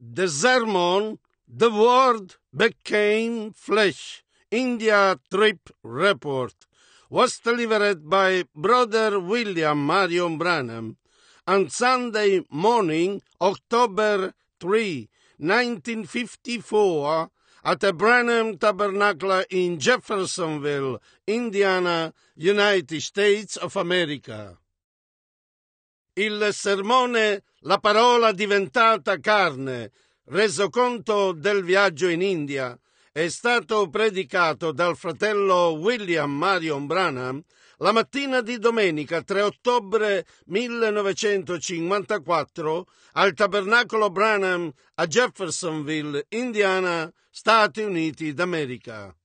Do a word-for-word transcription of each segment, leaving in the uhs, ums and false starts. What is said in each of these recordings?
The sermon, The Word Became Flesh, India Trip Report, was delivered by Brother William Marion Branham on Sunday morning, October third, nineteen fifty-four, at the Branham Tabernacle in Jeffersonville, Indiana, United States of America. Il sermone La parola diventata carne, resoconto del viaggio in India, è stato predicato dal fratello William Marion Branham la mattina di domenica tre ottobre millenovecentocinquantaquattro al Tabernacolo Branham a Jeffersonville, Indiana, Stati Uniti d'America.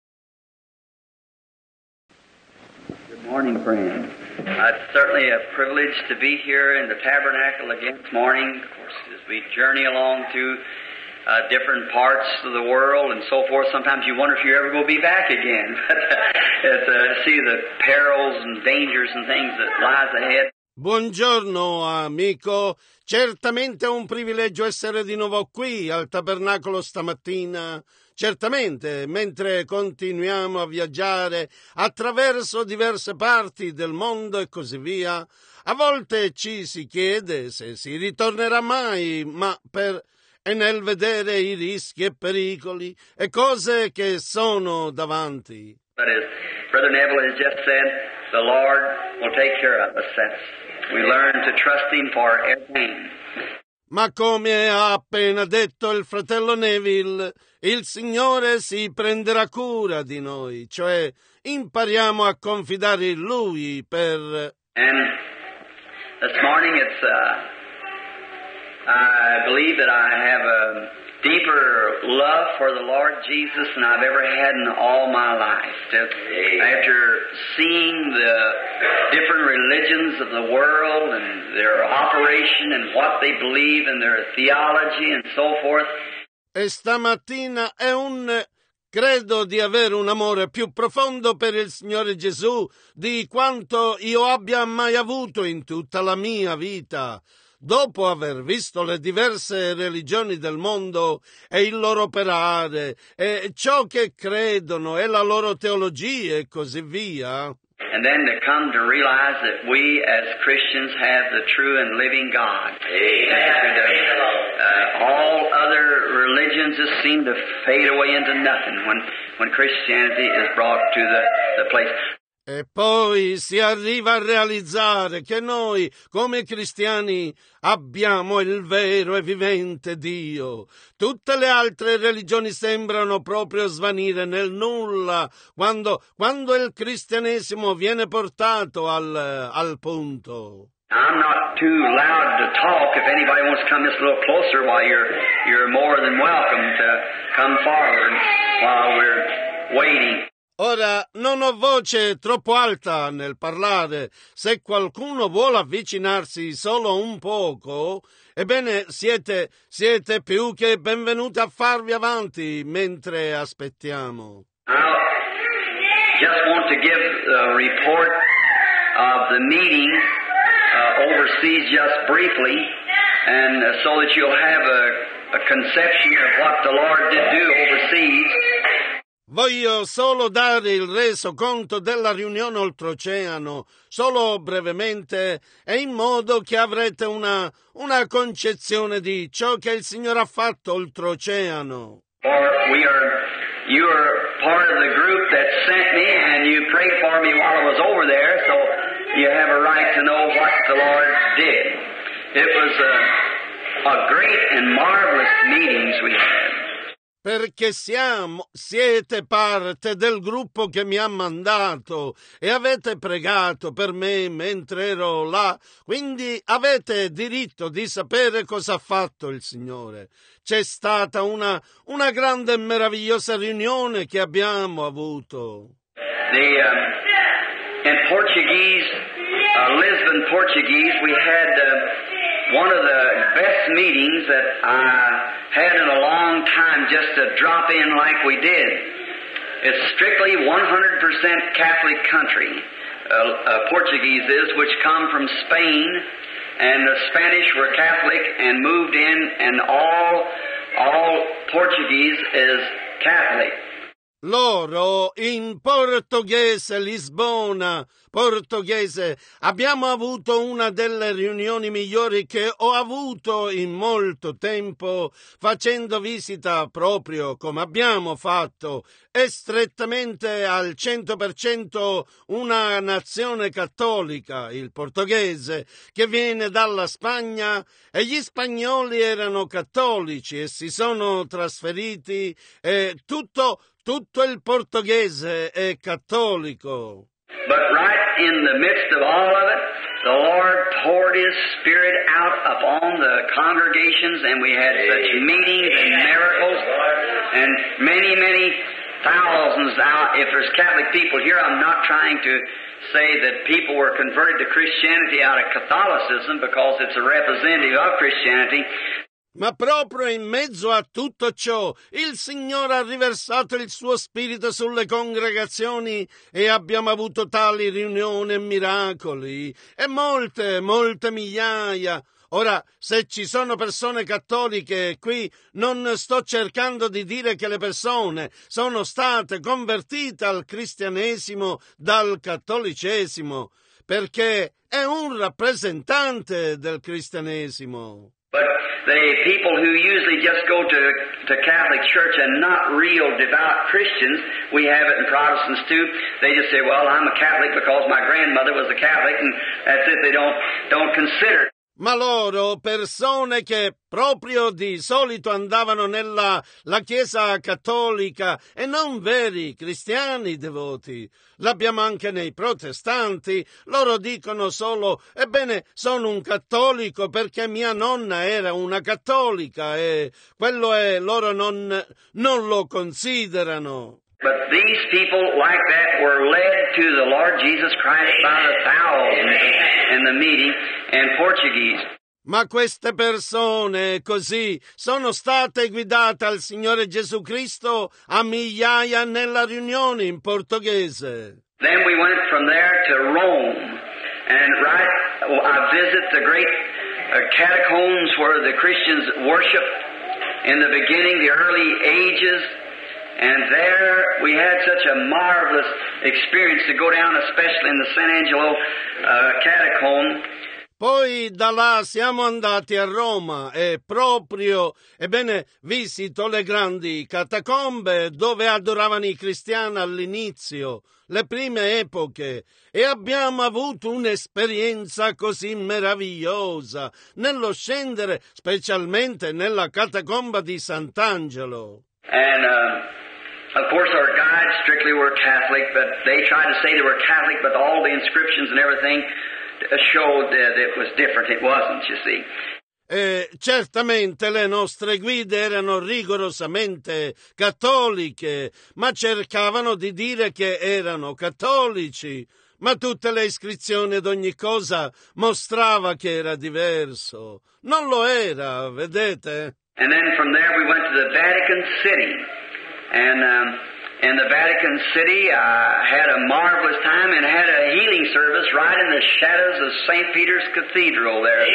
Good morning, friends. Uh, it's certainly a privilege to be here in the Tabernacle again this morning. Of course, as we journey along through uh, different parts of the world and so forth, sometimes you wonder if you're ever going to be back again. But uh, to see the perils and dangers and things that lies ahead. Buongiorno amico, certamente è un privilegio essere di nuovo qui al Tabernacolo stamattina. Certamente, mentre continuiamo a viaggiare attraverso diverse parti del mondo e così via, a volte ci si chiede se si ritornerà mai, ma per e nel vedere i rischi e pericoli e cose che sono davanti. But as Brother Neville has just said, the Lord will take care of us. That's, we learn to trust Him for everything. Ma come ha appena detto il fratello Neville, il Signore si prenderà cura di noi, cioè impariamo a confidare in Lui per... And this morning it's, uh, I believe that I have a deeper love for the Lord Jesus than I've ever had in all my life. After seeing the different religions of the world and their operation and what they believe and their theology and so forth. E stamattina è un... Credo di avere un amore più profondo per il Signore Gesù di quanto io abbia mai avuto in tutta la mia vita. Dopo aver visto le diverse religioni del mondo e il loro operare e ciò che credono e la loro teologia e così via. And then to come to realize that we as Christians have the true and living God. Uh, all other religions just seem to fade away into nothing when, when Christianity is brought to the, the place. E poi si arriva a realizzare che noi, come cristiani, abbiamo il vero e vivente Dio. Tutte le altre religioni sembrano proprio svanire nel nulla quando, quando il cristianesimo viene portato al, al punto. I'm not too loud to talk. If anybody wants to come just a little closer, while you're, you're more than welcome to come forward while we're waiting. Ora, non ho voce troppo alta nel parlare. Se qualcuno vuole avvicinarsi solo un poco, ebbene, siete, siete più che benvenuti a farvi avanti mentre aspettiamo. I just want to give a report of the meeting uh, overseas just briefly, and uh, so that you'll have a, a conception of what the Lord did do overseas. Voglio solo dare il resoconto della riunione oltreoceano, solo brevemente, e in modo che avrete una, una concezione di ciò che il Signore ha fatto oltreoceano. For we are, you are part of the group that sent me, and you prayed for me while I was over there, so you have a right to know what the Lord did. It was a, a great and marvelous meetings we had. Perché siamo, siete parte del gruppo che mi ha mandato e avete pregato per me mentre ero là, quindi avete diritto di sapere cosa ha fatto il Signore. C'è stata una, una grande e meravigliosa riunione che abbiamo avuto. The, um, in Portuguese, uh, Lisbon Portuguese, we had uh, one of the best meetings that I had in a long time, just to drop in like we did. It's strictly one hundred percent Catholic country, uh, uh, Portuguese is, which come from Spain and the Spanish were Catholic and moved in, and all all Portuguese is Catholic. Loro in portoghese, Lisbona, portoghese, abbiamo avuto una delle riunioni migliori che ho avuto in molto tempo, facendo visita proprio come abbiamo fatto, è strettamente al cento per cento una nazione cattolica, il portoghese, che viene dalla Spagna, e gli spagnoli erano cattolici e si sono trasferiti, e tutto Tutto il portoghese è cattolico. But right in the midst of all of it, the Lord poured His Spirit out upon the congregations, and we had such meetings and miracles, and many, many thousands out. If there's Catholic people here, I'm not trying to say that people were converted to Christianity out of Catholicism, because it's a representative of Christianity. Ma proprio in mezzo a tutto ciò, il Signore ha riversato il suo spirito sulle congregazioni e abbiamo avuto tali riunioni e miracoli, e molte, molte migliaia. Ora, se ci sono persone cattoliche qui, non sto cercando di dire che le persone sono state convertite al cristianesimo dal cattolicesimo, perché è un rappresentante del cristianesimo. But the people who usually just go to, to Catholic Church and not real devout Christians, we have it in Protestants too, they just say, well, I'm a Catholic because my grandmother was a Catholic, and that's it, they don't, don't consider it. Ma loro, persone che proprio di solito andavano nella la Chiesa cattolica e non veri cristiani devoti, l'abbiamo anche nei protestanti, loro dicono solo, ebbene, sono un cattolico perché mia nonna era una cattolica, e quello è, loro non, non lo considerano. But these people like that were led to the Lord Jesus Christ by the thousands in the meeting in Portuguese. Ma queste persone così sono state guidate al Signore Gesù Cristo a migliaia nella riunione in portoghese. Then we went from there to Rome, and right, I visit the great uh, catacombs where the Christians worshiped in the beginning, the early ages. And there we had such a marvelous experience to go down, especially in the San Angelo uh, catacomb. Poi da là siamo andati a Roma e proprio, ebbene, visito le grandi catacombe dove adoravano i cristiani all'inizio, le prime epoche, e abbiamo avuto un'esperienza così meravigliosa nello scendere, specialmente nella catacomba di Sant'Angelo. And uh, of course our guides strictly were Catholic, but they tried to say they were Catholic, but all the inscriptions and everything showed that it was different. It wasn't, you see. E certamente le nostre guide erano rigorosamente cattoliche, ma cercavano di dire che erano cattolici, ma tutte le iscrizioni ed ogni cosa mostrava che era diverso. Non lo era, vedete? And then from there we went to the Vatican City, and um, in the Vatican City I had a marvelous time and had a healing service right in the shadows of Saint Peter's Cathedral there.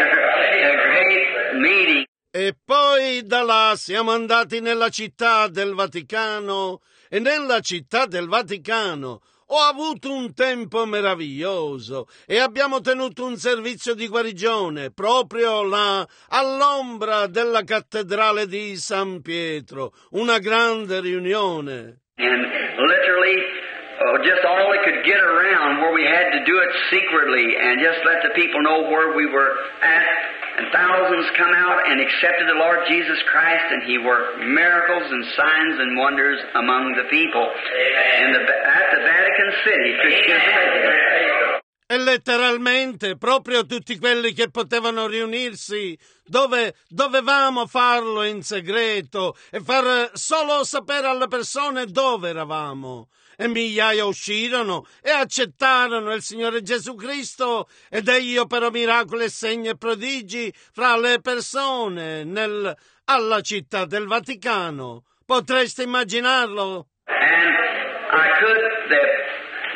A great meeting. E poi da là siamo andati nella città del Vaticano, e nella città del Vaticano ho avuto un tempo meraviglioso e abbiamo tenuto un servizio di guarigione proprio là all'ombra della cattedrale di San Pietro, una grande riunione. And literally uh, just all we could get around, where we had to do it secretly and just let the people know where we were at. And thousands come out and accepted the Lord Jesus Christ, and He worked miracles and signs and wonders among the people. In the, at the Vatican City, Christians. E letteralmente proprio tutti quelli che potevano riunirsi, dove dovevamo farlo in segreto e far solo sapere alle persone dove eravamo. E migliaia uscirono e accettarono il Signore Gesù Cristo, ed egli operò miracoli e segni e prodigi fra le persone nel, alla città del Vaticano. Potreste immaginarlo? And I could, the,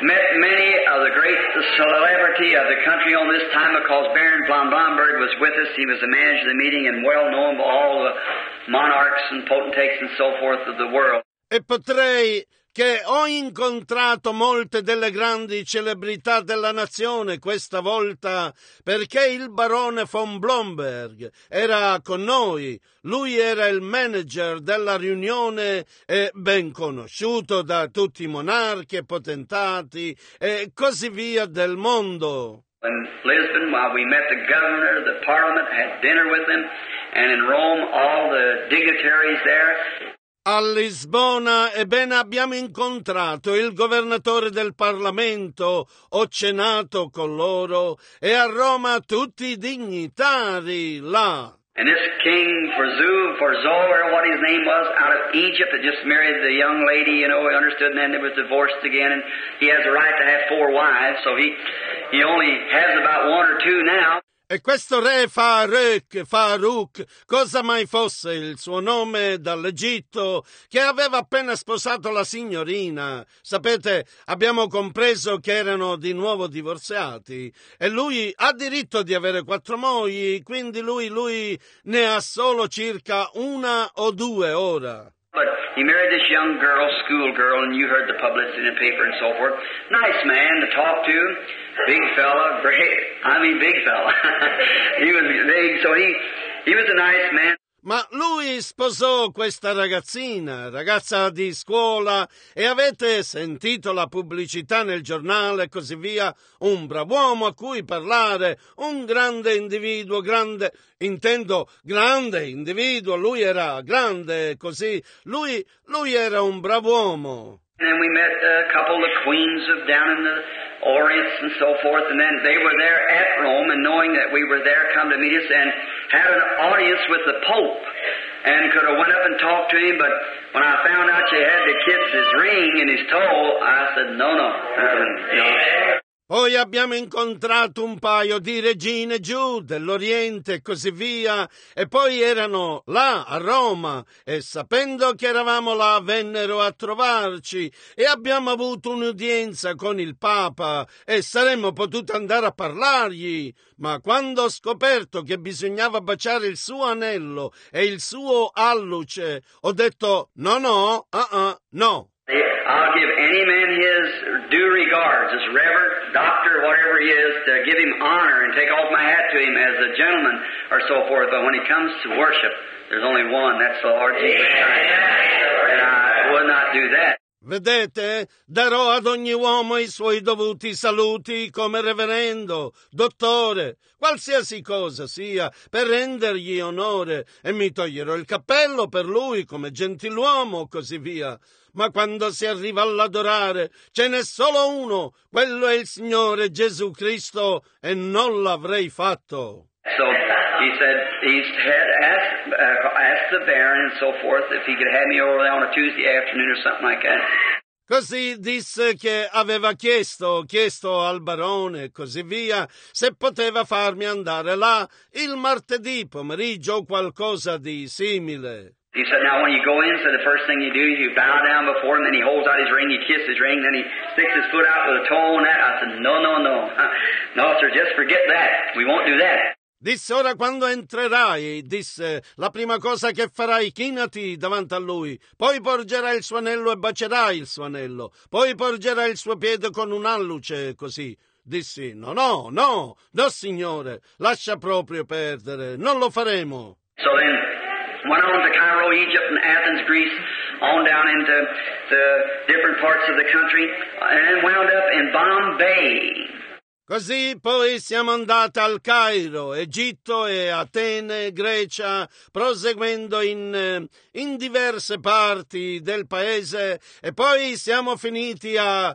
met many of the great celebrity of the country on this time because Baron von Blomberg was with us. He was the manager of the meeting and well known by all the monarchs and potentates and so forth of the world. E potrei che ho incontrato molte delle grandi celebrità della nazione questa volta perché il barone von Blomberg era con noi. Lui era il manager della riunione e ben conosciuto da tutti i monarchi e potentati e così via del mondo. In Lisbon, while we met the governor, the parliament, had dinner with him, and in Rome, all the dignitaries there. A Lisbona, ebbene, abbiamo incontrato il governatore del Parlamento, ho cenato con loro, e a Roma tutti i dignitari là. And this king, Forzu, Forzo, or what his name was, out of Egypt, that just married the young lady, you know, he understood, and then they was divorced again, and he has a right to have four wives, so he, he only has about one or two now. E questo re Farouk, Farouk, cosa mai fosse il suo nome dall'Egitto, che aveva appena sposato la signorina. Sapete, abbiamo compreso che erano di nuovo divorziati e lui ha diritto di avere quattro mogli, quindi lui, lui ne ha solo circa una o due ora. But he married this young girl, school girl, and you heard the publicity in the paper and so forth. Nice man to talk to, big fella, great, I mean big fella. He was big, so he, he was a nice man. Ma lui sposò questa ragazzina, ragazza di scuola, e avete sentito la pubblicità nel giornale e così via, un brav'uomo a cui parlare, un grande individuo, grande, intendo grande individuo, lui era grande, così, lui, lui era un brav'uomo. And then we met a couple of the queens of down in the Orients and so forth, and then they were there at Rome, and knowing that we were there, come to meet us, and had an audience with the Pope, and could have went up and talked to him, but when I found out you had to kiss his ring and his toe, I said, no, no. Uh-uh, no. Poi abbiamo incontrato un paio di regine giù dell'Oriente e così via, e poi erano là a Roma e sapendo che eravamo là vennero a trovarci e abbiamo avuto un'udienza con il Papa e saremmo potuti andare a parlargli, ma quando ho scoperto che bisognava baciare il suo anello e il suo alluce, ho detto no, no, uh-uh, no. I'll give any man his due regards, as reverend, doctor, whatever he is, to give him honor and take off my hat to him as a gentleman or so forth. But when it comes to worship, there's only one, that's the Lord Jesus Christ. And I will not do that. Vedete, darò ad ogni uomo i suoi dovuti saluti come reverendo, dottore, qualsiasi cosa sia, per rendergli onore, e mi toglierò il cappello per lui come gentiluomo, così via. Ma quando si arriva all'adorare, ce n'è solo uno, quello è il Signore Gesù Cristo, e non l'avrei fatto. So he said he's had asked, uh, asked the Baron and so forth if he could have me over there on a Tuesday afternoon or something like that. Così disse che aveva chiesto, chiesto al barone e così via, se poteva farmi andare là il martedì pomeriggio o qualcosa di simile. He said, now when you go in, so the first thing you do is you bow down before him, then he holds out his ring, you kiss his ring, then he sticks his foot out with a toe on that. I said, no, no, no. No, sir, just forget that. We won't do that. Disse, ora quando entrerai, disse, la prima cosa che farai, chinati davanti a lui, poi porgerai il suo anello e bacierai il suo anello, poi porgerai il suo piede con un alluce, così. Dissi, no, no, no, no, signore, lascia proprio perdere, non lo faremo. So then, went on to Cairo, Egypt, and Athens, Greece, on down into the different parts of the country, and then wound up in Bombay. Così poi siamo andati al Cairo, Egitto e Atene, Grecia, proseguendo in, in diverse parti del paese e poi siamo finiti a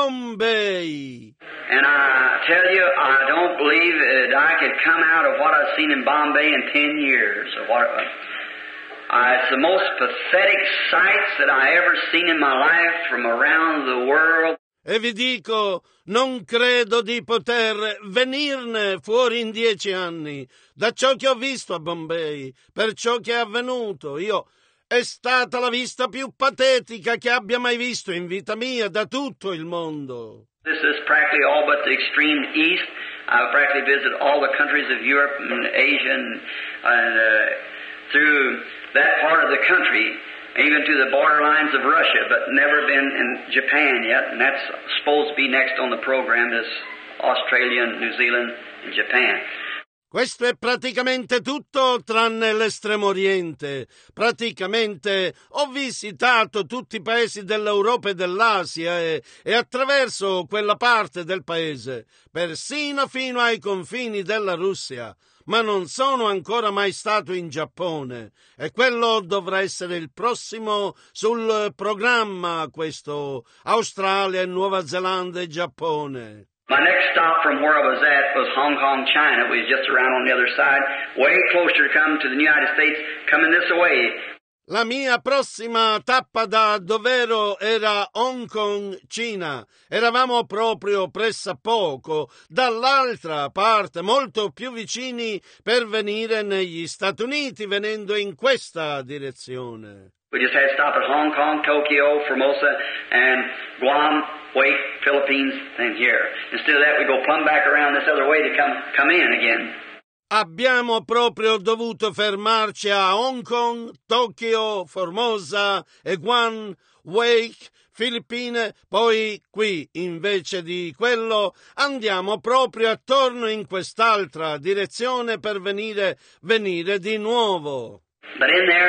Bombay. And I tell you, I don't believe that I could come out of what I've seen in Bombay in ten years. Or what, uh, it's the most pathetic sights that I ever seen in my life from around the world. E vi dico, non credo di poter venirne fuori in dieci anni da ciò che ho visto a Bombay, per ciò che è avvenuto. Io è stata la vista più patetica che abbia mai visto in vita mia da tutto il mondo. This is practically all but the extreme east. I've practically visited all the countries of Europe and Asia and, and uh, through that part of the country, even to the borderlines of Russia, but never been in Japan yet, and that's supposed to be next on the program is Australia, New Zealand, and Japan. Questo è praticamente tutto tranne l'Estremo Oriente. Praticamente ho visitato tutti i paesi dell'Europa e dell'Asia e, e attraverso quella parte del paese, persino fino ai confini della Russia. Ma non sono ancora mai stato in Giappone e quello dovrà essere il prossimo sul programma, questo Australia e Nuova Zelanda e Giappone. My next stop from where I was at was Hong Kong, China. We was just around on the other side, way closer to come to the United States, coming this way. La mia prossima tappa da dov'ero era Hong Kong, Cina. Eravamo proprio pressappoco dall'altra parte, molto più vicini per venire negli Stati Uniti, venendo in questa direzione. We just had to stop at Hong Kong, Tokyo, Formosa, and Guam, Wake, Philippines, and here. Instead of that, we go plumb back around this other way to come come in again. Abbiamo proprio dovuto fermarci a Hong Kong, Tokyo, Formosa e Guam, Wake, Filippine, poi qui invece di quello andiamo proprio attorno in quest'altra direzione per venire venire di nuovo. But in there,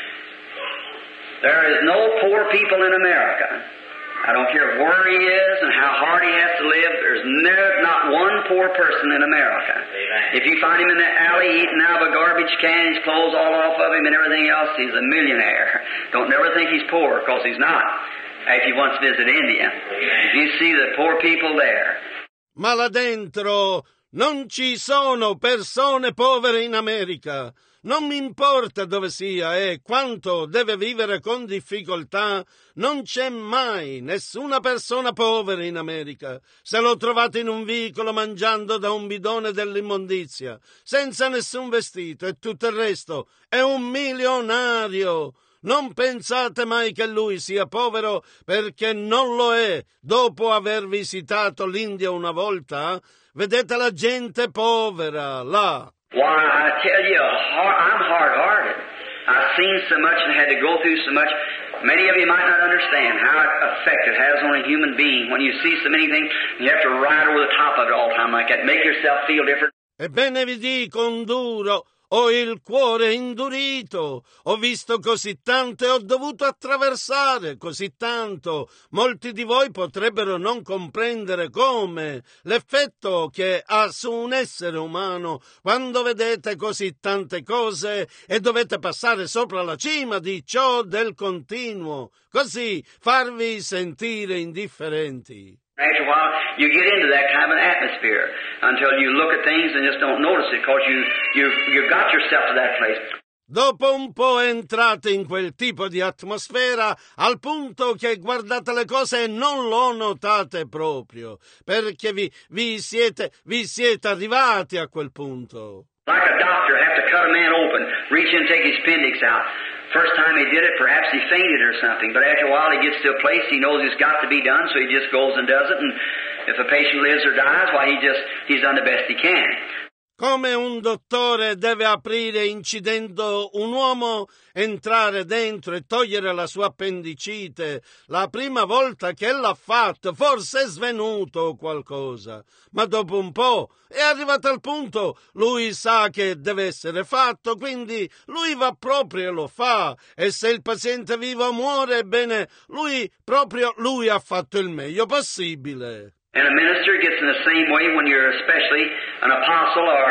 there is no poor people in America. I don't care where he is and how hard he has to live. There's no, not one poor person in America. Amen. If you find him in the alley eating out of a garbage can, his clothes all off of him and everything else, he's a millionaire. Don't never think he's poor, because he's not. If you once visit India, Amen. You see the poor people there. Ma là dentro non ci sono persone povere in America. Non mi importa dove sia e quanto deve vivere con difficoltà, non c'è mai nessuna persona povera in America. Se lo trovate in un vicolo mangiando da un bidone dell'immondizia, senza nessun vestito e tutto il resto, è un milionario. Non pensate mai che lui sia povero, perché non lo è. Dopo aver visitato l'India una volta, vedete la gente povera là. Why, I tell you, I'm hard-hearted. I've seen so much and had to go through so much. Many of you might not understand how effect it has on a human being when you see so many things and you have to ride over the top of it all the time like that, make yourself feel different. Ebbene vi dico, un duro, ho il cuore indurito, ho visto così tanto e ho dovuto attraversare così tanto. Molti di voi potrebbero non comprendere come, l'effetto che ha su un essere umano quando vedete così tante cose e dovete passare sopra la cima di ciò del continuo, così farvi sentire indifferenti. After a while, you get into that kind of an atmosphere until you look at things and just don't notice it because you, you, you got yourself to that place. Dopo un po' entrate in quel tipo di atmosfera al punto che guardate le cose e non lo notate proprio, perché vi, vi, siete, vi siete arrivati a quel punto. Like a doctor, have to cut a man open, reach in and take his appendix out. First time he did it, perhaps he fainted or something, but after a while he gets to a place he knows it's got to be done, so he just goes and does it, and if a patient lives or dies, why, he just, he's done the best he can. Come un dottore deve aprire incidendo un uomo, entrare dentro e togliere la sua appendicite, la prima volta che l'ha fatto forse è svenuto qualcosa, ma dopo un po' è arrivato al punto, lui sa che deve essere fatto, quindi lui va proprio e lo fa, e se il paziente vivo muore, bene, lui proprio lui ha fatto il meglio possibile. And a minister gets in the same way when you're especially an apostle or,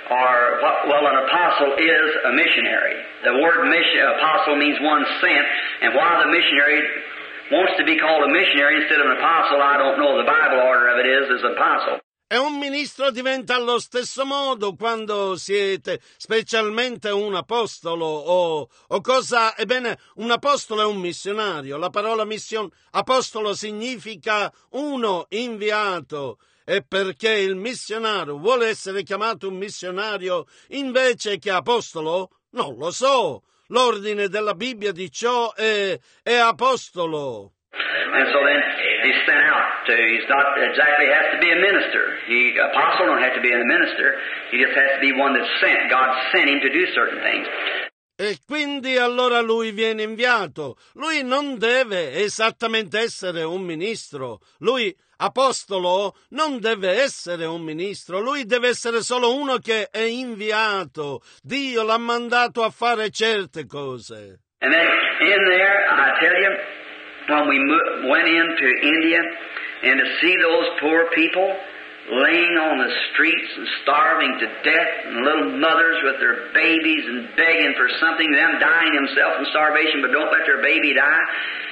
or well, an apostle is a missionary. The word mission, apostle means one sent, and while the missionary wants to be called a missionary instead of an apostle, I don't know, the Bible order of it is, is apostle. E un ministro diventa allo stesso modo quando siete specialmente un apostolo o, o cosa? Ebbene, un apostolo è un missionario. La parola mission, apostolo significa uno inviato. E perché il missionario vuole essere chiamato un missionario invece che apostolo? Non lo so. L'ordine della Bibbia di ciò è, è apostolo. And so then he's sent out. To, he's not exactly has to be a minister. He apostle don't have to be a minister. He just has to be one that's sent. God sent him to do certain things. E quindi allora lui viene inviato. Lui non deve esattamente essere un ministro. Lui, apostolo, non deve essere un ministro. Lui deve essere solo uno che è inviato. Dio l'ha mandato a fare certe cose. And then in there, I tell you, when we mo- went into India and to see those poor people laying on the streets and starving to death, and little mothers with their babies and begging for something, them dying themselves in starvation, but don't let their baby die.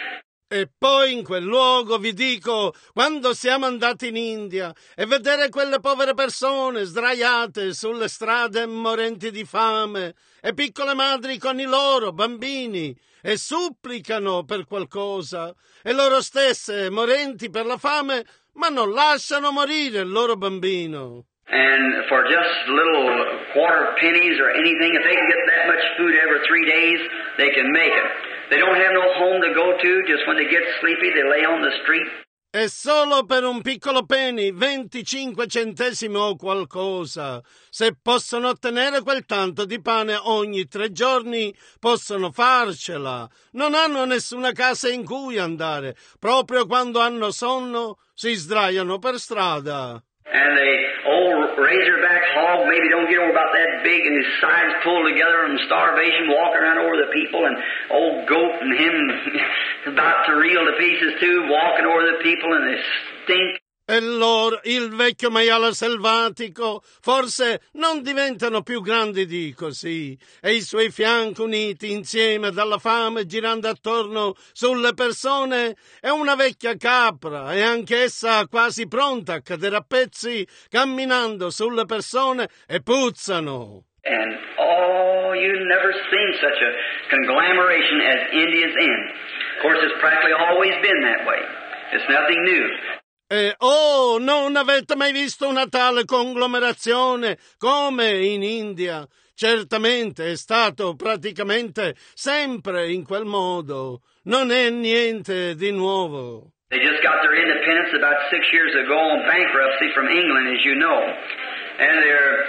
E poi in quel luogo, vi dico, quando siamo andati in India e vedere quelle povere persone sdraiate sulle strade morenti di fame e piccole madri con i loro bambini e supplicano per qualcosa e loro stesse morenti per la fame, ma non lasciano morire il loro bambino. And for just little quarter pennies or anything, if they can get that much food every three days, they can make it. They don't have no home to go to. Just when they get sleepy, they lay on the street. E solo per un piccolo penny, venticinque centesimi o qualcosa, se possono ottenere quel tanto di pane ogni tre giorni, possono farcela. Non hanno nessuna casa in cui andare. Proprio quando hanno sonno, si sdraiano per strada. And the old razorback hog maybe don't get over about that big, and his sides pulled together from starvation, walking around over the people, and old goat and him about to reel to pieces too, walking over the people, and they stink. E loro, il vecchio maiale selvatico, forse non diventano più grandi di così, e i suoi fianchi uniti insieme dalla fame girando attorno sulle persone, e una vecchia capra, e anche essa quasi pronta a cadere a pezzi, camminando sulle persone, e puzzano. And, oh, you've never seen such a conglomeration as India's in. Of course, it's practically always been that way. It's nothing new. E oh, non avete mai visto una tale conglomerazione come in India? Certamente è stato praticamente sempre in quel modo. Non è niente di nuovo. They just got their independence about six years ago on bankruptcy from England, as you know. And they're,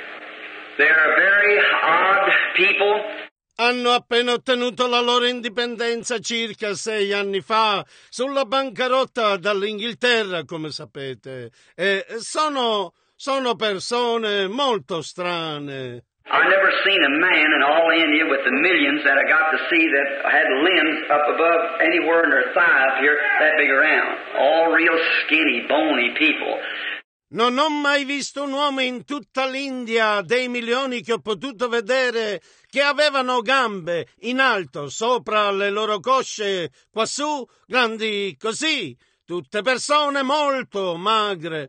they're a very odd people. Hanno appena ottenuto la loro indipendenza circa sei anni fa sulla bancarotta dall'Inghilterra, come sapete. E sono, sono persone molto strane. I've never seen a man in all India with the millions that I got to see that had limbs up above anywhere in their thighs here that big around. All real skinny, bony people. Non ho mai visto un uomo in tutta l'India dei milioni che ho potuto vedere che avevano gambe in alto sopra le loro cosce, quassù, grandi così, tutte persone molto magre,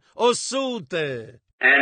ossute. And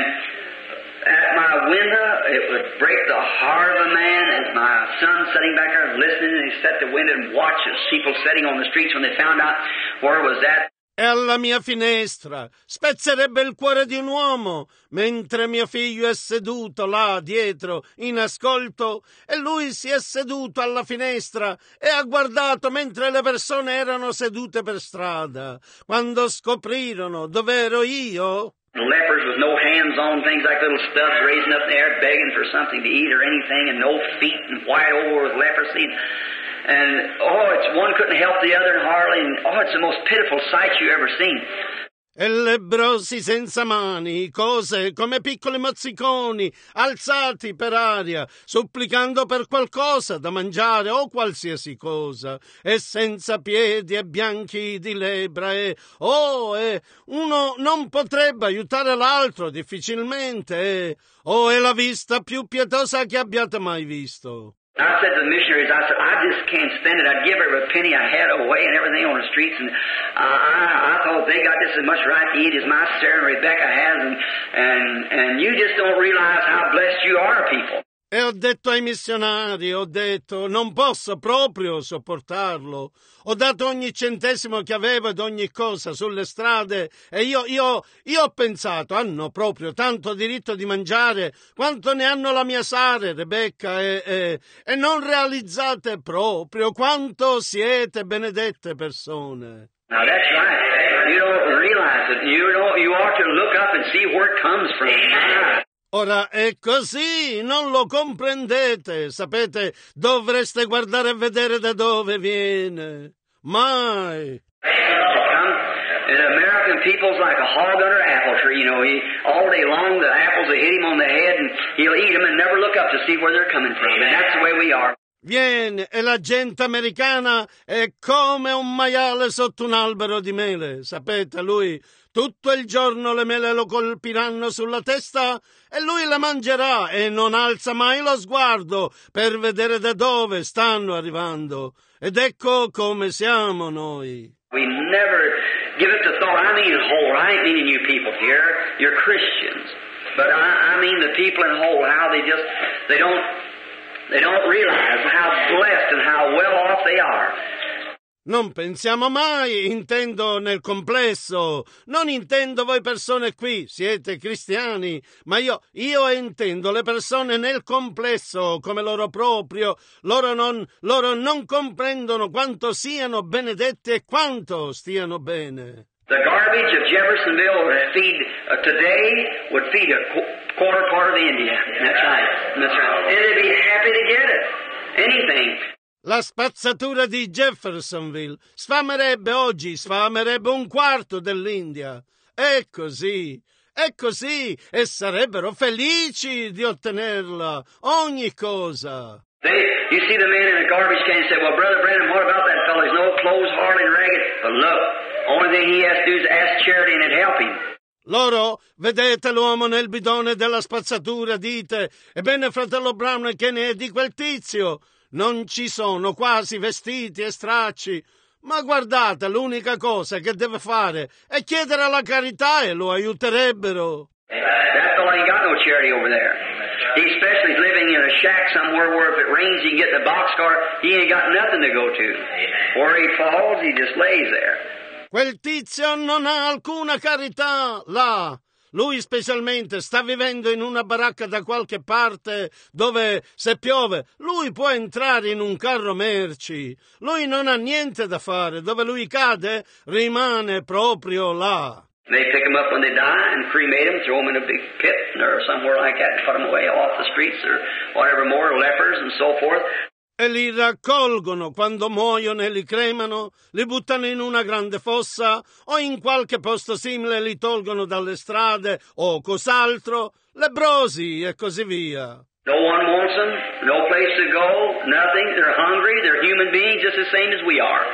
at my window, it would break the heart of a man as my son sitting back there listening, and he sat at the window and watched the people sitting on the streets when they found out where it was at. E alla mia finestra spezzerebbe il cuore di un uomo, mentre mio figlio è seduto là dietro in ascolto e lui si è seduto alla finestra e ha guardato mentre le persone erano sedute per strada. Quando scoprirono dove ero io, lepers with no hands on, things like little stubs raising up in the air begging for something to eat or anything, and no feet and white over with leprosy. And, oh, it's one couldn't help the other and hardly, and, oh, it's the most pitiful sight you ever seen. E lebbrosi senza mani, cose come piccoli mozziconi, alzati per aria, supplicando per qualcosa da mangiare o qualsiasi cosa, e senza piedi e bianchi di lebbra, e, oh, e uno non potrebbe aiutare l'altro difficilmente, e, oh, è la vista più pietosa che abbiate mai visto. I said to the missionaries, I said, I just can't stand it. I'd give every penny I had away and everything on the streets, and uh, I, I thought they got just as much right to eat as my Sarah and Rebecca has, and, and, and you just don't realize how blessed you are, people. E ho detto ai missionari, ho detto, non posso proprio sopportarlo. Ho dato ogni centesimo che avevo ed ogni cosa sulle strade e io, io, io ho pensato, hanno proprio tanto diritto di mangiare quanto ne hanno la mia Sara, Rebecca, e, e, e non realizzate proprio quanto siete benedette persone. Now that's right. You don't realize it. You don't, you ought to look up and see where it comes from. Ora è così, non lo comprendete, sapete, dovreste guardare e vedere da dove viene. Mai. And American people's like a hog under an apple tree, you know. He, all day long the apples will hit him on the head and he'll eat them and never look up to see where they're coming from. And that's the way we are. Viene e la gente americana è come un maiale sotto un albero di mele, sapete, lui tutto il giorno le mele lo colpiranno sulla testa e lui le mangerà e non alza mai lo sguardo per vedere da dove stanno arrivando. Ed ecco come siamo noi. We never give it the thought. I mean whole. I ain't meaning you people here. You're Christians. But I, I mean the people in whole, how they just, they don't, they don't realize how blessed and how well off they are. Non pensiamo mai, intendo nel complesso, non intendo voi persone qui, siete cristiani, ma io, io intendo le persone nel complesso, come loro proprio, loro non, loro non comprendono quanto siano benedetti e quanto stiano bene. The garbage of Jeffersonville would feed, uh, today, would feed a qu- quarter part of India. That's right, that's right. And they'd be happy to get it. Anything. La spazzatura di Jeffersonville sfamerebbe oggi, sfamerebbe un quarto dell'India. È così, è così, e sarebbero felici di ottenerla, ogni cosa. They, you see the man in the garbage can and say, well, Brother Branham, what about that fellow? He's no clothes, hardly ragged. But look, only thing he has to do is ask charity and it help him. Loro, vedete l'uomo nel bidone della spazzatura, dite, ebbene fratello Brown, che ne è di quel tizio? Non ci sono quasi vestiti e stracci, ma guardate, l'unica cosa che deve fare è chiedere la carità e lo aiuterebbero. That fellow ain't got no charity over there. He especially is living in a shack somewhere where if it rains he can get in the boxcar, he ain't got nothing to go to. Where he falls, he just lays there. Quel tizio non ha alcuna carità là. Lui specialmente sta vivendo in una baracca da qualche parte dove, se piove, lui può entrare in un carro merci. Lui non ha niente da fare. Dove lui cade, rimane proprio là. They pick him up when they die and cremate him, throw him in a big pit or somewhere like that, and put him away off the streets or whatever more, lepers and so forth. E li raccolgono quando muoiono e li cremano, li buttano in una grande fossa o in qualche posto simile li tolgono dalle strade o cos'altro, lebbrosi e così via. No one wants them, no place to go, nothing. They're hungry, they're human beings just the same as we are.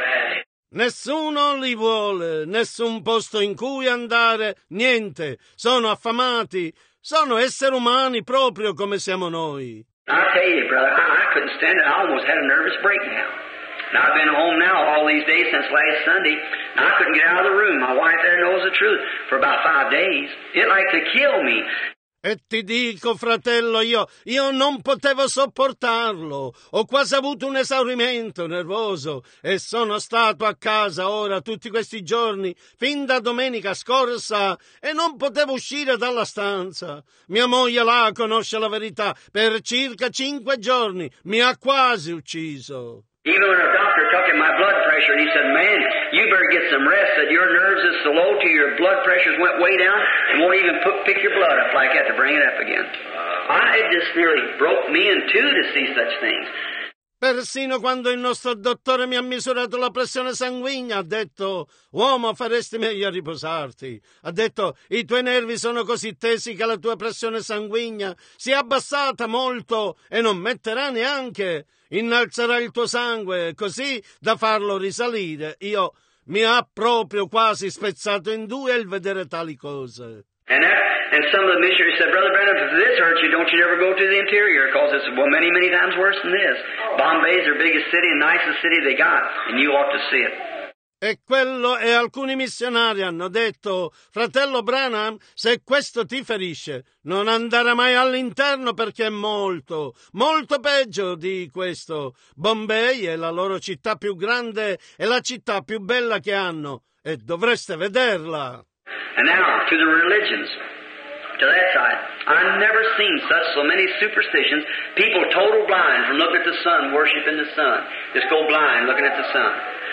Nessuno li vuole, nessun posto in cui andare, niente. Sono affamati, sono esseri umani proprio come siamo noi. I tell you, brother, I, I couldn't stand it. I almost had a nervous breakdown. Now, I've been home now all these days since last Sunday, and I couldn't get out of the room. My wife there knows the truth. For about five days. It like to kill me. E ti dico, fratello, io, io non potevo sopportarlo. Ho quasi avuto un esaurimento nervoso e sono stato a casa ora tutti questi giorni, fin da domenica scorsa, e non potevo uscire dalla stanza. Mia moglie là conosce la verità. Per circa cinque giorni mi ha quasi ucciso. Even when a doctor took in my blood pressure, and he said, man, you better get some rest, that your nerves is so low to your blood pressures went way down, and won't even put, pick your blood up like that to bring it up again. I, it just nearly broke me in two to see such things. Persino quando il nostro dottore mi ha misurato la pressione sanguigna, ha detto, uomo, faresti meglio a riposarti. Ha detto, i tuoi nervi sono così tesi che la tua pressione sanguigna si è abbassata molto e non metterà neanche. Innalzerà il tuo sangue così da farlo risalire. Io mi ha proprio quasi spezzato in due il vedere tali cose. And that, and some of the missionaries said, Brother Branham, if this hurts you, don't you never go to the interior, because it's well, many, many times worse than this. Bombay's their biggest city and nicest city they got, and you ought to see it. E quello e alcuni missionari hanno detto, fratello Branham, se questo ti ferisce, non andare mai all'interno perché è molto, molto peggio di questo. Bombay è la loro città più grande e la città più bella che hanno, e dovreste vederla. And now, to the religions, to that side, I've never seen such, so many superstitions, people total blind from looking at the sun, worshiping the sun, just go blind looking at the sun.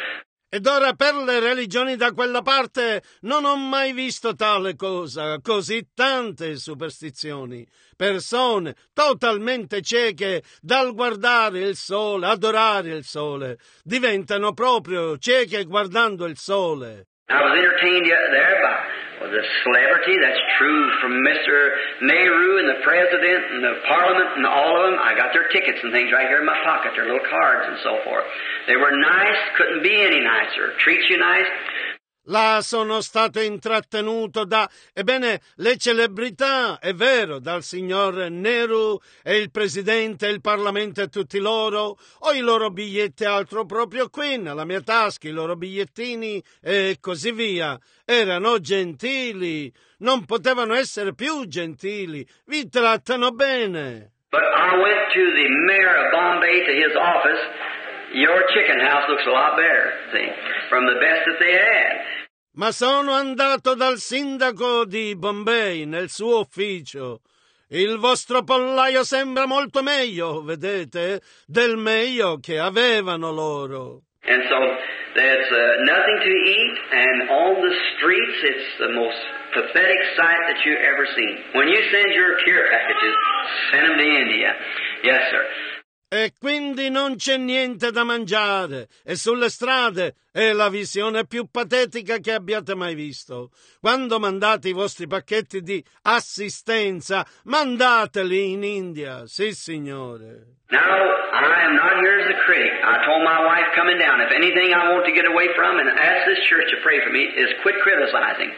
Ed ora per le religioni da quella parte non ho mai visto tale cosa, così tante superstizioni, persone totalmente cieche dal guardare il sole, adorare il sole, diventano proprio cieche guardando il sole. I was entertained there by well, the celebrity, that's true, from Mister Nehru and the President and the Parliament and all of them. I got their tickets and things right here in my pocket, their little cards and so forth. They were nice, couldn't be any nicer. Treat you nice. Là sono stato intrattenuto da, ebbene, le celebrità, è vero, dal signor Nehru e il presidente, il Parlamento e tutti loro, ho i loro biglietti altro proprio qui nella mia tasca, i loro bigliettini e così via. Erano gentili, non potevano essere più gentili, vi trattano bene. But I went to the mayor of Bombay, to his office. Your chicken house looks a lot better, see, from the best that they had. Ma sono andato dal sindaco di Bombay nel suo ufficio. Il vostro pollaio sembra molto meglio, vedete, del meglio che avevano loro. And so there's uh, nothing to eat, and on the streets it's the most pathetic sight that you've ever seen. When you send your care packages, send them to India. Yes, sir. E quindi non c'è niente da mangiare, e sulle strade è la visione più patetica che abbiate mai visto. Quando mandate i vostri pacchetti di assistenza, mandateli in India, sì signore. Now, I am not here as a critic. I told my wife coming down, if anything I want to get away from and ask this church to pray for me is quit criticizing.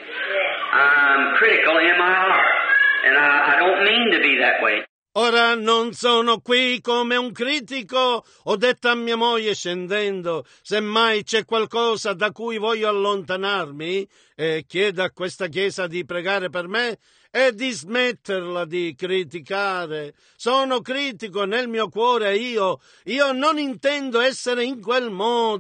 I'm critical in my heart, and I, I don't mean to be that way. Ora non sono qui come un critico, ho detto a mia moglie scendendo, semmai c'è qualcosa da cui voglio allontanarmi, e chiedo a questa chiesa di pregare per me e di smetterla di criticare. Sono critico nel mio cuore, io, io non intendo essere in quel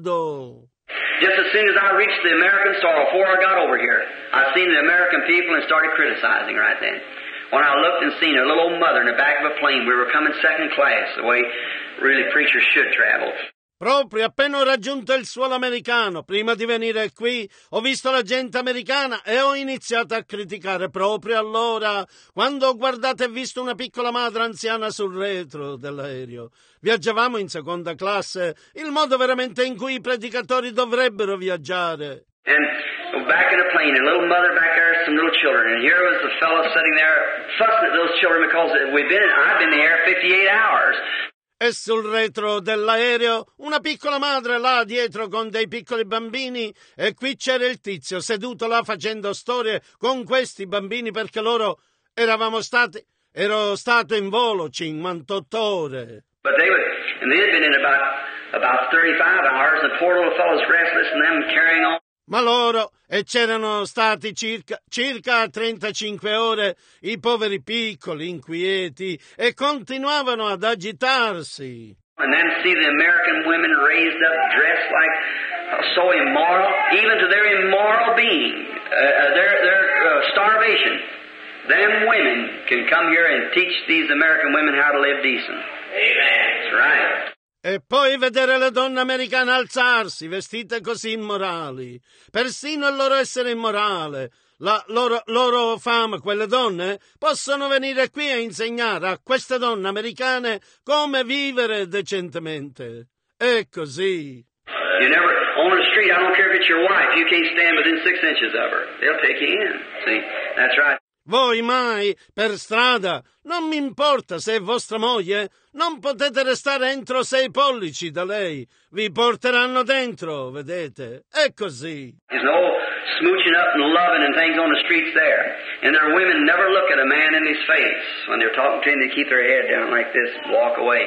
modo. Just as soon as I reached the American soil, before I got over here, I seen the American people and started criticizing right then. When I looked and seen a little old mother in the back of a plane, we were coming second class, the way really preachers should travel. Proprio appena ho raggiunto il suolo americano, prima di venire qui, ho visto la gente americana e ho iniziato a criticare proprio allora, quando ho guardato e visto una piccola madre anziana sul retro dell'aereo. Viaggiavamo in seconda classe, il modo veramente in cui i predicatori dovrebbero viaggiare. And back in the plane, a little mother back there, some little children, and here was the fellow sitting there fussing at those children because we've been in, I've been in the air fifty-eight hours. E sul retro dell'aereo una piccola madre là dietro con dei piccoli bambini, e qui c'era il tizio seduto là facendo storie con questi bambini perché loro eravamo stati, ero stato in volo cinquantotto ore. But they would, and they had been in about about thirty-five hours, and the poor little fellow's restless and them carrying on. Ma loro, e c'erano stati circa, circa trentacinque ore, i poveri piccoli, inquieti, e continuavano ad agitarsi. And then see the American women raised up, dressed like uh, so immoral, even to their immoral being, uh, their, their uh, starvation. Them women can come here and teach these American women how to live decent. Amen. That's right. E poi vedere le donne americane alzarsi, vestite così immorali, persino il loro essere immorale, la loro, loro fama, quelle donne, possono venire qui a insegnare a queste donne americane come vivere decentemente. È così. You never, on the street, I don't care if it's your wife, you can't stand within six inches of her. They'll take you in. See, that's right. Voi mai, per strada, non mi importa se è vostra moglie, non potete restare entro sei pollici da lei. Vi porteranno dentro, vedete? È così. There's no smooching up and loving and things on the streets there. And their women never look at a man in his face. When they're talking to him, they keep their head down like this and walk away.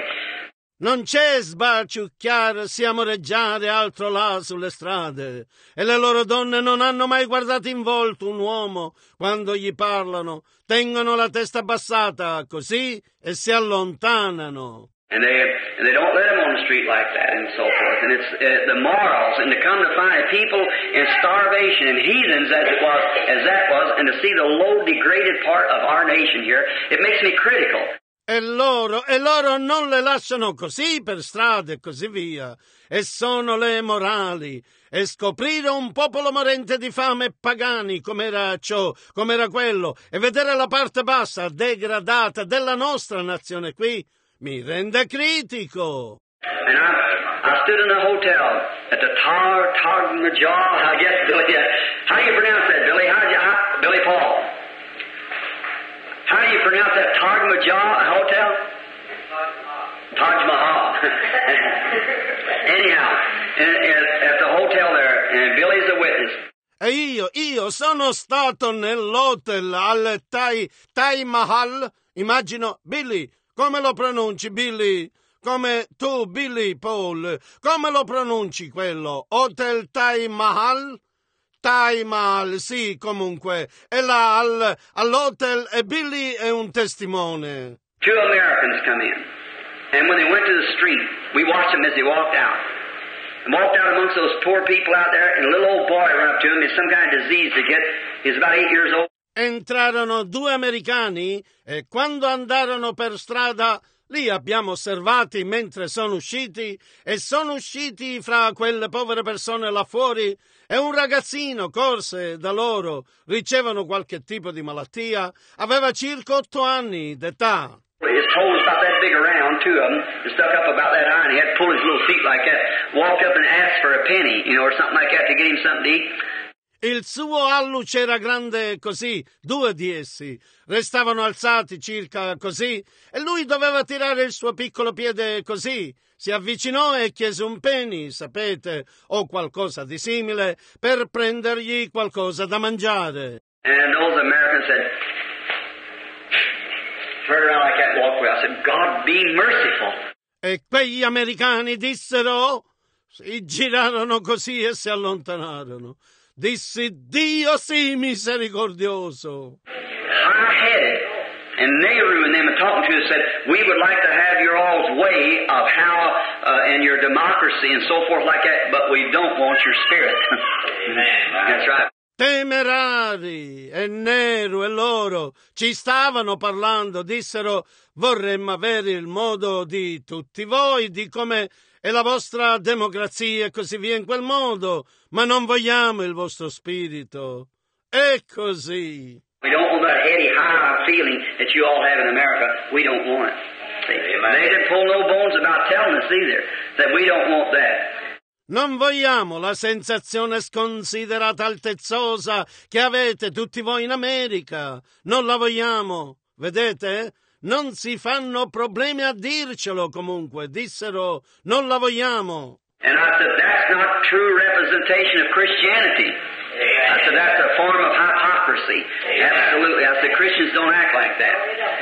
Non c'è sbaciucchiarsi, amoreggiare altro là sulle strade, e le loro donne non hanno mai guardato in volto un uomo quando gli parlano, tengono la testa abbassata così e si allontanano. And they and they don't let them on the street like that and so forth. And it's uh, the morals, and to come to find people in starvation and heathens as it was, as that was, and to see the low, degraded part of our nation here, it makes me critical. E loro, e loro non le lasciano così per strada e così via. E sono le morali. E scoprire un popolo morente di fame e pagani com'era ciò, com'era quello, e vedere la parte bassa, degradata della nostra nazione qui, mi rende critico. And I, I stood in a hotel at the Tar, Tar Mahal, I guess, Billy, uh, how do you pronounce that, Billy? How, do you, how, Billy Paul? How do you pronounce that Taj Mahal hotel? Taj Mahal. Anyhow, and, and at the hotel there, and Billy's a witness. E io, io sono stato nell'hotel al Taj, Taj Mahal, immagino, Billy, come lo pronunci, Billy? Come tu, Billy Paul, come lo pronunci quello? Hotel Taj Mahal? Taj Mahal, sì, comunque. E là al, all'hotel, e Billy è un testimone. Two Americans come in, and when they went to the street, we watched them as they walked out. And walked out amongst those poor people out there, and a little old boy ran up to him. It's some kind of disease to get. He's about eight years old. Entrarono due americani e quando andarono per strada li abbiamo osservati mentre sono usciti e sono usciti fra quelle povere persone là fuori e un ragazzino corse da loro, ricevono qualche tipo di malattia, aveva circa otto anni d'età. His toe was about that big around, two of them, and stuck up about that high, and he had to pull his little feet like that, walk up and ask for a penny, you know, or something like that to get him something to eat. Il suo alluce era grande così, due di essi restavano alzati circa così, e lui doveva tirare il suo piccolo piede così. Si avvicinò e chiese un penny, sapete, o qualcosa di simile, per prendergli qualcosa da mangiare. And those Americans said, turned around like that and walked away. I said, God be merciful. E quegli americani dissero, si girarono così e si allontanarono. Dissi, Dio sì misericordioso. High-headed. And Nehru and them and talking to us said, we would like to have your all's way of how, uh, and your democracy and so forth like that, but we don't want your spirit. That's right. Temerari e Nehru e loro ci stavano parlando, dissero, vorremmo avere il modo di tutti voi, di come è la vostra democrazia e così via in quel modo, ma non vogliamo il vostro spirito. È così. We don't want that heady, high feeling that you all have in America. We don't want it. See, they didn't pull no bones about telling us either that we don't want that. Non vogliamo la sensazione sconsiderata altezzosa che avete tutti voi in America. Non la vogliamo. Vedete? Non si fanno problemi a dircelo comunque. Dissero, non la vogliamo. And I said, that's not true representation of Christianity. I said, that's a form of hypocrisy. Absolutely. I said, Christians don't act like that.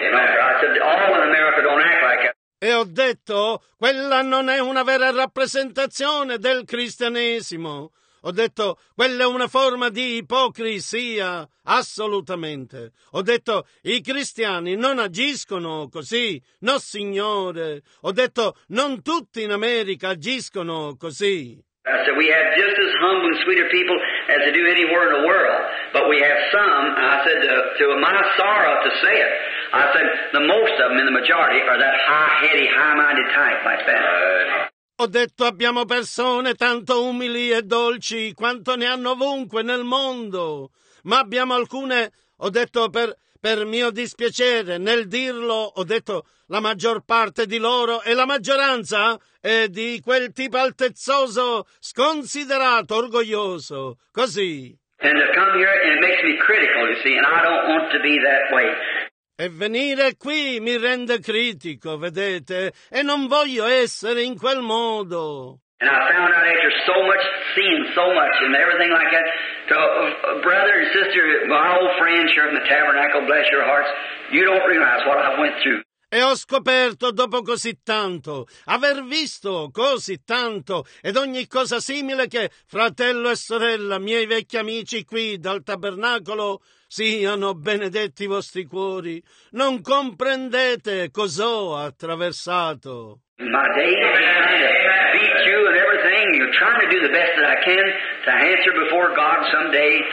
I said, all in America don't act like that. E ho detto, quella non è una vera rappresentazione del cristianesimo. Ho detto, quella è una forma di ipocrisia, assolutamente. Ho detto, i cristiani non agiscono così, no signore. Ho detto, non tutti in America agiscono così. I said, we have just as humble and sweeter people as they do anywhere in the world. But we have some, I said, to, to my sorrow to say it, I said, the most of them in the majority are that high-heady, high-minded type like that. Ho detto, abbiamo persone tanto umili e dolci quanto ne hanno ovunque nel mondo, ma abbiamo alcune, ho detto per, per mio dispiacere, nel dirlo, ho detto, la maggior parte di loro e la maggioranza è di quel tipo altezzoso, sconsiderato, orgoglioso, così. And to come here, and it makes me critical, you see, and I don't want to be that way. E venire qui mi rende critico, vedete, e non voglio essere in quel modo. And I found out after so much, seeing so much and everything like that, to uh, brother and sister, my old friends here in the tabernacle, bless your hearts, you don't realize what I went through. E ho scoperto dopo così tanto, aver visto così tanto ed ogni cosa simile che fratello e sorella, miei vecchi amici qui dal tabernacolo, siano benedetti i vostri cuori, non comprendete cos'ho attraversato. My days trying to beat you and everything, you're trying to do the best that I can to answer before God someday.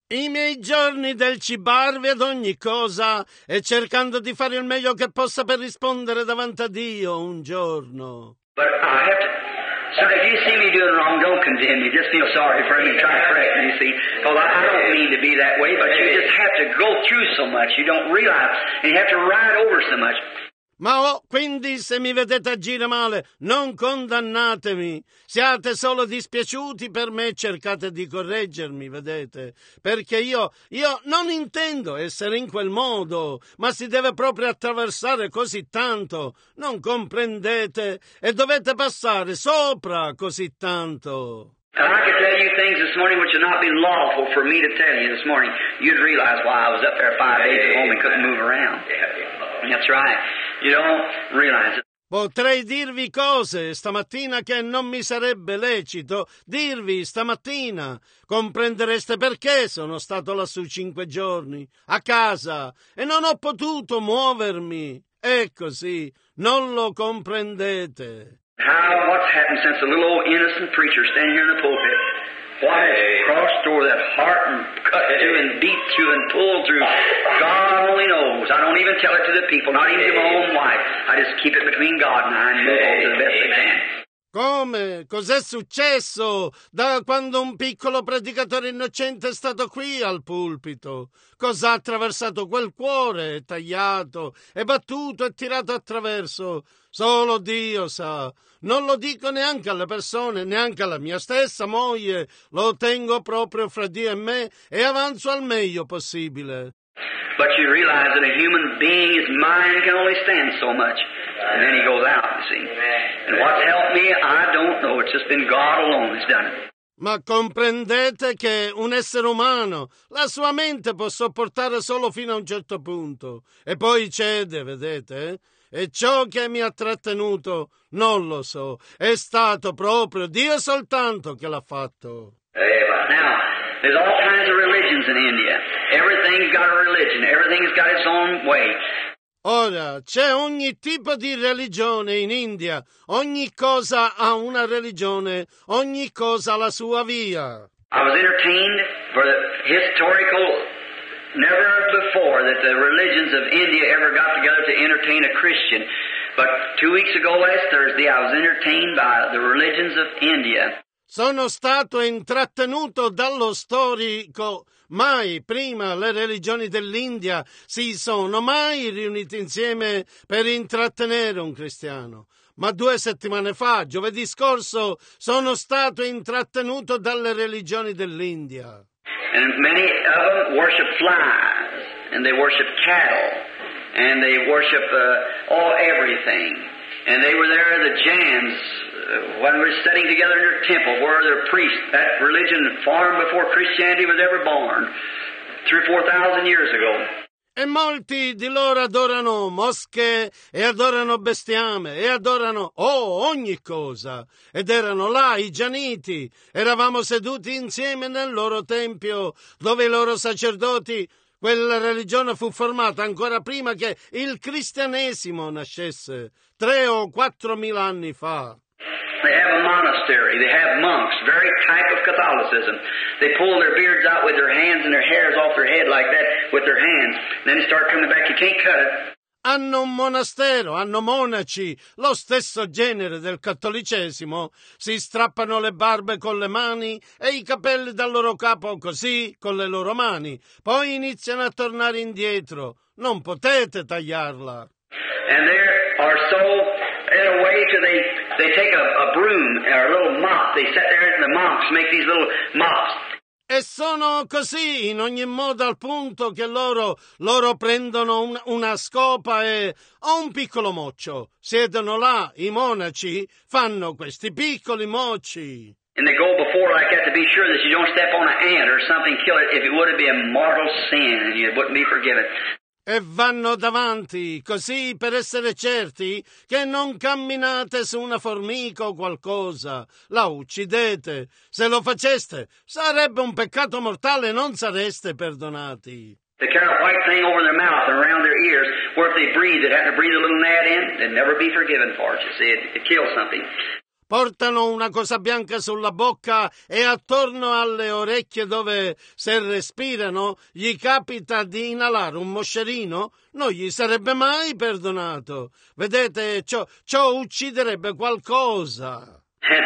I miei giorni del cibarvi ad ogni cosa e cercando di fare il meglio che possa per rispondere davanti a Dio un giorno. But I have to, so if you see me doing wrong, don't condemn me. Just feel sorry for me and try to correct me, you see. Because I, I don't mean to be that way, but you just have to go through so much. You don't realize, and you have to ride over so much. Ma oh, quindi se mi vedete agire male, non condannatemi. Siate solo dispiaciuti per me e cercate di correggermi, vedete? Perché io, io non intendo essere in quel modo, ma si deve proprio attraversare così tanto. Non comprendete? E dovete passare sopra così tanto. And I could tell you things this morning which would not be lawful for me to tell you this morning. You'd realize why I was up there five days at home and couldn't move around. That's right. You don't realize it. Potrei dirvi cose stamattina che non mi sarebbe lecito dirvi stamattina. Comprendereste perché sono stato lassù cinque giorni, a casa, e non ho potuto muovermi. È così, non lo comprendete. How, what's happened since the little old innocent preacher standing here in the pulpit? What has crossed over that heart and cut through and beat through and pulled through? God only knows. I don't even tell it to the people, not even to my own wife. I just keep it between God and I and move on to the best I can. Come? Cos'è successo da quando un piccolo predicatore innocente è stato qui al pulpito? Cosa ha attraversato quel cuore tagliato e battuto e tirato attraverso? Solo Dio sa. Non lo dico neanche alle persone, neanche alla mia stessa moglie. Lo tengo proprio fra Dio e me e avanzo al meglio possibile. But you realize that a human being, his mind can only stand so much. And then he goes out, you see. And what's helped me, I don't know. It's just been God alone who's done it. Ma comprendete che un essere umano, la sua mente può sopportare solo fino a un certo punto. E poi cede, vedete? E ciò che mi ha trattenuto, non lo so. È stato proprio Dio soltanto che l'ha fatto. Amen. Now, there's all kinds of religions in India. Everything's got a religion. Everything's got its own way. Ora, c'è ogni tipo di religione in India, ogni cosa ha una religione, ogni cosa ha la sua via. I was entertained for the historical, never before that the religions of India ever got together to entertain a Christian. But two weeks ago, last Thursday, I was entertained by the religions of India. Sono stato intrattenuto dallo storico. Mai prima le religioni dell'India si sono mai riunite insieme per intrattenere un cristiano. Ma due settimane fa, giovedì scorso, sono stato intrattenuto dalle religioni dell'India. And many of them worship flies, and they worship cattle, and they worship uh, all everything. And they were there, the Jains, uh, when we were sitting together in their temple, where their priests, that religion formed before Christianity was ever born, three or four thousand years ago. E molti di loro adorano mosche e adorano bestiame e adorano oh, ogni cosa. Ed erano là i Gianiti. Eravamo seduti insieme nel loro tempio, dove i loro sacerdoti. Quella religione fu formata ancora prima che il cristianesimo nascesse, tre o quattro mila anni fa. They have a monastery. They have monks, very type of Catholicism. They pull their beards out with their hands and their hairs off their head like that with their hands. Then they start coming back. You can't cut it. Hanno un monastero, hanno monaci, lo stesso genere del cattolicesimo. Si strappano le barbe con le mani e i capelli dal loro capo così, con le loro mani. Poi iniziano a tornare indietro. Non potete tagliarla. And they are so, in a way, to they, they take a, a broom or a little mop. They sit there and the monks make these little mops. E sono così in ogni modo al punto che loro, loro prendono un, una scopa e o un piccolo moccio. Siedono là, i monaci fanno questi piccoli mocci. And they go before like that to be sure that you don't step on an ant or something, kill it. If it would, it'd be a mortal sin and you wouldn't be forgiven. E vanno davanti, così per essere certi che non camminate su una formica o qualcosa, la uccidete. Se lo faceste, sarebbe un peccato mortale e non sareste perdonati. They carry a white thing over their mouth and around their ears, where if they breathe, it had to breathe a little gnat in, they'd never be forgiven for it. You see, it, it kills something. portano una cosa bianca sulla bocca e attorno alle orecchie dove, se respirano, gli capita di inalare un moscerino, non gli sarebbe mai perdonato. Vedete, ciò, ciò ucciderebbe qualcosa.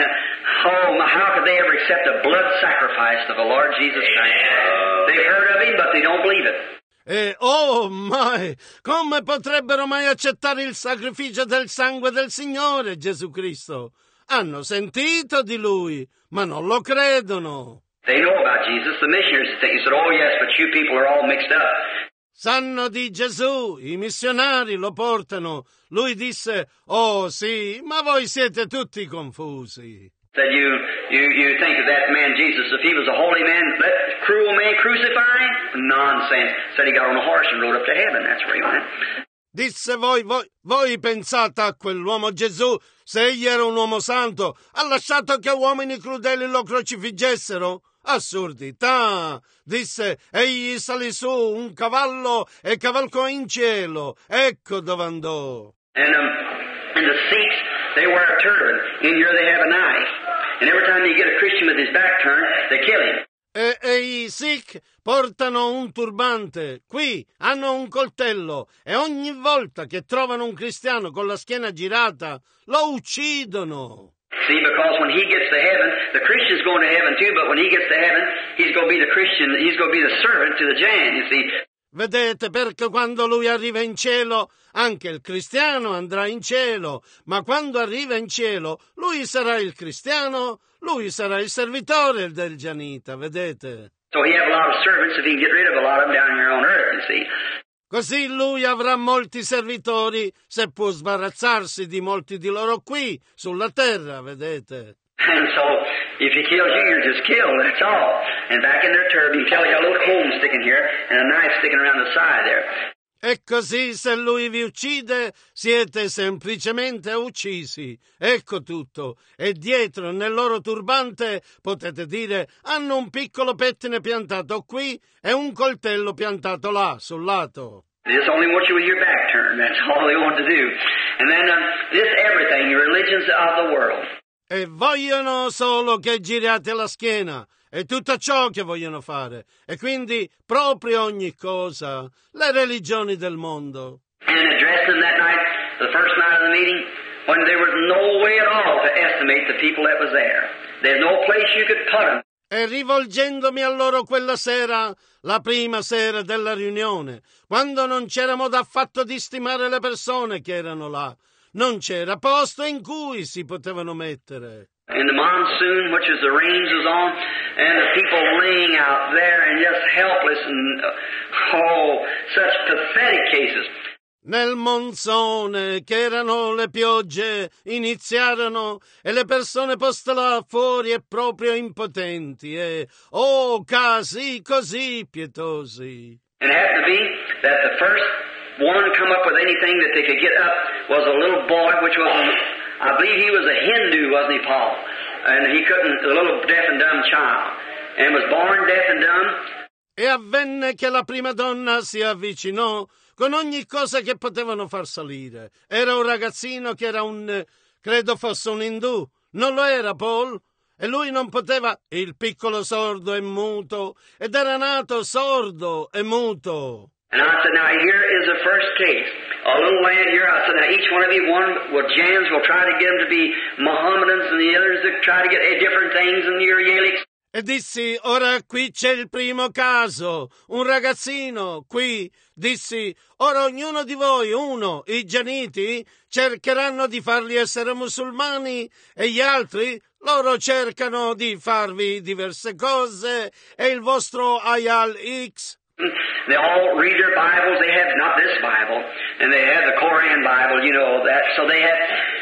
Oh, how could they ever accept a blood sacrifice of the Lord Jesus Christ? They've heard of him, but they don't believe it. E oh mai, come potrebbero mai accettare il sacrificio del sangue del Signore Gesù Cristo? Hanno sentito di Lui, ma non lo credono. They know about Jesus. The missionaries think, he said, oh yes, but you people are all mixed up. Sanno di Gesù, i missionari lo portano. Lui disse, oh sì, ma voi siete tutti confusi. Said you, you, you think that that man Jesus, if he was a holy man, let cruel man crucify him? Nonsense. Said he got on a horse and rode up to heaven. That's where he went. Disse voi, voi, voi pensate a quell'uomo Gesù, se egli era un uomo santo, ha lasciato che uomini crudeli lo crocifiggessero? Assurdità! Disse, egli salì su un cavallo e cavalcò in cielo. Ecco dove andò. And, um, and the Sikhs, they wear a turban. In here they have a knife. And every time you get a Christian with his back turned, they kill him. E, e i Sikh portano un turbante, qui hanno un coltello e ogni volta che trovano un cristiano con la schiena girata lo uccidono. See, because when he gets to heaven, the Christian's going to heaven too, but when he gets to heaven, he's going to be the Christian, he's going to be the servant to the Jan, you see. Vedete, perché quando lui arriva in cielo, anche il cristiano andrà in cielo, ma quando arriva in cielo, lui sarà il cristiano, lui sarà il servitore del Gianita, vedete? So he have a lot of servants if he can get rid of a lot of them down here on earth, you see. Così lui avrà molti servitori se può sbarazzarsi di molti di loro qui, sulla terra, vedete? And so, if he kills you, you're just killed, that's all. And back in their turban, you can tell he got a little comb sticking here and a knife sticking around the side there. E così se lui vi uccide, siete semplicemente uccisi. Ecco tutto. E dietro, nel loro turbante, potete dire, hanno un piccolo pettine piantato qui e un coltello piantato là, sul lato. They just only want you with your back turned. That's all they want to do. And then um, this everything, your religions of the world. E vogliono solo che giriate la schiena. È tutto ciò che vogliono fare. E quindi proprio ogni cosa, le religioni del mondo. And addressed them that night, the first night of the meeting, when there was no way at all to estimate the people that was there. There's no place you could put them. E rivolgendomi a loro quella sera, la prima sera della riunione, quando non c'era modo affatto di stimare le persone che erano là, non c'era posto in cui si potevano mettere. In the monsoon, which is the rains was on, and the people laying out there and just helpless and, uh, oh, such pathetic cases. Nel monsone, che erano le piogge, iniziarono e le persone poste là fuori e proprio impotenti e, oh, casi così pietosi. And it happened to be that the first one to come up with anything that they could get up was a little boy, which was, I believe he was a Hindu, wasn't he, Paul? And he couldn't, a little deaf and dumb child, and was born deaf and dumb. E avvenne che la prima donna si avvicinò con ogni cosa che potevano far salire. Era un ragazzino che era un, credo fosse un indù, non lo era Paul? E lui non poteva, il piccolo sordo e muto, ed era nato sordo e muto. And I said, now here is the first case. A little lad here, I said, now each one of you, one with Jans will try to get them to be Mohammedans and the others that try to get different things in your Yalics. E dissi, ora qui c'è il primo caso, un ragazzino, qui, dissi, ora ognuno di voi, uno, i Gianiti, cercheranno di farli essere musulmani e gli altri, loro cercano di farvi diverse cose e il vostro Ayal X. They all read their Bibles, they have, not this Bible, and they have the Koran Bible, you know, that, so they have,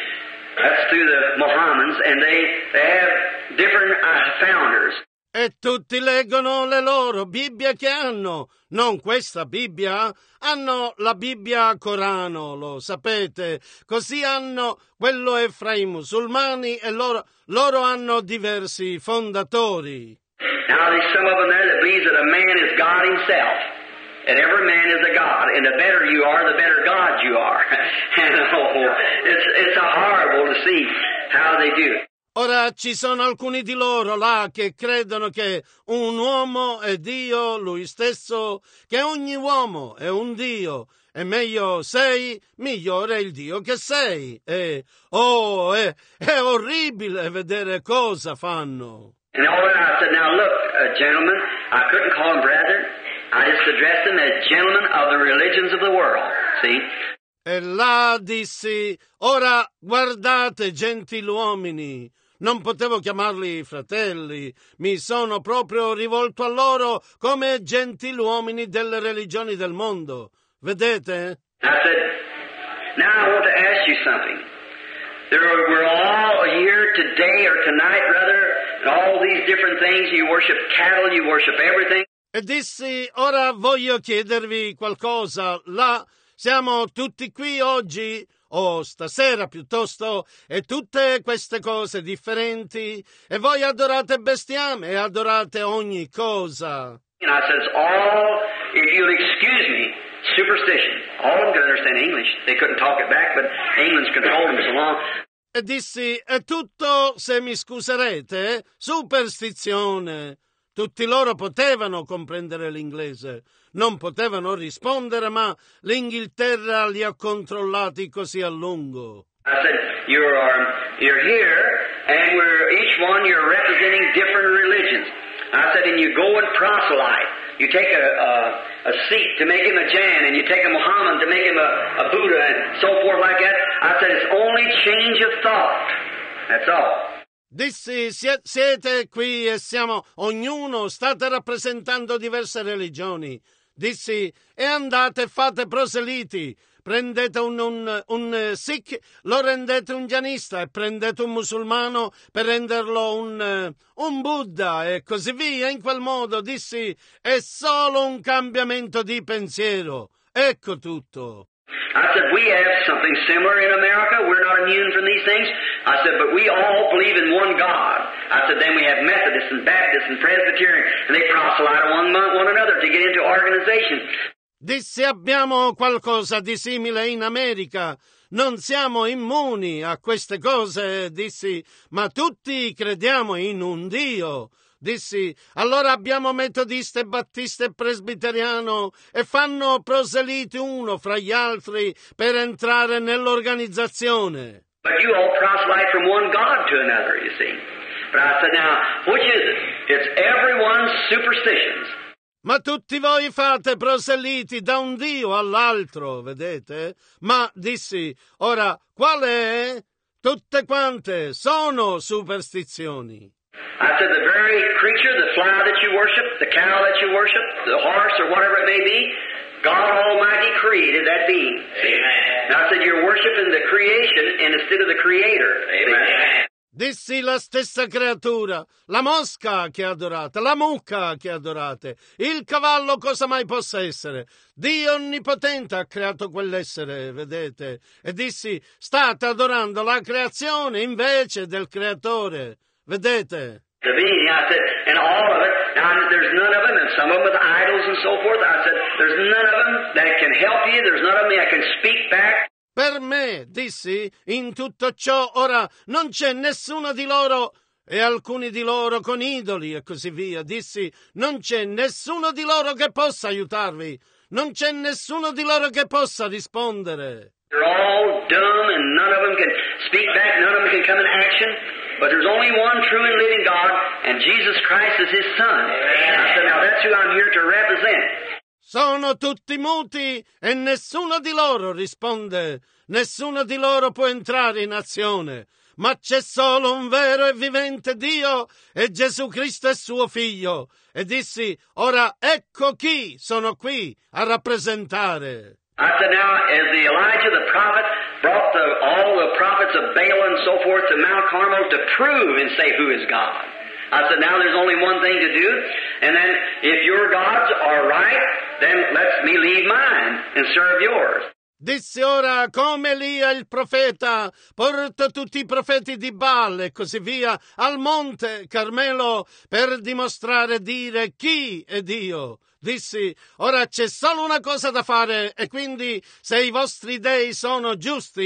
that's through the Mohammedans, and they, they have different uh, founders. E tutti leggono le loro Bibbie che hanno, non questa Bibbia, hanno la Bibbia Corano, lo sapete, così hanno, quello è fra i musulmani e loro, loro hanno diversi fondatori. Now there's some of them there that believes that a man is God himself. And every man is a God, and the better you are, the better God you are. And oh, it's it's horrible to see how they do it. Ora ci sono alcuni di loro là che credono che un uomo è Dio lui stesso, che ogni uomo è un Dio, e meglio sei, migliore è il Dio che sei. E, oh, è, è orribile vedere cosa fanno. And all that, I said, now look, uh, gentlemen, I couldn't call them brethren. I just addressed them as gentlemen of the religions of the world, see? E là dissi, ora guardate gentiluomini, non potevo chiamarli fratelli, mi sono proprio rivolto a loro come gentiluomini delle religioni del mondo. Vedete? I said, now I want to ask you something. There, we're all here today or tonight, rather, and all these different things. You worship cattle, you worship everything. E dissi, ora voglio chiedervi qualcosa. Là siamo tutti qui oggi, o stasera piuttosto, e tutte queste cose differenti, e voi adorate bestiame e adorate ogni cosa. And I said, it's all, if you'll excuse me, superstition. All of them could understand English. They couldn't talk it back, but England's controlled them so long. E dissi, è tutto, se mi scuserete, superstizione. Tutti loro potevano comprendere l'inglese, non potevano rispondere, ma l'Inghilterra li ha controllati così a lungo. I said, you're, um, you're here, and we're each one, you're representing different religions. I said, and you go and proselyte. You take a, a, a Sikh to make him a Jain, and you take a Muhammad to make him a, a Buddha, and so forth like that. I said, it's only change of thought. That's all. Dissi, siete qui e siamo, ognuno state rappresentando diverse religioni. Dissi, e andate e fate proseliti. Prendete un, un, un Sikh, lo rendete un Janista, e prendete un musulmano per renderlo un, un Buddha, e così via. In quel modo, dissi, è solo un cambiamento di pensiero. Ecco tutto. I said, we have something similar in America. We're not immune from these things. I said, but we all believe in one God. I said, then we have Methodists and Baptists and Presbyterian, and they proselyte one, one another to get into organizations. Dissi, abbiamo qualcosa di simile in America. Non siamo immuni a queste cose, dissi, ma tutti crediamo in un Dio. Dissi, allora abbiamo metodista, battista e presbiteriano e fanno proseliti uno fra gli altri per entrare nell'organizzazione. But you all proselyte from one God to another, you see. But I said, now, which is it? It's everyone's superstitions. Ma tutti voi fate proseliti da un Dio all'altro, vedete? Ma dissi, ora, qual è? Tutte quante sono superstizioni. I said, the very creature, the fly that you worship, the cow that you worship, the horse or whatever it may be, God Almighty created that being. Amen. Now I said, you're worshiping the creation instead of the Creator. Amen. Dissi, la stessa creatura, la mosca che adorate, la mucca che adorate, il cavallo cosa mai possa essere. Dio Onnipotente ha creato quell'essere, vedete? E dissi, state adorando la creazione invece del creatore, vedete? The being, I said, and all of it, now there's none of them, and some of them with idols and so forth. I said, there's none of them that can help you, there's none of them that can speak back. Per me, dissi, in tutto ciò ora non c'è nessuno di loro, e alcuni di loro con idoli e così via. Dissi, non c'è nessuno di loro che possa aiutarvi, non c'è nessuno di loro che possa rispondere. They're all dumb and none of them can speak back, none of them can come in action, but there's only one true and living God, and Jesus Christ is His Son. I said, now that's who I'm here to represent. Sono tutti muti e nessuno di loro risponde, nessuno di loro può entrare in azione, ma c'è solo un vero e vivente Dio e Gesù Cristo è suo figlio. E dissi, ora ecco chi sono qui a rappresentare. I said, now, as the Elijah the prophet brought the, all the prophets of Baal and so forth to Mount Carmel to prove and say who is God. I said, now there's only one thing to do, and then if your gods are right, then let me leave mine and serve yours. Dissi, ora come Elia il profeta porta tutti i profeti di Baal e così via al monte Carmelo per dimostrare, dire chi è Dio. Dissi, ora c'è solo una cosa da fare, e quindi se i vostri dei sono giusti,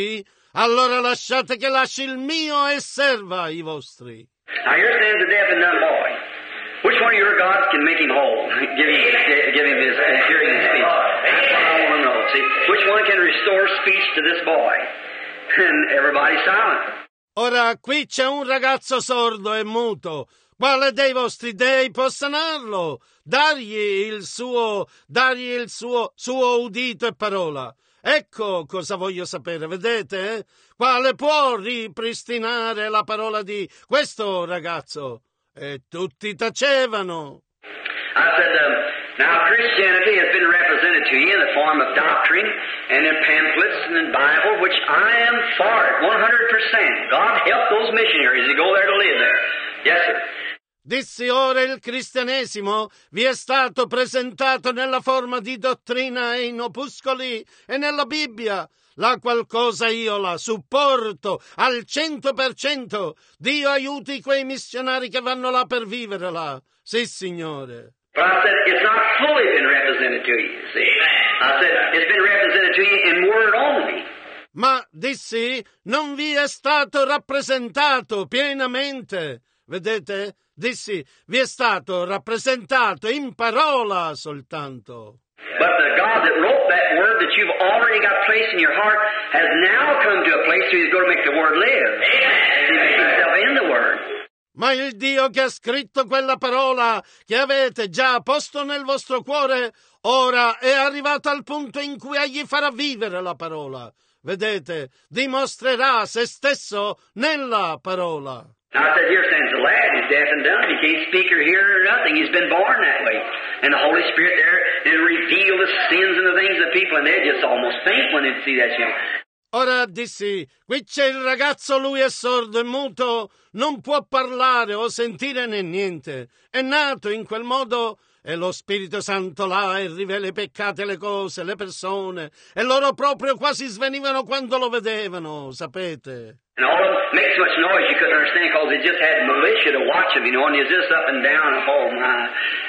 allora lasciate che lasci il mio e serva i vostri. Now here stands a deaf and dumb boy. Which one of your gods can make him whole? Give him, give him his uh, hearing and speech. That's what I want to know. See, which one can restore speech to this boy? And everybody's silent. Ora qui c'è un ragazzo sordo e muto. Quale dei vostri dei può sanarlo? Dargli il suo, dargli il suo, suo udito e parola. Ecco cosa voglio sapere, vedete? Eh? Quale può ripristinare la parola di questo ragazzo? E tutti tacevano. I said, um, now Christianity has been represented to you in the form of doctrine and in pamphlets and in Bible, which I am for it, one hundred percent. God help those missionaries to go there to live there. Yes, sir. Dissi ora il cristianesimo vi è stato presentato nella forma di dottrina e in opuscoli e nella Bibbia, la qual cosa io la supporto al cento per cento. Dio aiuti quei missionari che vanno là per vivere là. Sì, Signore. But I said, it's not fully been represented to you, see. I said, it's been represented to you in word only. Ma dissi, non vi è stato rappresentato pienamente. Vedete? Dissi, vi è stato rappresentato in parola soltanto. But the God that wrote that word that you've already got placed in your heart has now come to a place where he's going to make the word live. He makes himself in the word. Ma il Dio che ha scritto quella parola che avete già posto nel vostro cuore, ora è arrivato al punto in cui egli farà vivere la parola. Vedete, dimostrerà se stesso nella parola. Now I said, here stands the lad, he's deaf and dumb, he can't speak or hear or nothing, he's been born that way. And the Holy Spirit there will reveal the sins and the things of people, and they just almost faint when they see that young. Ora dissi, qui c'è il ragazzo, lui è sordo e muto, non può parlare o sentire né niente, è nato in quel modo e lo Spirito Santo là e rivela i peccati, le cose, le persone, e loro proprio quasi svenivano quando lo vedevano, sapete. And all of them make so much noise you couldn't understand because they just had militia to watch them, you know, and he's just up and down and oh my.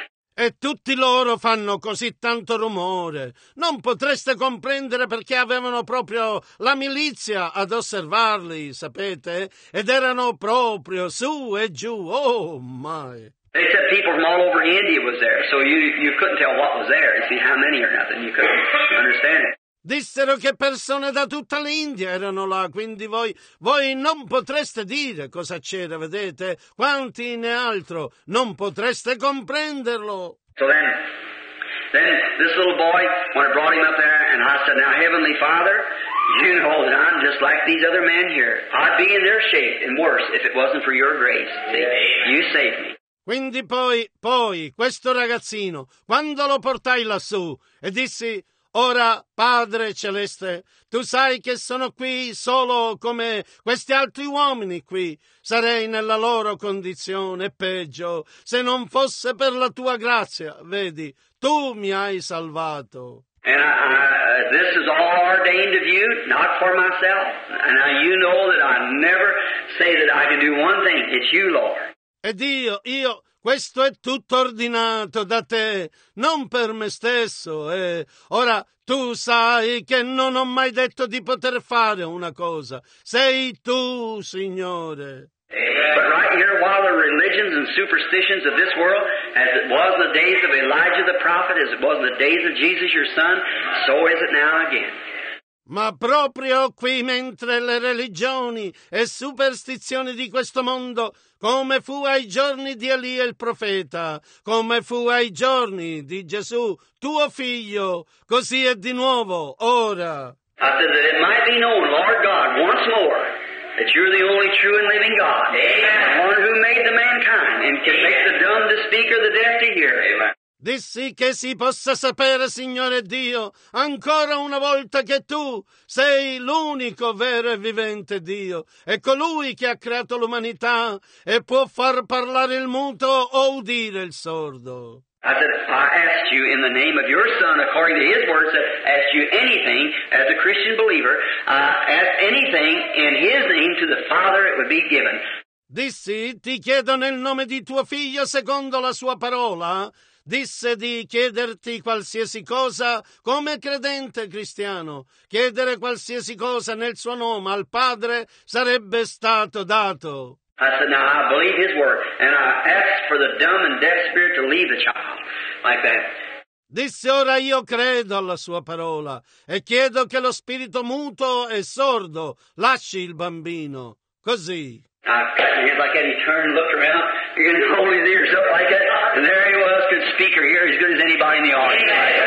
E tutti loro fanno così tanto rumore. Non potreste comprendere perché avevano proprio la milizia ad osservarli, sapete? Ed erano proprio su e giù. Oh, my. They said people from all over India was there, so you you couldn't tell what was there. You see how many or nothing. You couldn't understand it. Dissero che persone da tutta l'India erano là, quindi voi, voi non potreste dire cosa c'era, vedete? Quanti ne altro, non potreste comprenderlo. So then, then this little boy, when I brought him up there, and I said, now, Heavenly Father, you know that I'm just like these other men here. I'd be in their shape and worse if it wasn't for your grace. See, you saved me. Quindi poi, poi, questo ragazzino, quando lo portai lassù e dissi, ora, Padre Celeste, tu sai che sono qui solo come questi altri uomini qui. Sarei nella loro condizione, peggio, se non fosse per la tua grazia. Vedi, tu mi hai salvato. And I, I, this is all ordained of you, not for myself. And I, you know that I never say that I can do one thing. It's you, Lord. Ed io, io... Questo è tutto ordinato da te, non per me stesso. E ora tu sai che non ho mai detto di poter fare una cosa. Sei tu, Signore. But right here, while the religions and superstitions of this world, as it was in the days of Elijah the prophet, as it was in the days of Jesus your son, so is it now again. Ma proprio qui, mentre le religioni e superstizioni di questo mondo, come fu ai giorni di Elia il profeta, come fu ai giorni di Gesù, tuo figlio, così è di nuovo, ora. I said that it might be known, Lord God, once more, that you're the only true and living God, the one who made the mankind and can make the dumb to speak or the deaf to hear. Amen. Dissi che si possa sapere, Signore Dio, ancora una volta che tu sei l'unico vero e vivente Dio, e colui che ha creato l'umanità e può far parlare il muto o udire il sordo. I said, I asked you in the name of your Son, according to His words, that asked you anything as a Christian believer, uh, ask anything in His name to the Father, it would be given. Dissi, ti chiedo nel nome di tuo figlio secondo la sua parola. Disse di chiederti qualsiasi cosa come credente cristiano. Chiedere qualsiasi cosa nel suo nome al Padre sarebbe stato dato. I said, now I believe his word, and I asked for the dumb and deaf spirit to leave the child, like that. Disse, ora io credo alla sua parola e chiedo che lo spirito muto e sordo lasci il bambino. Così. I cut my hands like that. He turned and looked around, began to hold his ears up like that, and there he was, could speak or hear as good as anybody in the audience.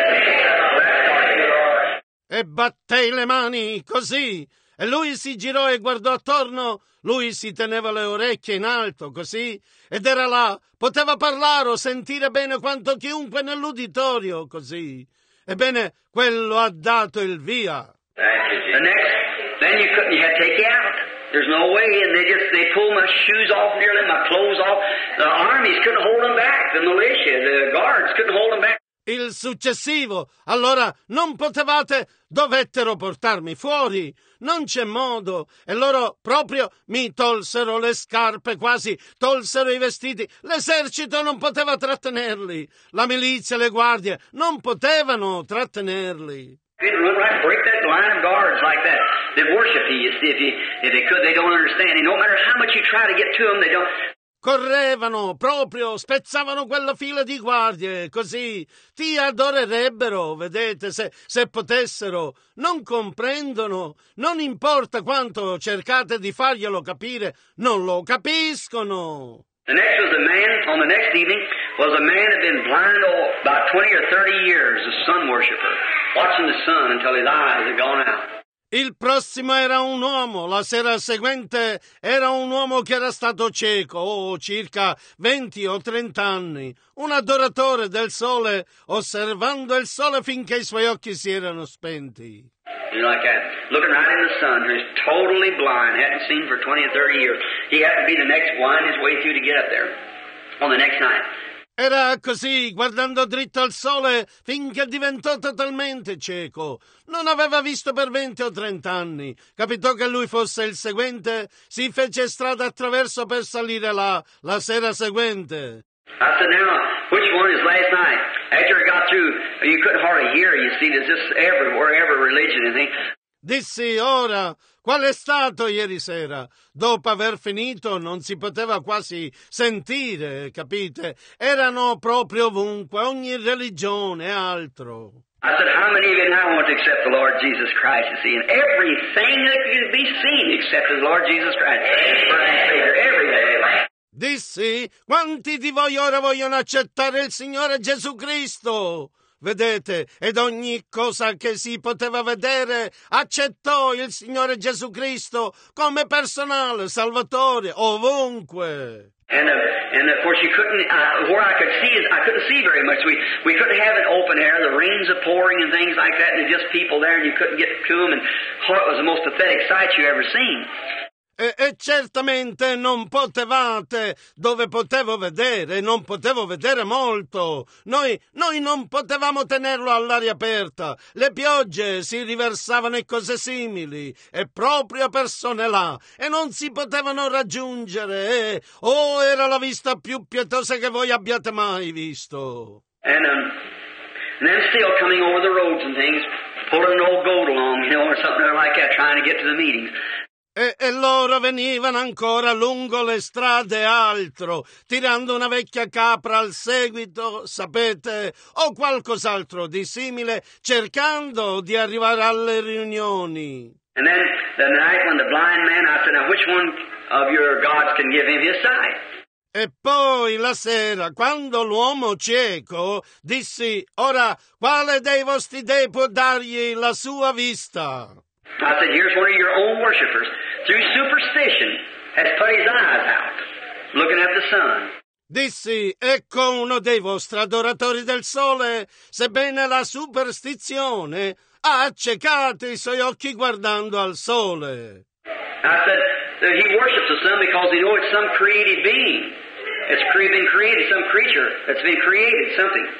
E battei le mani così, e lui si girò e guardò attorno. Lui si teneva le orecchie in alto così, ed era là, poteva parlare o sentire bene quanto chiunque nell'uditorio così. Ebbene, quello ha dato il via. The next, then you couldn't, you had to take you out. There's no way, and they just, they pulled my shoes off nearly, my clothes off. The armies couldn't hold them back, the militia, the guards couldn't hold them back. Il successivo, allora non potevate, dovettero portarmi fuori, non c'è modo, e loro proprio mi tolsero le scarpe, quasi tolsero i vestiti, l'esercito non poteva trattenerli, la milizia e le guardie non potevano trattenerli. They'd run right, break that line of guards like that. They'd worship you, you see, if, you, if they could, they don't understand. And no matter how much you try to get to them, they don't... Correvano, proprio, spezzavano quella fila di guardie, così ti adorerebbero, vedete, se, se potessero. Non comprendono, non importa quanto cercate di farglielo capire, non lo capiscono. The next was a man, on the next evening, was a man that had been blind oh, about twenty or thirty years, a sun worshiper, watching the sun until his eyes had gone out. Il prossimo era un uomo, la sera seguente era un uomo che era stato cieco, oh, circa venti o trenta anni, un adoratore del sole, osservando il sole finché i suoi occhi si erano spenti. You know, like that, looking right in the sun, he's totally blind, hadn't seen for twenty or thirty years. He had to be the next wind his way through to get up there on the next night. Era così, guardando dritto al sole, finché diventò totalmente cieco. Non aveva visto per venti o trenta anni. Capitò che lui fosse il seguente, si fece strada attraverso per salire là, la sera seguente. I said, now, which one is last night? After I got through, you couldn't hardly hear, you see, there's just everywhere, every religion and thing. Dissi, ora, qual è stato ieri sera? Dopo aver finito non si poteva quasi sentire, capite? Erano proprio ovunque, ogni religione e altro. I said, how many of you now want to accept the Lord Jesus Christ, you see? And everything that could be seen except the Lord Jesus Christ. Every day. Dissi, quanti di voi ora vogliono accettare il Signore Gesù Cristo? Vedete, ed ogni cosa che si poteva vedere accettò il Signore Gesù Cristo come personale salvatore ovunque. And uh, and of course you couldn't. Uh, where I could see is I couldn't see very much. We we couldn't have it open air. The rains are pouring and things like that, and there's just people there, and you couldn't get to them. And oh, it was the most pathetic sight you ever seen. E, e certamente non potevate, dove potevo vedere, non potevo vedere molto. Noi, noi non potevamo tenerlo all'aria aperta. Le piogge si riversavano e cose simili, e proprio persone là, e non si potevano raggiungere. E, oh, era la vista più pietosa che voi abbiate mai visto. And, um, and then still coming over the roads and things, pulling an old goat along, you know, or something like that, trying to get to the meetings. E, e loro venivano ancora lungo le strade e altro, tirando una vecchia capra al seguito, sapete, o qualcos'altro di simile, cercando di arrivare alle riunioni. And then the night when the blind man, I said, now which one of your gods can give him his sight? E poi la sera, quando l'uomo cieco, dissi, ora, quale dei vostri dei può dargli la sua vista? I said, here's one of your own worshipers, through superstition, has put his eyes out, looking at the sun. Dissi, ecco uno dei vostri adoratori del sole, sebbene la superstizione ha accecato i suoi occhi guardando al sole. I said, he worships the sun because he knows it's some created being. It's been created, some creature that's been created, something.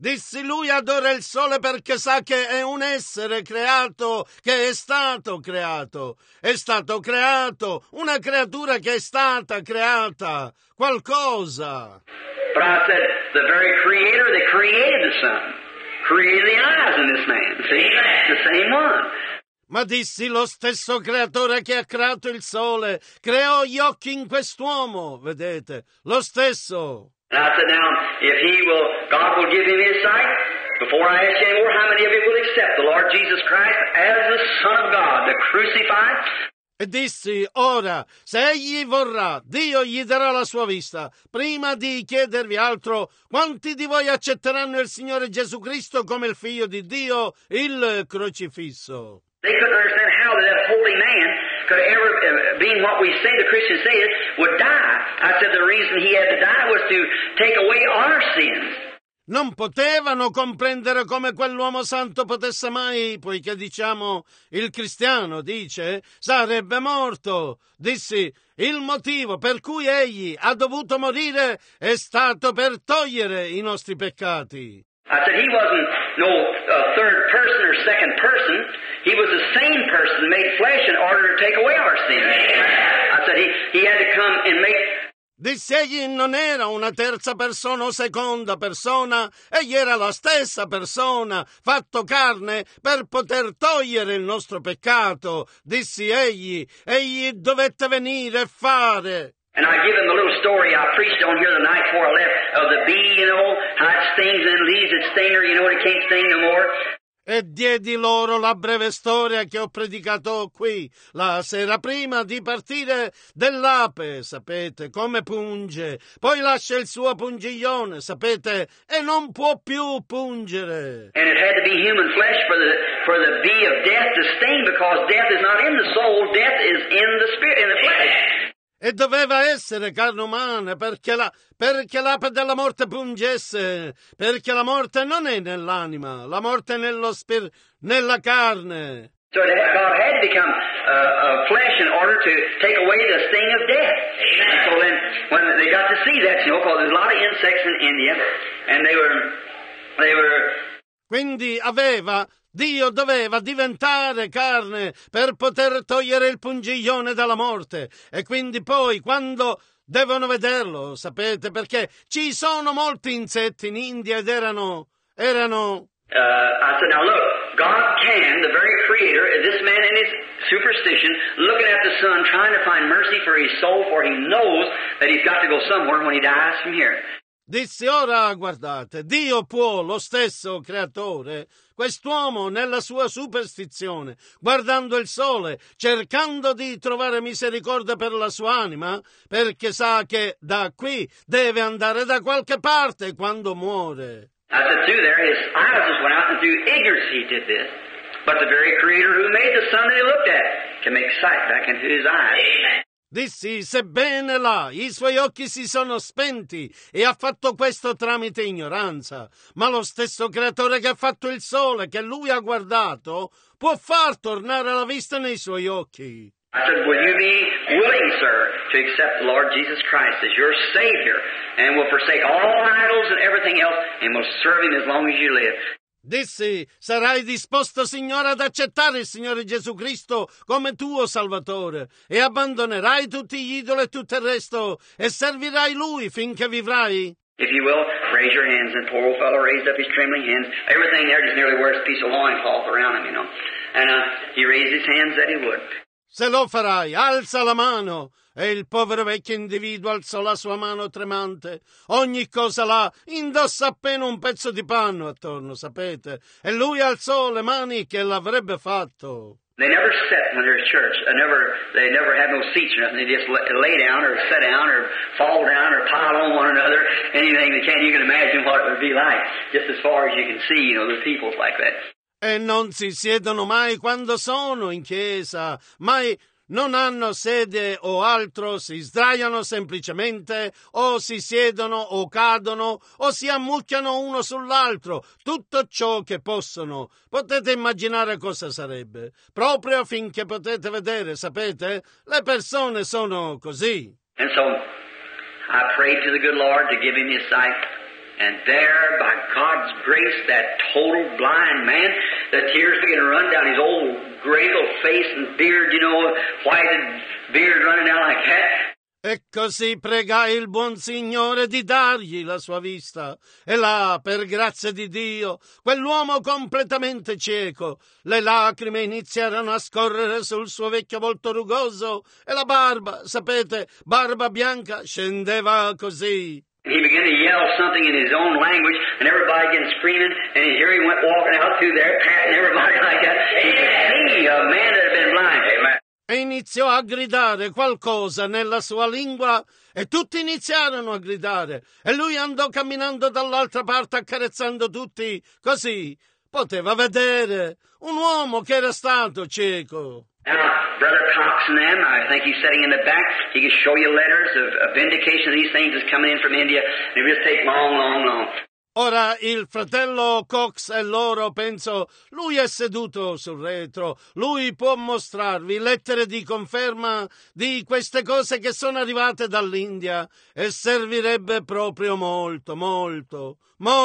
Dissi, lui adora il sole perché sa che è un essere creato, che è stato creato. È stato creato, una creatura che è stata creata, qualcosa. But I said, the very creator that created the sun, created the eyes in this man. See? The same one. Ma dissi, lo stesso creatore che ha creato il sole, creò gli occhi in quest'uomo, vedete, lo stesso. And I said, now, if he will, God will give him his sight. Before I ask you anymore, how many of you will accept the Lord Jesus Christ as the Son of God, the crucified? E dissi, ora, se egli vorrà, Dio gli darà la sua vista. Prima di chiedervi altro, quanti di voi accetteranno il Signore Gesù Cristo come il Figlio di Dio, il crocifisso? They couldn't understand how that holy man could ever, being what we say the Christians say is, would die. I said the reason he had to die was to take away our sins. Non potevano comprendere come quell'uomo santo potesse mai, poiché diciamo il cristiano dice, sarebbe morto. Dissi, il motivo per cui egli ha dovuto morire è stato per togliere i nostri peccati. I said he wasn't no uh, third person or second person. He was the same person made flesh in order to take away our sins. I said he, he had to come and make... Dissi, egli non era una terza persona o seconda persona, egli era la stessa persona, fatto carne, per poter togliere il nostro peccato. Dissi, egli, egli dovette venire e fare... And I give him the little story I preached on here the night before I left of the bee, you know, how it stings and leaves its stinger, you know, and it can't sting no more. E diedi loro la breve storia che ho predicato qui la sera prima di partire dell'ape, sapete, come punge, poi lascia il suo pungiglione, sapete, e non può più pungere. And it had to be human flesh for the for the bee of death to sting, because death is not in the soul, death is in the spirit, in the flesh. E doveva essere carne umana perché, la, perché l'ape della morte pungesse, perché la morte non è nell'anima, la morte è nello spirito, nella carne. So God had to become uh, uh, flesh in order to take away the sting of death. And so then, when they got to see that, you know, because there's a lot of insects in India, and they were, they were. Quindi aveva. Dio doveva diventare carne per poter togliere il pungiglione dalla morte. E quindi poi, quando devono vederlo, sapete, perché ci sono molti insetti in India ed erano... erano... Uh, I said, now look, God can, the very creator, this man in his superstition, looking at the sun, trying to find mercy for his soul, for he knows that he's got to go somewhere when he dies from here. Dissi, ora guardate, Dio può, lo stesso creatore, quest'uomo nella sua superstizione, guardando il sole, cercando di trovare misericordia per la sua anima, perché sa che da qui deve andare da qualche parte quando muore. I said, through there, his eyes just went out, and through ignorance he did this. But the very creator who made the sun that he looked at can make sight back into his eyes. Amen. Dissi, sebbene là i suoi occhi si sono spenti e ha fatto questo tramite ignoranza, ma lo stesso creatore che ha fatto il sole, che lui ha guardato, può far tornare la vista nei suoi occhi. I said, will you be willing, sir, to accept the Lord Jesus Christ as your Savior, and will forsake all idols and everything else, and will serve Him as long as you live? Dissi, sarai disposto, Signore, ad accettare il Signore Gesù Cristo come tuo Salvatore e abbandonerai tutti gli idoli e tutto il resto e servirai Lui finché vivrai? If you will, raise your hands. And poor old fellow raised up his trembling hands. Everything there just nearly wears a piece of loincloth around him, you know. And uh, he raised his hands that he would. Se lo farai, alza la mano. E il povero vecchio individuo alzò la sua mano tremante. Ogni cosa là indossa appena un pezzo di panno attorno, sapete? E lui alzò le mani che l'avrebbe fatto. They never sat when there's church. They never, they never had no seats or nothing. They just lay down or sit down or fall down or pile on one another. Anything they can. You can imagine what it would be like. Just as far as you can see, you know, the people's like that. E non si siedono mai quando sono in chiesa, mai non hanno sede o altro, si sdraiano semplicemente, o si siedono o cadono, o si ammucchiano uno sull'altro, tutto ciò che possono. Potete immaginare cosa sarebbe, proprio finché potete vedere, sapete? Le persone sono così. And so, I prayed to the good Lord to give him his sight. And there, by God's grace, that total blind man, the tears began to run down his old gray old face and beard, you know, whited beard running down like that. E così pregai il buon Signore di dargli la sua vista. E là, per grazia di Dio, quell'uomo completamente cieco, le lacrime iniziarono a scorrere sul suo vecchio volto rugoso e la barba, sapete, barba bianca, scendeva così. He began to yell something in his own language, and everybody began screaming, and here he went walking out through there, patting everybody like that. He could see a man that had been blind. Amen. E iniziò a gridare qualcosa nella sua lingua e tutti iniziarono a gridare e lui andò camminando dall'altra parte accarezzando tutti, così poteva vedere un uomo che era stato cieco. Now, Brother Cox and them, I think he's sitting in the back, he can show you letters of, of vindication of these things that's coming in from India, and it will take long, long, long. Ora il fratello Cox e loro, penso, lui è seduto sul retro, lui può mostrarvi lettere di conferma di queste cose che sono arrivate dall'India e servirebbe proprio molto, molto,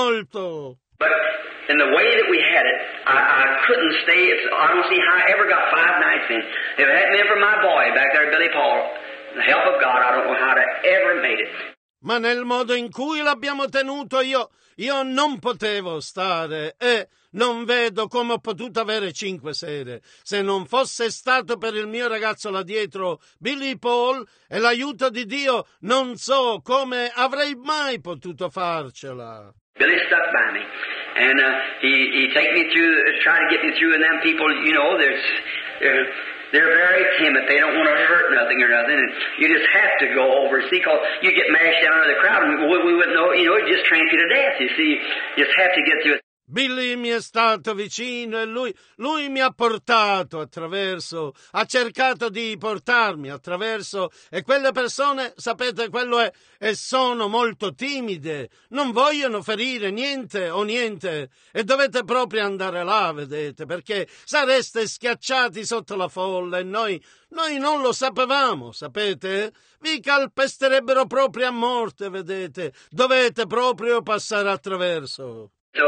molto. But in the way that we had it, I, I couldn't stay, it's, I don't see how I ever got five nights in. If it hadn't been for my boy back there, Billy Paul, the help of God, I don't know how to ever made it. Ma nel modo in cui l'abbiamo tenuto io, io non potevo stare e non vedo come ho potuto avere cinque sere. Se non fosse stato per il mio ragazzo là dietro, Billy Paul, e l'aiuto di Dio, non so come avrei mai potuto farcela. Billy stuck by me, and uh, he he take me through, try to get me through, and them people, you know, there's they're, they're very timid. They don't want to hurt nothing or nothing, and you just have to go over. See, cause you get mashed down under the crowd, and we, we wouldn't know, you know, it just tramp you to death. You see, you just have to get through it. Billy mi è stato vicino e lui, lui mi ha portato attraverso, ha cercato di portarmi attraverso e quelle persone, sapete, quello è, e sono molto timide, non vogliono ferire niente o niente e dovete proprio andare là, vedete, perché sareste schiacciati sotto la folla e noi, noi non lo sapevamo, sapete? Vi calpesterebbero proprio a morte, vedete, dovete proprio passare attraverso. So,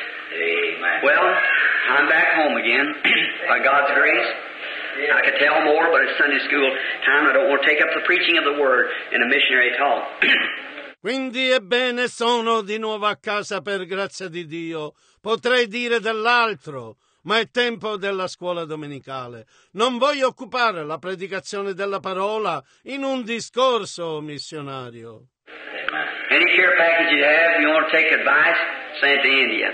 amen. Well, I'm back home again, by God's grace. I could tell more, but it's Sunday school time. I don't want to take up the preaching of the Word in a missionary talk. Quindi, ebbene, sono di nuovo a casa per grazia di Dio. Potrei dire dell'altro, ma è tempo della scuola domenicale. Non voglio occupare la predicazione della parola in un discorso missionario. Any care package you have, you want to take advice, send it to India.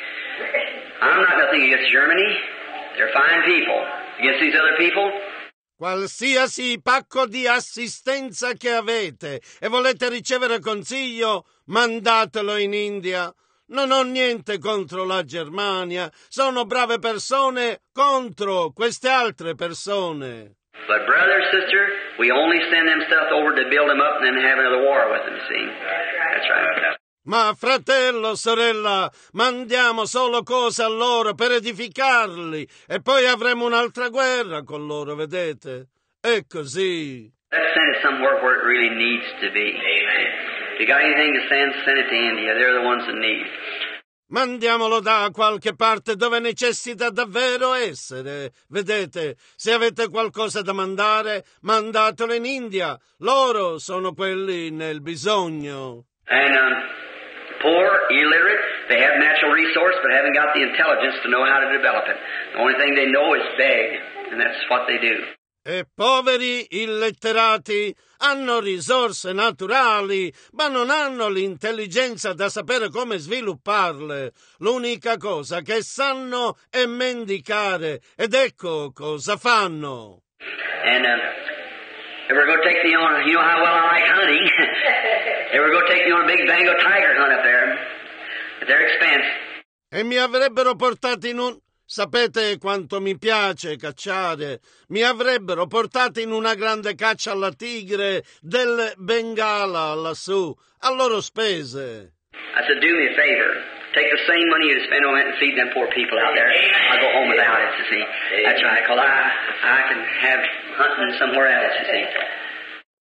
I'm not nothing against Germany. They're fine people. Against these other people? Qualsiasi pacco di assistenza che avete e volete ricevere consiglio, mandatelo in India. Non ho niente contro la Germania. Sono brave persone contro queste altre persone. But brother, sister, we only send them stuff over to build them up and then have another war with them, see? That's right. Ma fratello, sorella, mandiamo solo cose a loro per edificarli e poi avremo un'altra guerra con loro, vedete? È così. Let's send it somewhere where it really needs to be. If you got anything to send, send it to India. They're the ones that need. Mandiamolo da qualche parte dove necessita davvero essere. Vedete, se avete qualcosa da mandare, mandatelo in India. Loro sono quelli nel bisogno. And um, poor, illiterate, they have natural resource but haven't got the intelligence to know how to develop it. The only thing they know is beg, and that's what they do. E poveri illetterati hanno risorse naturali, ma non hanno l'intelligenza da sapere come svilupparle. L'unica cosa che sanno è mendicare, ed ecco cosa fanno. And uh, they were going to take me on, you know how well I like hunting. They were going to take me on a big Bengal tiger hunt up there, at their expense. E mi avrebbero portato in un... Sapete quanto mi piace cacciare? Mi avrebbero portato in una grande caccia alla tigre del Bengala lassù, a loro spese. I said, do me a favor. Take the same money you spend on it and feed them poor people out there. I'll go home without it, you see. That's right, because I, I can have hunting somewhere else, you see.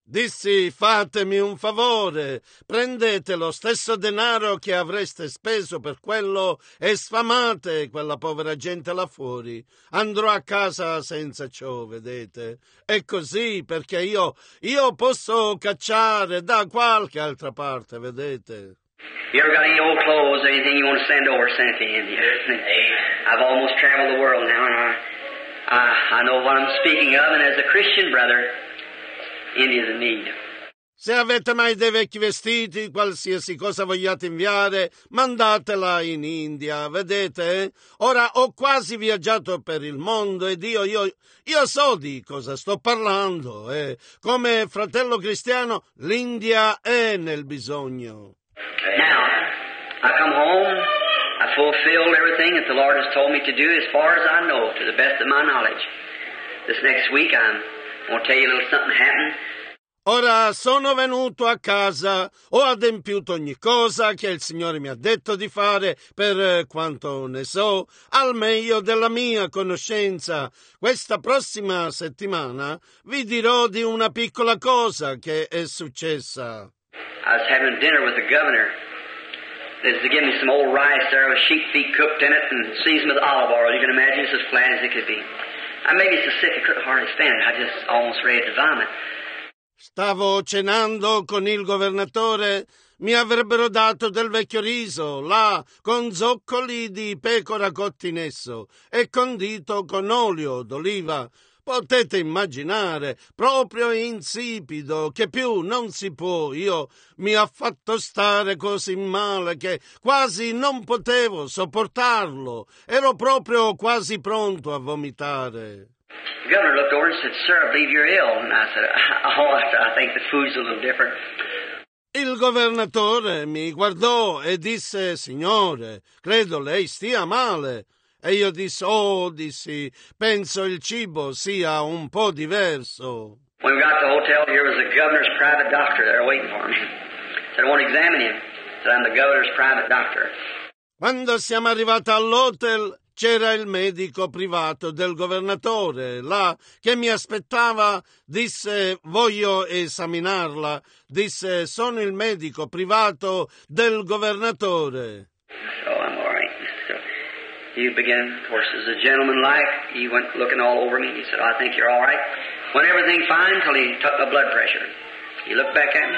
Dissi, fatemi un favore, prendete lo stesso denaro che avreste speso per quello e sfamate quella povera gente là fuori. Andrò a casa senza ciò, vedete? È così perché io, io posso cacciare da qualche altra parte, vedete? You ever got any old clothes or anything you want to send over, send it to India. I've almost traveled the world now, and I, I, I know what I'm speaking of, and as a Christian brother, India's in need. Se avete mai dei vecchi vestiti, qualsiasi cosa vogliate inviare, mandatela in India, vedete? Ora ho quasi viaggiato per il mondo ed io, io, io so di cosa sto parlando. Eh. Come fratello cristiano, l'India è nel bisogno. Now, I come home, I fulfilled everything that the Lord has told me to do as far as I know, to the best of my knowledge. This next week I'm going to tell you a little something happened. Ora sono venuto a casa, ho adempiuto ogni cosa che il Signore mi ha detto di fare per quanto ne so, al meglio della mia conoscenza. Questa prossima settimana vi dirò di una piccola cosa che è successa. I was having dinner with the governor. They was giving me some old rice there with sheep feet cooked in it and seasoned with olive oil. You can imagine it's as flat as it could be. I made me so sick I couldn't hardly stand it. I just almost ready to vomit. Stavo cenando con il governatore, mi avrebbero dato del vecchio riso, là, con zoccoli di pecora cotti in esso e condito con olio d'oliva. Potete immaginare, proprio insipido, che più non si può. Io mi ha fatto stare così male che quasi non potevo sopportarlo. Ero proprio quasi pronto a vomitare. The governor looked over and said, "Sir, I believe you're ill." And I said, "Oh, I think the food's a little different." Il governatore mi guardò e disse, "Signore, credo lei stia male." E io dissi, oh, dissi, penso il cibo sia un po' diverso. When we got to the hotel, here was the governor's private doctor there waiting for me. Said, "I want to examine him." Said, "I'm the governor's private doctor." Quando siamo arrivati all'hotel, c'era il medico privato del governatore, là, che mi aspettava. Disse, voglio esaminarla. Disse, sono il medico privato del governatore. So I'm all right. So he began, of course, as a gentleman like, he went looking all over me. He said, "I think you're all right." Went everything fine till he took my blood pressure. He looked back at me.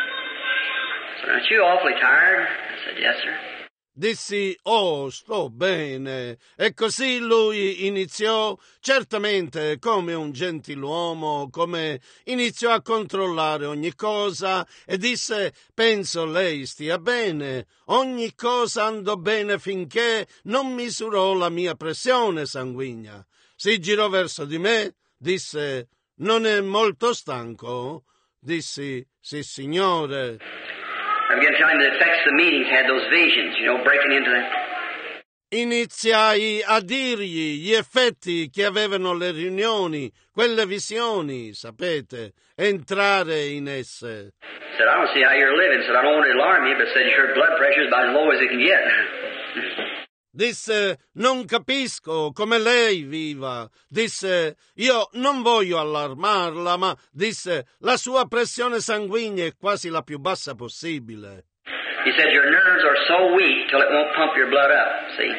Said, "Aren't you awfully tired?" I said, "Yes, sir." Dissi, oh, sto bene. E così lui iniziò, certamente come un gentiluomo, come iniziò a controllare ogni cosa e disse, penso lei stia bene. Ogni cosa andò bene finché non misurò la mia pressione sanguigna. Si girò verso di me, disse, non è molto stanco? Dissi, sì, signore. I began to tell him the effects of the meetings had those visions, you know, breaking into the... Iniziai a dirgli gli effetti che avevano le riunioni, quelle visioni, sapete, entrare in esse. Said, "I don't see how you're living." Said, "I don't want to alarm you, but said your blood pressure is about as low as it can get." Disse, non capisco come lei viva. Disse, io non voglio allarmarla, ma disse, la sua pressione sanguigna è quasi la più bassa possibile. He said, "Your nerves are so weak till it won't pump your blood up, see?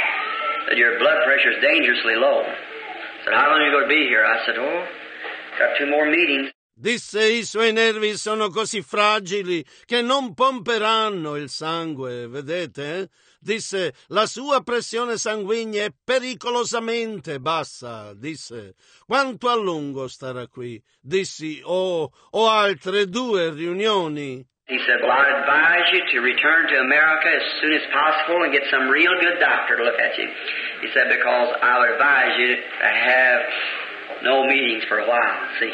That your blood pressure is dangerously low." Said, "How long are you going to be here?" I said, "Oh, got two more meetings." Disse, i suoi nervi sono così fragili che non pomperanno il sangue, vedete? Disse, la sua pressione sanguigna è pericolosamente bassa. Disse, quanto a lungo starà qui? Dissi, oh, ho altre due riunioni. He said, "Well, I'd advise you to return to America as soon as possible and get some real good doctor to look at you." He said, "Because I would advise you to have no meetings for a while, see?"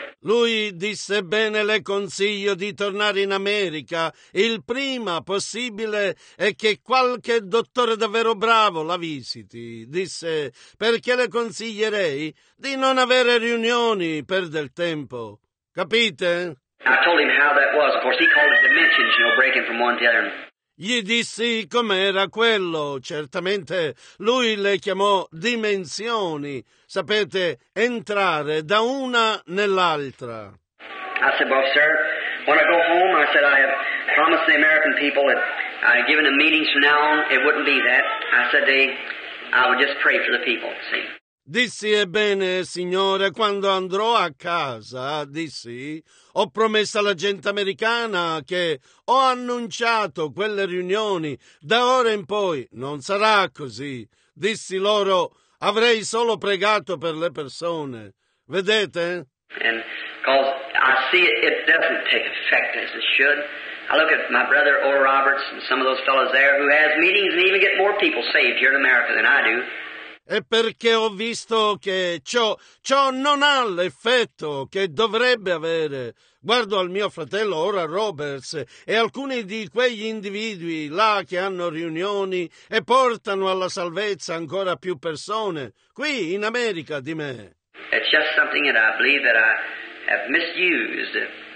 Lui disse, bene, le consiglio di tornare in America il prima possibile e che qualche dottore davvero bravo la visiti. Disse, perché le consiglierei di non avere riunioni per del tempo. Capite? I told him how that was. Of course, he called it dimensions, you know, breaking from one to the other. Gli dissi com'era quello. Certamente lui le chiamò dimensioni. Sapete, entrare da una nell'altra. I said, well, sir, when I go home, I said, I have promised the American people that I given them meetings from now on, it wouldn't be that. I said, they, I would just pray for the people, see. Dissi, ebbene, signore, quando andrò a casa, dissi, ho promesso alla gente americana che ho annunciato quelle riunioni, da ora in poi non sarà così. Dissi loro, avrei solo pregato per le persone. Vedete? And because I see it, it doesn't take effect as it should. I look at my brother Oral Roberts and some of those fellows there who has meetings and even get more people saved here in America than I do. E perché ho visto che ciò, ciò non ha l'effetto che dovrebbe avere. Guardo al mio fratello Oral Roberts e alcuni di quegli individui là che hanno riunioni e portano alla salvezza ancora più persone, qui in America di me. It's just something that I believe that I have misused,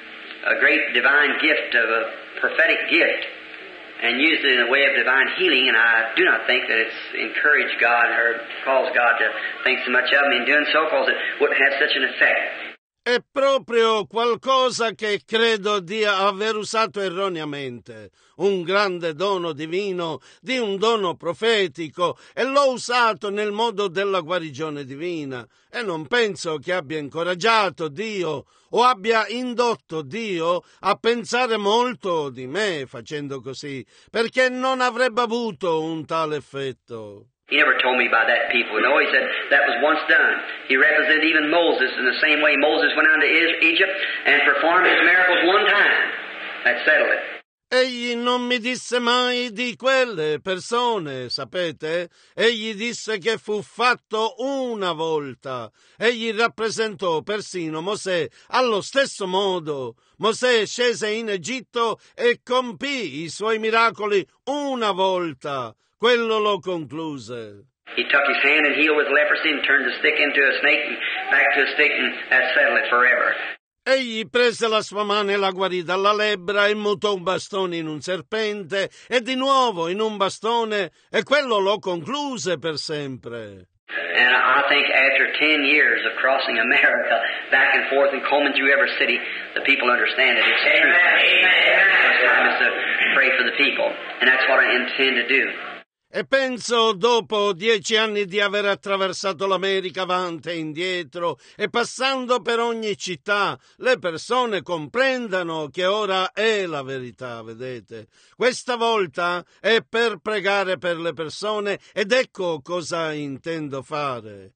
a great divine gift of a prophetic gift, and used it in a way of divine healing, and I do not think that it's encouraged God or caused God to think so much of me in doing so, because it wouldn't have such an effect. È proprio qualcosa che credo di aver usato erroneamente, un grande dono divino, di un dono profetico, e l'ho usato nel modo della guarigione divina, e non penso che abbia incoraggiato Dio o abbia indotto Dio a pensare molto di me facendo così, perché non avrebbe avuto un tale effetto. He never told me about that people. No, he said that was once done. He represented even Moses in the same way Moses went down to Egypt and performed his miracles one time. That settled it. Egli non mi disse mai di quelle persone, sapete? Egli disse che fu fatto una volta. Egli rappresentò persino Mosè allo stesso modo. Mosè scese in Egitto e compì i suoi miracoli una volta. Quello lo concluse. He took his hand and healed with leprosy and turned the stick into a snake and back to a stick, and that settled it forever. Egli prese la sua mano e la guarì dalla lebbra e mutò un bastone in un serpente e di nuovo in un bastone, e quello lo concluse per sempre. And I think after ten years of crossing America, back and forth and combing through every city, the people understand it. It's true. It's time is to pray for the people, and that's what I intend to do. E penso, dopo dieci anni di aver attraversato l'America avanti e indietro e passando per ogni città, le persone comprendano che ora è la verità, vedete. Questa volta è per pregare per le persone, ed ecco cosa intendo fare.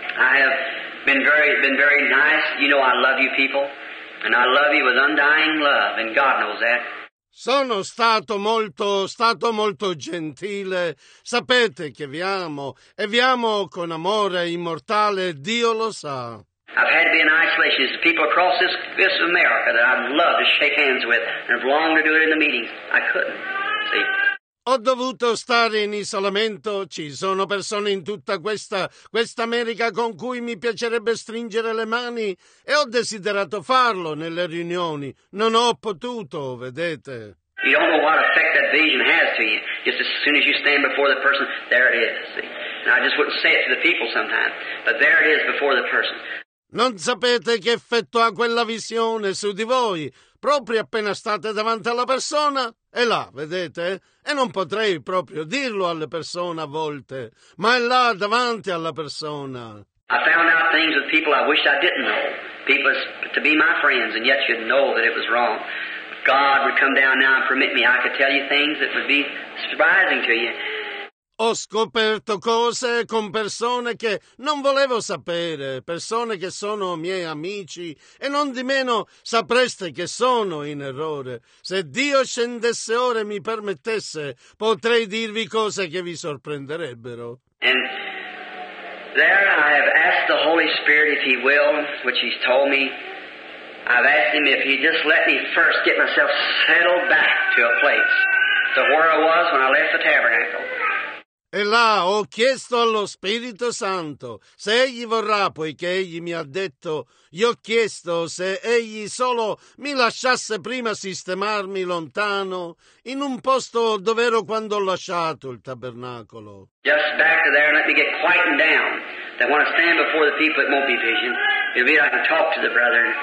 I have been very, been very nice. You know I love you people, and I love you with undying love, and God knows that. Sono stato molto, stato molto gentile, sapete che vi amo, e vi amo con amore immortale, Dio lo sa. I've had to be in isolation. There's people across this, this America that I'd love to shake hands with, and I've longed to do it in the meetings. I couldn't, see. Ho dovuto stare in isolamento, ci sono persone in tutta questa, questa America con cui mi piacerebbe stringere le mani e ho desiderato farlo nelle riunioni, non ho potuto, vedete. You don't know what effect that vision has to you. Just as soon as you stand before the person, there it is, see. And I just wouldn't say it to the people sometimes, but there it is before the person. Non sapete che effetto ha quella visione su di voi, proprio appena state davanti alla persona, è là, vedete? E non potrei proprio dirlo alle persone a volte, ma è là davanti alla persona. I found out things with people I wished I didn't know. People to be my friends, and yet you'd know that it was wrong. God would come down now and permit me. I could tell you things that would be surprising to you. Ho scoperto cose con persone che non volevo sapere, persone che sono miei amici, e non di meno sapreste che sono in errore. Se Dio scendesse ora e mi permettesse, potrei dirvi cose che vi sorprenderebbero. And there I have asked the Holy Spirit if He will, which He's told me. I've asked Him if He'd just let me first get myself settled back to a place, to where I was when I left the tabernacle. E là ho chiesto allo Spirito Santo se egli vorrà, poiché egli mi ha detto, gli ho chiesto se egli solo mi lasciasse prima sistemarmi lontano, in un posto dove ero quando ho lasciato il tabernacolo. Just back to there and let me get quietened down. That when I stand before the people it won't be vision. It'll be I can talk to the brother.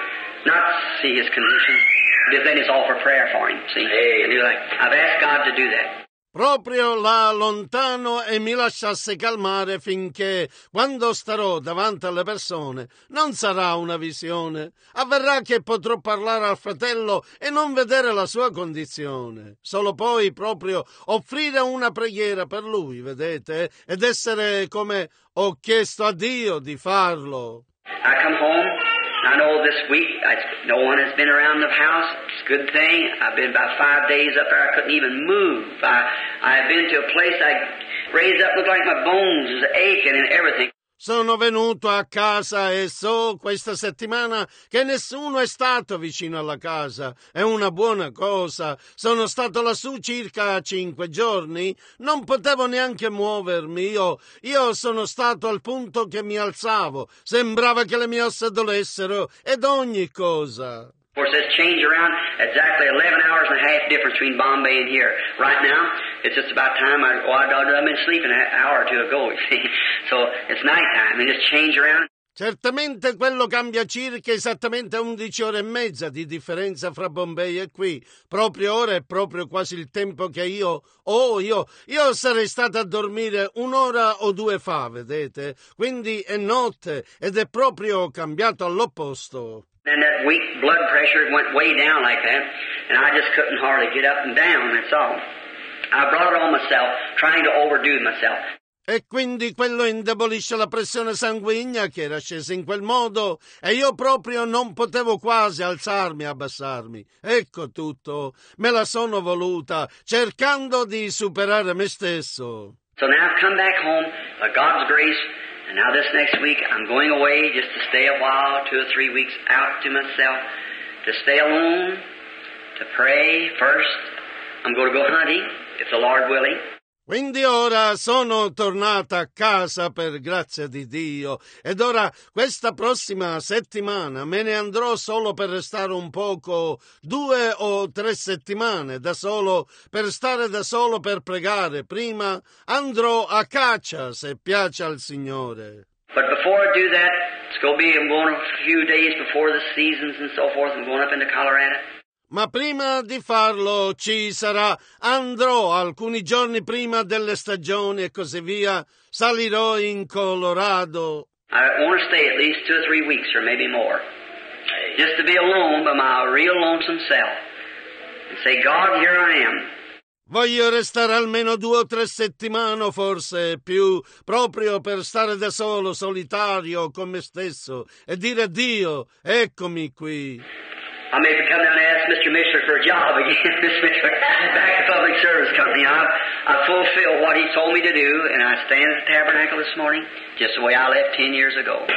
not see his condition, but then it's all for prayer for him, see? And he's like, I've asked God to do that. Proprio là lontano e mi lasciasse calmare finché, quando starò davanti alle persone, non sarà una visione. Avverrà che potrò parlare al fratello e non vedere la sua condizione. Solo poi proprio offrire una preghiera per lui, vedete? Ed essere come ho chiesto a Dio di farlo. I come home. I know this week I, no one has been around the house. It's a good thing. I've been about five days up there. I couldn't even move. I, I've been to a place I raised up, looked like my bones was aching and everything. Sono venuto a casa e so questa settimana che nessuno è stato vicino alla casa. È una buona cosa. Sono stato lassù circa cinque giorni. Non potevo neanche muovermi. Io, io sono stato al punto che mi alzavo. Sembrava che le mie ossa dolessero ed ogni cosa. Of course, that's changed around exactly eleven hours and a half difference between Bombay and here. Right now, it's just about time. I, well, I've been sleeping an hour or two ago, you see. So it's nighttime, and it's changed around. Certamente quello cambia circa esattamente undici ore e mezza di differenza fra Bombay e qui. Proprio ora è proprio quasi il tempo che io, oh io, io sarei stato a dormire un'ora o due fa, vedete? Quindi è notte ed è proprio cambiato all'opposto. And that weak blood pressure went way down like that, and I just couldn't hardly get up and down, that's all. I brought it on myself, trying to overdo myself. E quindi quello indebolisce la pressione sanguigna che era scesa in quel modo e io proprio non potevo quasi alzarmi e abbassarmi. Ecco tutto, me la sono voluta, cercando di superare me stesso. So now I've come back home by God's grace. And now this next week, I'm going away just to stay a while, two or three weeks out to myself, to stay alone, to pray first. I'm going to go hunting, if the Lord willing. Quindi ora sono tornata a casa per grazia di Dio ed ora questa prossima settimana me ne andrò solo per restare un poco, due o tre settimane da solo, per stare da solo per pregare. Prima andrò a caccia se piace al Signore. But before I do that, it's going to be, I'm going a few days before the seasons and so forth, I'm going up into Colorado. Ma prima di farlo ci sarà, andrò alcuni giorni prima delle stagioni e così via, salirò in Colorado. I want to stay at least two or three weeks or maybe more. Just to be alone by my real lonesome self. And say, God, here I am. Voglio restare almeno due o tre settimane, forse più, proprio per stare da solo, solitario con me stesso e dire a Dio, eccomi qui. I may come down and ask Mister Mishler for a job again, Mister Mishler, back to Public Service Company. I've, I've fulfilled what he told me to do, and I stand at the tabernacle this morning just the way I left ten years ago.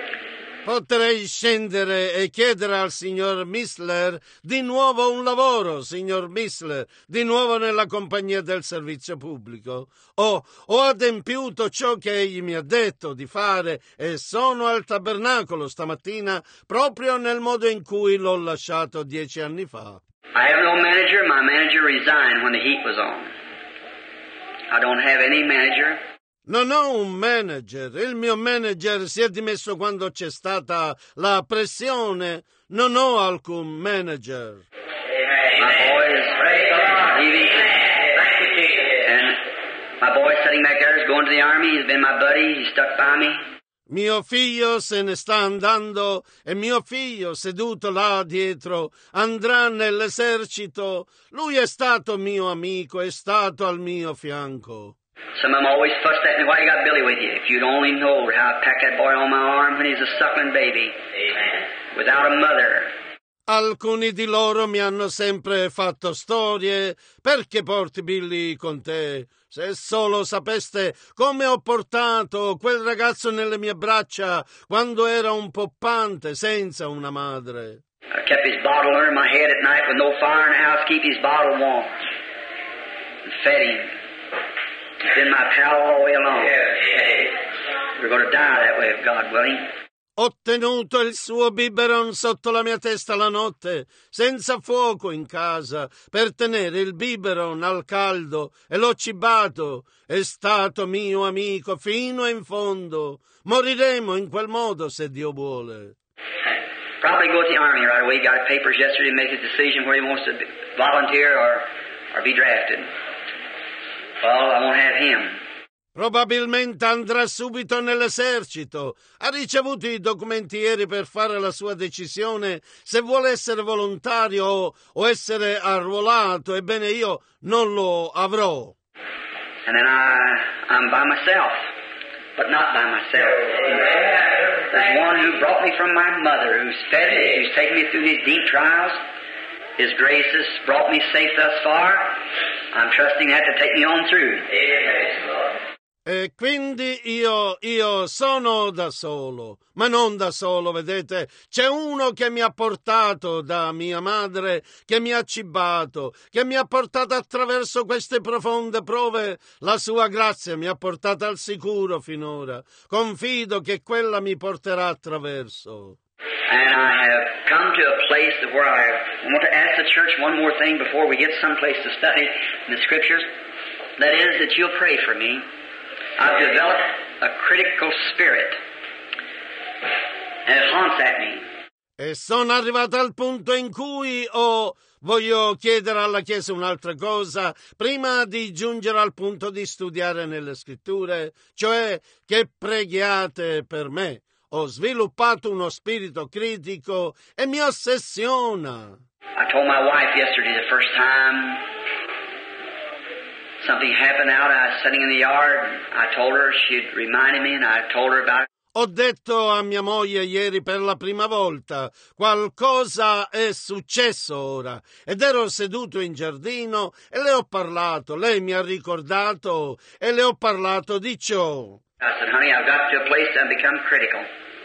Potrei scendere e chiedere al signor Missler di nuovo un lavoro, signor Missler, di nuovo nella compagnia del servizio pubblico. Ho, ho adempiuto ciò che egli mi ha detto di fare e sono al tabernacolo stamattina proprio nel modo in cui l'ho lasciato dieci anni fa. I have no manager. My manager resigned when the heat was on. I don't have any manager. Non ho un manager, il mio manager si è dimesso quando c'è stata la pressione, non ho alcun manager. My boy is leaving, and my boy sitting back there is going to the army. He's been my buddy, he's stuck by me. Mio figlio se ne sta andando e mio figlio seduto là dietro andrà nell'esercito. Lui è stato mio amico, è stato al mio fianco. Some of them always fussed at me, why you got Billy with you? If you'd only know how I packed that boy on my arm when he was a suckling baby. Amen. Without a mother. Alcuni di loro mi hanno sempre fatto storie, perché porti Billy con te? Se solo sapeste come ho portato quel ragazzo nelle mie braccia quando era un poppante senza una madre. I kept his bottle under my head at night with no fire in the house, keep his bottle warm. And fed him. He's been my pal all the way along. We're going to die that way if God willing. Ho tenuto il suo biberon sotto la mia testa la notte, senza fuoco in casa, per tenere il biberon al caldo, e l'ho cibato. È stato mio amico fino in fondo. Moriremo in quel modo, se Dio vuole. probably go to the Army right away. He got papers yesterday to make his decision where he wants to volunteer or, or be drafted. Well, I won't have him. Probabilmente andrà subito nell'esercito. Ha ricevuto i documenti ieri per fare la sua decisione se vuole essere volontario o, o essere arruolato. Ebbene, io non lo avrò. And then I, I'm by myself, but not by myself. There's one who brought me from my mother, who's fed me, who's taken me through these deep trials. His grace has brought me safe thus far. I'm trusting that to take me on through. E quindi io, io sono da solo, ma non da solo, vedete? C'è uno che mi ha portato da mia madre, che mi ha cibato, che mi ha portato attraverso queste profonde prove. La sua grazia mi ha portato al sicuro finora. Confido che quella mi porterà attraverso. And I have come to a place where I want to ask the church one more thing before we get someplace to study in the Scriptures. That is, that you'll pray for me. I've developed a critical spirit, and it haunts at me. E sono arrivato al punto in cui oh, voglio chiedere alla Chiesa un'altra cosa, prima di giungere al punto di studiare nelle Scritture, cioè che preghiate per me. Ho sviluppato uno spirito critico e mi ossessiona. I told my wife yesterday the first time something happened out. I was sitting in the yard. I told her, she'd reminded me, and I told her about it. Ho detto a mia moglie ieri per la prima volta, qualcosa è successo ora, ed ero seduto in giardino e le ho parlato, lei mi ha ricordato e le ho parlato di ciò. I said, honey, I've got to a place that I've become critical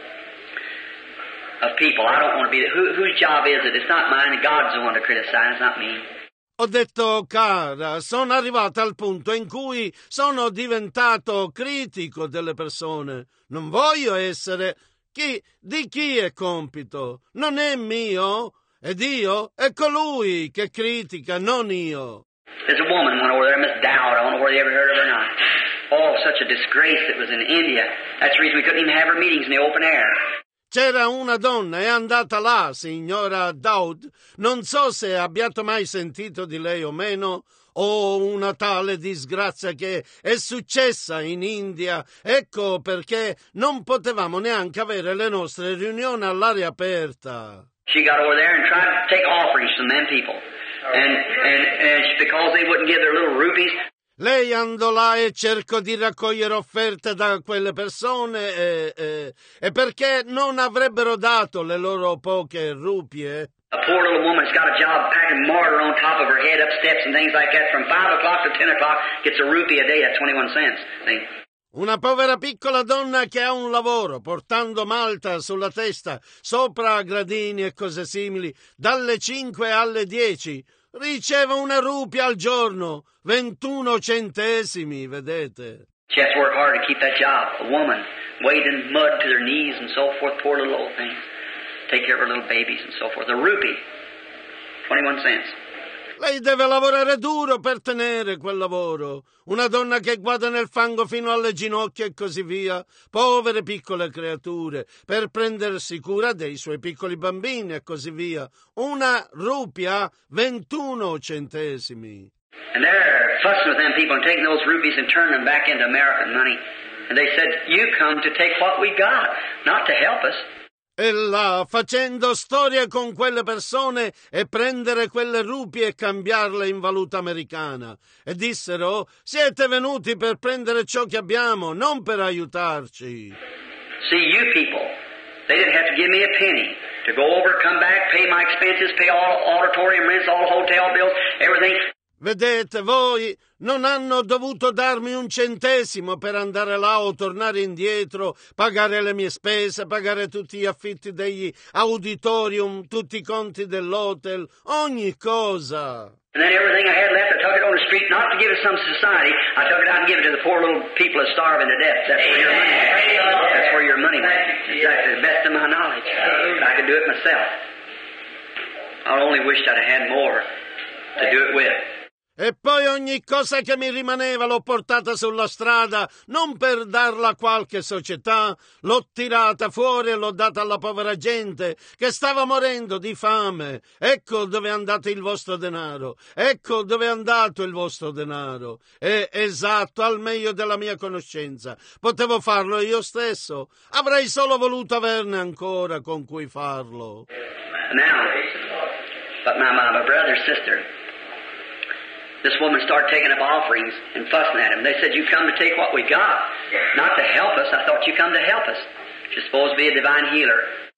of people. I don't want to be, who, whose job is it? It's not mine. God's the one to criticize, not me. Ho detto, cara, sono arrivato al punto in cui sono diventato critico delle persone. Non voglio essere chi, di chi è compito. Non è mio. È Dio, è colui che critica, non io. There's a woman went over there, Miss Dowd. I don't know whether you ever heard of her or not. Oh, such a disgrace that was in India. That's the reason we couldn't even have our meetings in the open air. C'era una donna, è andata là, signora Dowd. Non so se abbiate mai sentito di lei o meno. Oh, una tale disgrazia che è successa in India. Ecco perché non potevamo neanche avere le nostre riunioni all'aria aperta. She got over there and tried to take offerings from them people. And, and, and because they wouldn't give their little rupees. Lei andò là e cercò di raccogliere offerte da quelle persone e, e, e perché non avrebbero dato le loro poche rupie. A poor little woman's got a job packing mortar on top of her head up steps and things like that from five o'clock to ten o'clock, gets a rupee a day, that's twenty-one cents. See? Una povera piccola donna che ha un lavoro portando malta sulla testa, sopra gradini e cose simili, dalle cinque alle dieci. Riceve una rupia al giorno, ventuno centesimi, vedete? She has to work hard to keep that job. A woman, wading in mud to their knees and so forth, poor little old thing. Take care of her little babies and so forth. A rupee, twenty-one cents. Lei deve lavorare duro per tenere quel lavoro. Una donna che guarda nel fango fino alle ginocchia e così via. Povere piccole creature, per prendersi cura dei suoi piccoli bambini e così via. Una rupia, ventuno centesimi. And they're fussing with them people and taking those rupees and turning them back into American money. And they said, you come to take what we got, not to help us. E là, facendo storia con quelle persone e prendere quelle rupie e cambiarle in valuta americana. E dissero, siete venuti per prendere ciò che abbiamo, non per aiutarci. See, you people, they didn't have to give me a penny to go over, come back, pay my expenses, pay all auditorium rents, all hotel bills, everything. Vedete, voi non hanno dovuto darmi un centesimo per andare là o tornare indietro, pagare le mie spese, pagare tutti gli affitti degli auditorium, tutti i conti dell'hotel, ogni cosa. And then everything I had left, I took it on the street, not to give it to some society. I took it out and gave it to the poor little people that starving to death. That's where your money went. That's where your money went. Exactly, the best of my knowledge. I could do it myself. I only wished I'd have had more to do it with. E poi ogni cosa che mi rimaneva l'ho portata sulla strada, non per darla a qualche società, l'ho tirata fuori e l'ho data alla povera gente che stava morendo di fame. Ecco dove è andato il vostro denaro, ecco dove è andato il vostro denaro. È esatto, al meglio della mia conoscenza. Potevo farlo io stesso, avrei solo voluto averne ancora con cui farlo. Now, but my, my, my brother, sister, this woman started taking up offerings and fussing at him. They said, you come to take what we got, not to help us. I thought you come to help us. She's supposed to be a divine healer.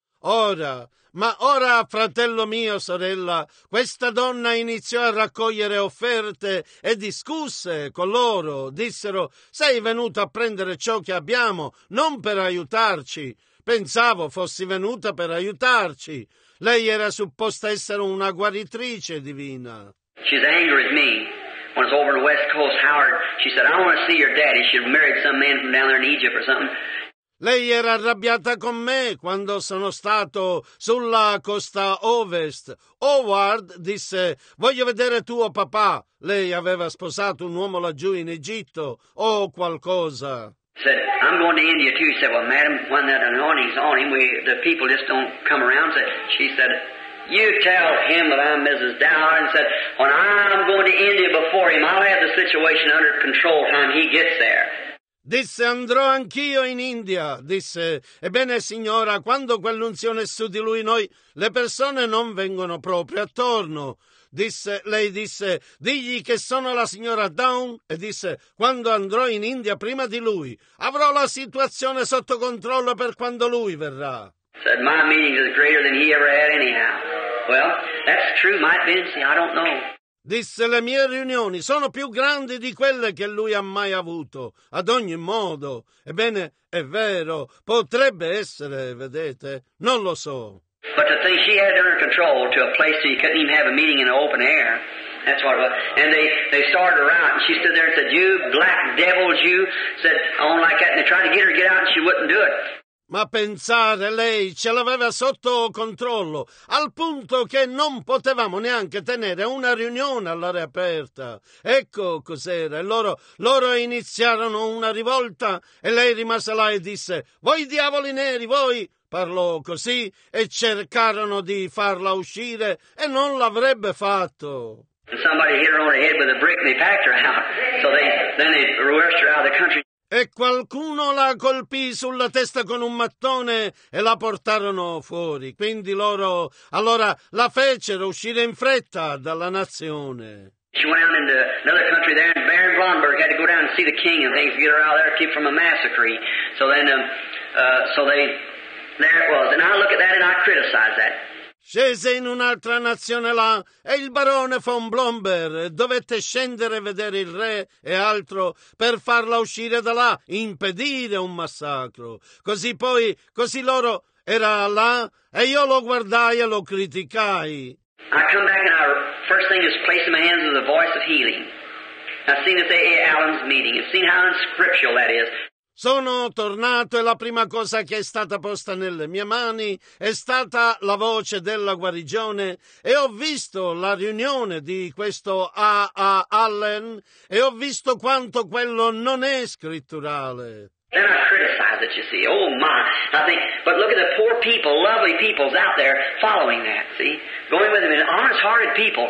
Ora, ma ora, fratello mio, sorella, questa donna iniziò a raccogliere offerte e discusse con loro. Dissero, sei venuta a prendere ciò che abbiamo, non per aiutarci. Pensavo fossi venuta per aiutarci. Lei era supposta essere una guaritrice divina. She's angry with me. When I was over on the West Coast, Howard, she said, I want to see your daddy. She had married some man from down there in Egypt or something. Lei era arrabbiata con me quando sono stato sulla costa ovest. Howard disse, voglio vedere tuo papà. Lei aveva sposato un uomo laggiù in Egitto o qualcosa. Said, I'm going to India too. He said, well, madam, when that anointing's on him, we, the people just don't come around. Said, she said, you tell him that I'm Missus Dower, and said, when I'm going to India before him, I'll have the situation under control time he gets there. Disse, andrò anch'io in India. Disse, ebbene signora, quando quell'unzione è su di lui, noi, le persone non vengono proprio attorno. Disse, lei disse, digli che sono la signora Down, e disse, quando andrò in India prima di lui, avrò la situazione sotto controllo per quando lui verrà. Said, my meeting is greater than he ever had anyhow. Well, that's true, might be, see, I don't know. Disse, le mie riunioni sono più grandi di quelle che lui ha mai avuto, ad ogni modo. Ebbene, è vero, potrebbe essere, vedete, non lo so. But the thing, she had it under control to a place so you couldn't even have a meeting in the open air. That's what it was. And they, they started her out, and she stood there and said, you black devils, you, said, on like that, and they tried to get her to get out, and she wouldn't do it. Ma pensare, lei ce l'aveva sotto controllo, al punto che non potevamo neanche tenere una riunione all'aria aperta. Ecco cos'era. E loro, loro iniziarono una rivolta e lei rimase là e disse, voi diavoli neri, voi! Parlò così e cercarono di farla uscire e non l'avrebbe fatto. And somebody hit her on the head with a brick and they packed her out. So they, then they rushed her out of the country. E qualcuno la colpì sulla testa con un mattone e la portarono fuori. Quindi loro allora la fecero uscire in fretta dalla nazione. She went out into another country there, and Baron Blomberg had to go down and see the king and things to get her out of there, keep from a massacre. So then, um, uh, so they, there it was. And I look at that and I criticize that. Scese in un'altra nazione là e il barone von Blomberg dovette scendere a vedere il re e altro per farla uscire da là, impedire un massacro. Così poi, così loro era là e io lo guardai e lo criticai. I come back and I, first thing is placing my hands on the voice of healing. I've seen this A A Allen's meeting and seen how unscriptural that is. Sono tornato e la prima cosa che è stata posta nelle mie mani è stata la voce della guarigione e ho visto la riunione di questo A A Allen e ho visto quanto quello non è scritturale. Then I criticize it, you see. Oh my. I think, but look at the poor people, lovely peoples out there following that, see? Going with them, and honest-hearted people.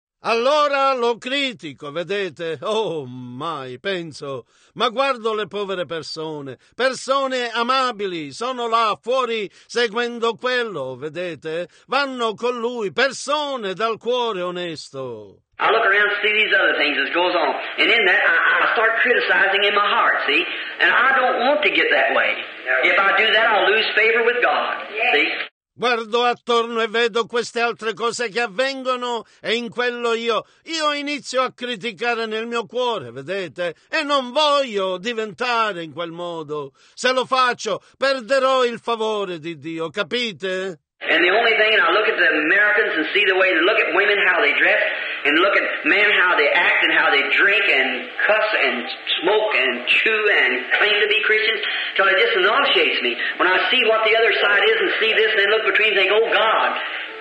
Allora lo critico, vedete? Oh, mai, penso. Ma guardo le povere persone, persone amabili, sono là fuori seguendo quello, vedete? Vanno con lui, persone dal cuore onesto. I look around and see these other things as goes on. And in that, I, I start criticizing in my heart, see? And I don't want to get that way. If I do that, I'll lose favor with God, see? Guardo attorno e vedo queste altre cose che avvengono e in quello io, io inizio a criticare nel mio cuore, vedete? E non voglio diventare in quel modo. Se lo faccio, perderò il favore di Dio, capite? And the only thing, and I look at the Americans and see the way they look at women, how they dress, and look at men, how they act and how they drink and cuss and smoke and chew and claim to be Christians, till it just nauseates me. When I see what the other side is and see this and then look between and think, oh God.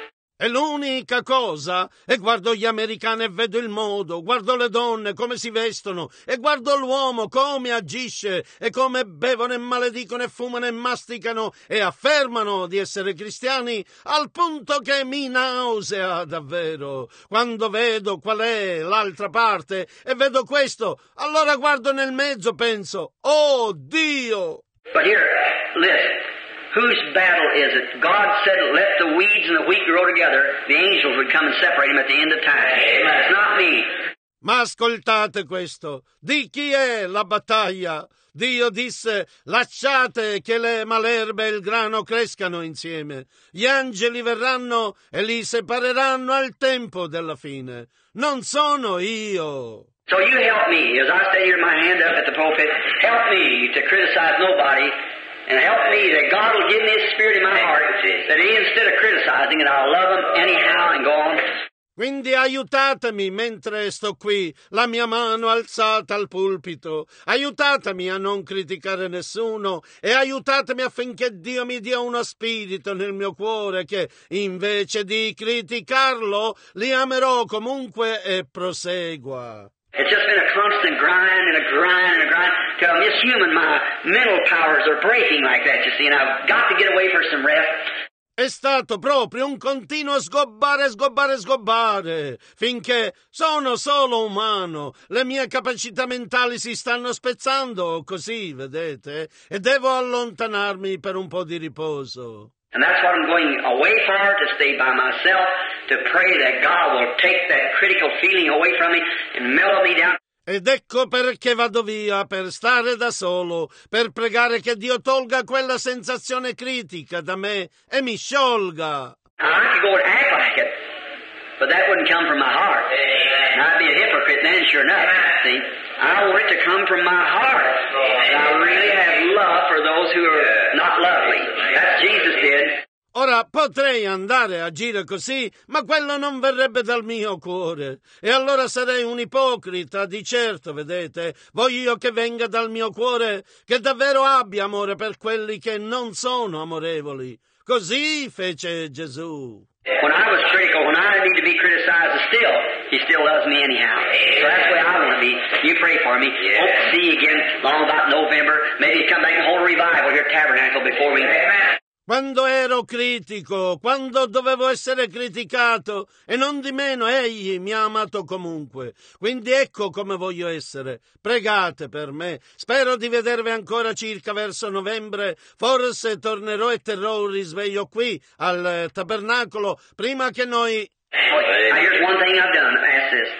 È l'unica cosa. E guardo gli americani e vedo il modo, guardo le donne come si vestono e guardo l'uomo come agisce e come bevono e maledicono e fumano e masticano e affermano di essere cristiani, al punto che mi nausea davvero. Quando vedo qual è l'altra parte e vedo questo, allora guardo nel mezzo, penso, oh Dio! But here, listen. Whose battle is it? God said, let the weeds and the wheat grow together. The angels would come and separate them at the end of time. It's not me. Ma ascoltate questo. Di chi è la battaglia? Dio disse, lasciate che le malerbe e il grano crescano insieme. Gli angeli verranno e li separeranno al tempo della fine. Non sono io. So you help me, as I stay here, my hand up at the pulpit, help me to criticize nobody. And help me that God will give me His Spirit in my heart, that instead of criticizing it, I'll love Him anyhow and go on. Quindi aiutatemi mentre sto qui, la mia mano alzata al pulpito. Aiutatemi a non criticare nessuno e aiutatemi affinché Dio mi dia uno spirito nel mio cuore che, invece di criticarlo, li amerò comunque e prosegua. It's just been a constant grind and a grind and a grind. Till I'm just human, my mental powers are breaking like that, you see, and I've got to get away for some rest. È stato proprio un continuo sgobbare, sgobbare, sgobbare, finché sono solo umano. Le mie capacità mentali si stanno spezzando, così, vedete, e devo allontanarmi per un po' di riposo. And that's what I'm going away for, to stay by myself, to pray that God will take that critical feeling away from me and mellow me down. Ed ecco perché vado via, per stare da solo, per pregare che Dio tolga quella sensazione critica da me e mi sciolga. Now, I could go and act like it, but that wouldn't come from my heart. And I'd be a hypocrite then, sure enough. See, I want it to come from my heart. And I really have love for those who are not lovely. That's Jesus did. Ora potrei andare a agire così, ma quello non verrebbe dal mio cuore. E allora sarei un ipocrita, di certo, vedete. Voglio che venga dal mio cuore, che davvero abbia amore per quelli che non sono amorevoli. Così fece Gesù. When I was critical, when I need to be criticized, still, He still loves me anyhow. So that's the way I want to be. You pray for me. Hope to see you again long about November. Maybe come back and hold a revival here at Tabernacle before we... Amen. Quando ero critico, quando dovevo essere criticato, e non di meno egli mi ha amato comunque. Quindi ecco come voglio essere. Pregate per me. Spero di vedervi ancora circa verso novembre. Forse tornerò e terrò un risveglio qui al tabernacolo prima che noi... Now here's one thing I've done. Ask this.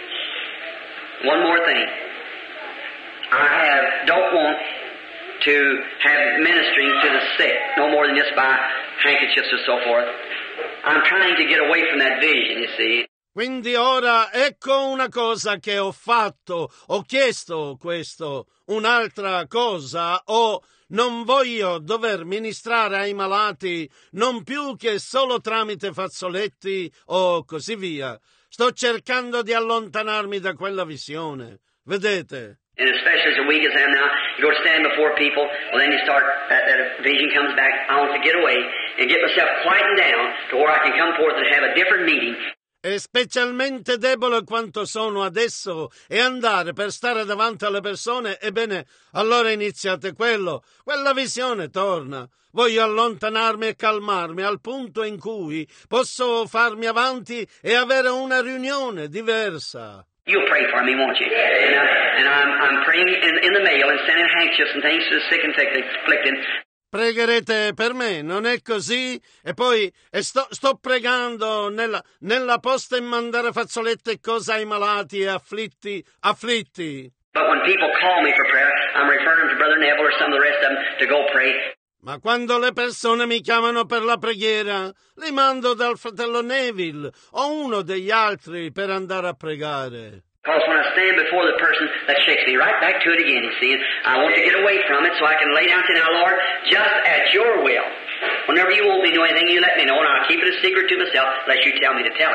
One more thing. I have, don't want to have ministering to the sick, no more than just by handkerchiefs or so forth. I'm trying to get away from that vision, you see. Quindi ora ecco una cosa che ho fatto, ho chiesto questo, un'altra cosa, o non voglio dover ministrare ai malati non più che solo tramite fazzoletti o così via. Sto cercando di allontanarmi da quella visione, vedete? And especially as a week as I am now, you go to stand before people, well then you start, that, that vision comes back, I want to get away and get myself quietened down to where I can come forth and have a different meeting. E specialmente debole quanto sono adesso e andare per stare davanti alle persone, ebbene, allora iniziate quello, quella visione torna. Voglio allontanarmi e calmarmi al punto in cui posso farmi avanti e avere una riunione diversa. You'll pray for me, won't you? And, I, and I'm, I'm praying in, in the mail and sending handkerchiefs and things to the sick and afflicted. Pregherete per me, non è così? E poi e sto, sto pregando nella, nella posta e mandare fazzolette e cose ai malati e afflitti, afflitti. But when people call me for prayer, I'm referring to Brother Neville or some of the rest of them to go pray. Ma quando le persone mi chiamano per la preghiera, li mando dal fratello Neville o uno degli altri per andare a pregare. Because when I stand before the person, that shakes me right back to it again, you see. And I want to get away from it so I can lay down and say, now, Lord, just at your will. Whenever you want me to know anything, you let me know, and I'll keep it a secret to myself unless you tell me to tell it.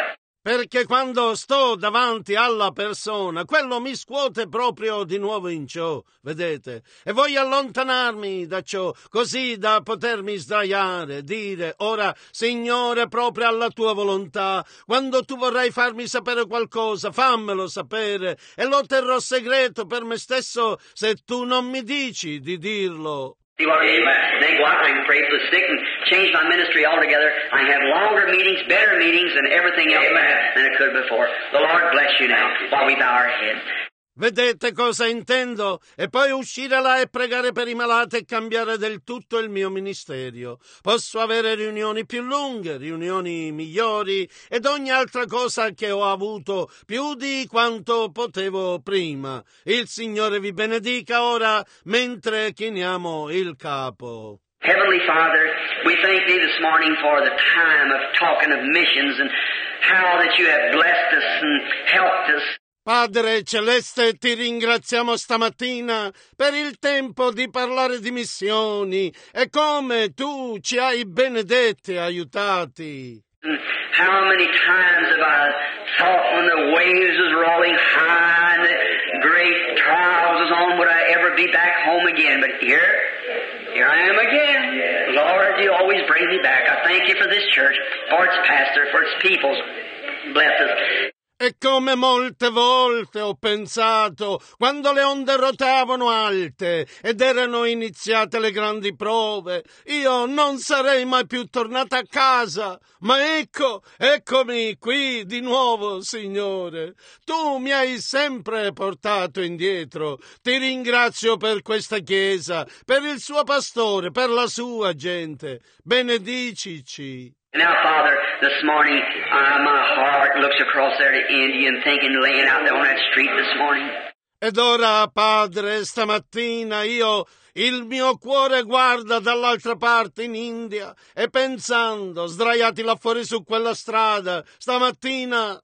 perché quando sto davanti alla persona, quello mi scuote proprio di nuovo in ciò, vedete? E voglio allontanarmi da ciò, così da potermi sdraiare, dire, ora, Signore, proprio alla tua volontà, quando tu vorrai farmi sapere qualcosa, fammelo sapere, e lo terrò segreto per me stesso se tu non mi dici di dirlo. See what I mean? Then go out and I can pray for the sick and change my ministry altogether. I have longer meetings, better meetings than everything else than I could before. The Lord bless you now while we bow our heads. Vedete cosa intendo? E poi uscire là e pregare per i malati e cambiare del tutto il mio ministero. Posso avere riunioni più lunghe, riunioni migliori ed ogni altra cosa che ho avuto più di quanto potevo prima. Il Signore vi benedica ora mentre chiniamo il capo. Heavenly Father, we thank Thee this morning for the time of talking of missions and how that you have blessed us and helped us. Padre Celeste, ti ringraziamo stamattina per il tempo di parlare di missioni e come tu ci hai benedetti e aiutati. How many times have I thought when the waves was rolling high and the great trials was on, would I ever be back home again? But here, here I am again. Lord, you always bring me back. I thank you for this church, for its pastor, for its people. Bless us. E come molte volte ho pensato, quando le onde rotavano alte ed erano iniziate le grandi prove, io non sarei mai più tornata a casa. Ma ecco, eccomi qui di nuovo, Signore. Tu mi hai sempre portato indietro. Ti ringrazio per questa chiesa, per il suo pastore, per la sua gente. Benedicici. Now, Father, this morning, uh, my heart looks across there to India and thinking, laying out there on that street this morning. Ed ora, Padre, stamattina io, il mio cuore guarda dall'altra parte in India e pensando, sdraiati là fuori su quella strada, stamattina.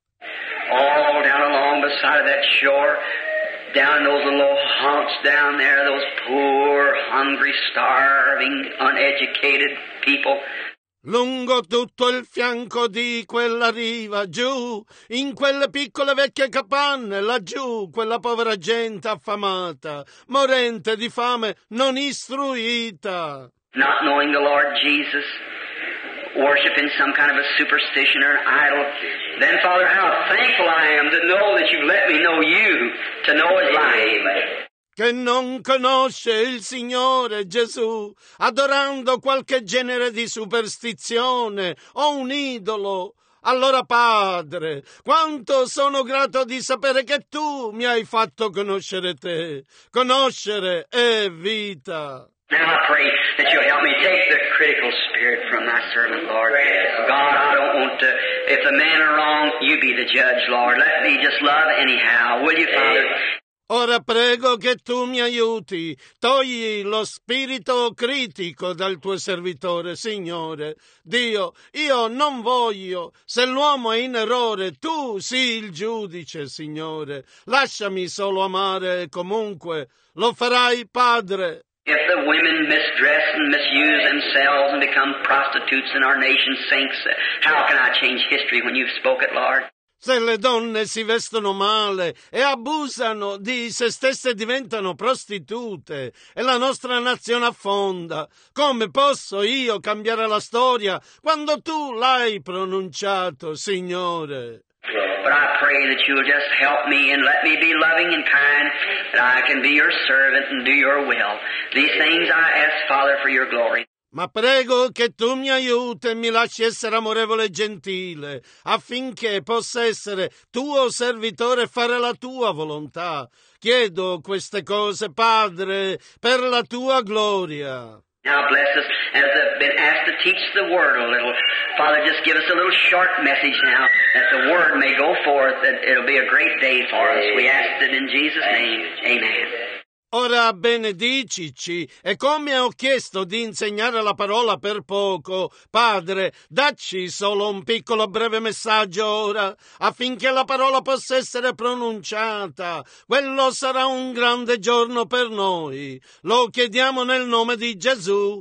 All down along the side of that shore, down in those little haunts down there, those poor, hungry, starving, uneducated people. Lungo tutto il fianco di quella riva, giù, in quelle piccole vecchie capanne, laggiù, quella povera gente affamata, morente di fame, non istruita. Not knowing the Lord Jesus, worshiping some kind of a superstition or an idol. Then, Father, how thankful I am to know that you've let me know you, to know His life. Che non conosce il Signore Gesù, adorando qualche genere di superstizione o un idolo. Allora, Padre, quanto sono grato di sapere che tu mi hai fatto conoscere te. Conoscere è vita. Now I pray that you'll help me take the critical spirit from thy servant, Lord. God, I don't want to, if the men are wrong, you be the judge, Lord. Let me just love anyhow. Will you, Father? Ora prego che tu mi aiuti, togli lo spirito critico dal tuo servitore, Signore. Dio, io non voglio, se l'uomo è in errore, tu sii il giudice, Signore. Lasciami solo amare comunque, lo farai, Padre. If the women misdress and misuse themselves and become prostitutes and our nation sinks, how can I change history when you've spoken, Lord? Se le donne si vestono male e abusano di se stesse e diventano prostitute e la nostra nazione affonda, come posso io cambiare la storia quando tu l'hai pronunciato, Signore? But I pray that you will just help me and let me be loving and kind, that I can be your servant and do your will. These things I ask, Father, for your glory. Ma prego che tu mi aiuti e mi lasci essere amorevole e gentile, affinché possa essere tuo servitore e fare la tua volontà. Chiedo queste cose, Padre, per la tua gloria. Now bless us as I've been asked to teach the Word a little. Father, just give us a little short message now, that the Word may go forth, that it'll be a great day for us. We ask it in Jesus' name. Amen. Ora benedicici, e come ho chiesto di insegnare la parola per poco, Padre, dacci solo un piccolo breve messaggio ora, affinché la parola possa essere pronunciata. Quello sarà un grande giorno per noi. Lo chiediamo nel nome di Gesù.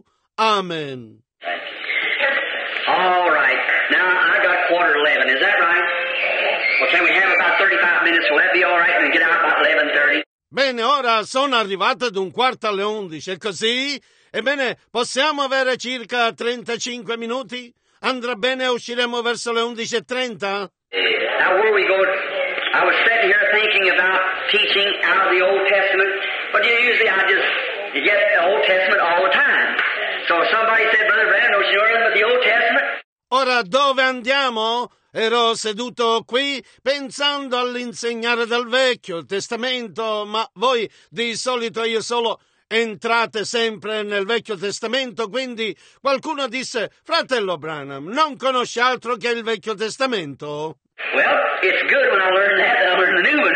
Amen. All right. Now, I got quarter eleven. Is that right? Well, can we have about thirty-five minutes? Will that be all right? And get out about eleven thirty? Bene, ora sono arrivato ad un quarto alle undici, è così? Ebbene, possiamo avere circa trentacinque minuti? Andrà bene, usciremo verso le undici e trenta? Now, where we go, I was sitting here thinking about teaching out of the Old Testament, but usually I just get the Old Testament all the time. So somebody said, Brother Brad, don't you know anything about the Old Testament? Ora dove andiamo? Ero seduto qui pensando all'insegnare del Vecchio Testamento, ma voi di solito io solo entrate sempre nel Vecchio Testamento, quindi qualcuno disse: fratello Branham, non conosci altro che il Vecchio Testamento? Well, it's good when I learn that than I learn the new one.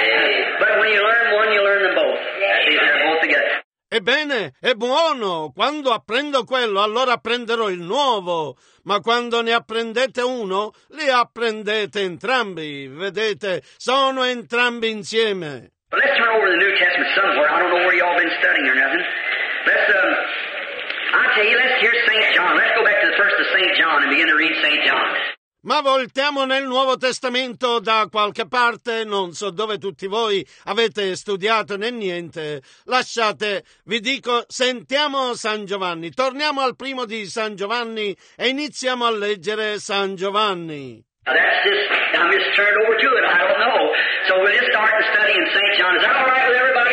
But when you learn one, you learn them both. They're both together. Ebbene, è buono, quando apprendo quello allora apprenderò il nuovo, ma quando ne apprendete uno, li apprendete entrambi, vedete, sono entrambi insieme. But let's turn over to the New Testament somewhere. I don't know where you all been studying or nothing. Let's, um, I tell you, let's hear Saint John. Let's go back to the first of Saint John and begin to read Saint John. Ma voltiamo nel Nuovo Testamento da qualche parte, non so dove tutti voi avete studiato né niente. Lasciate, vi dico, sentiamo San Giovanni. Torniamo al primo di San Giovanni e iniziamo a leggere San Giovanni. Now that's just, I'm just turned over to it. I don't know. So we'll just start the study in Saint John. Is that all right with everybody?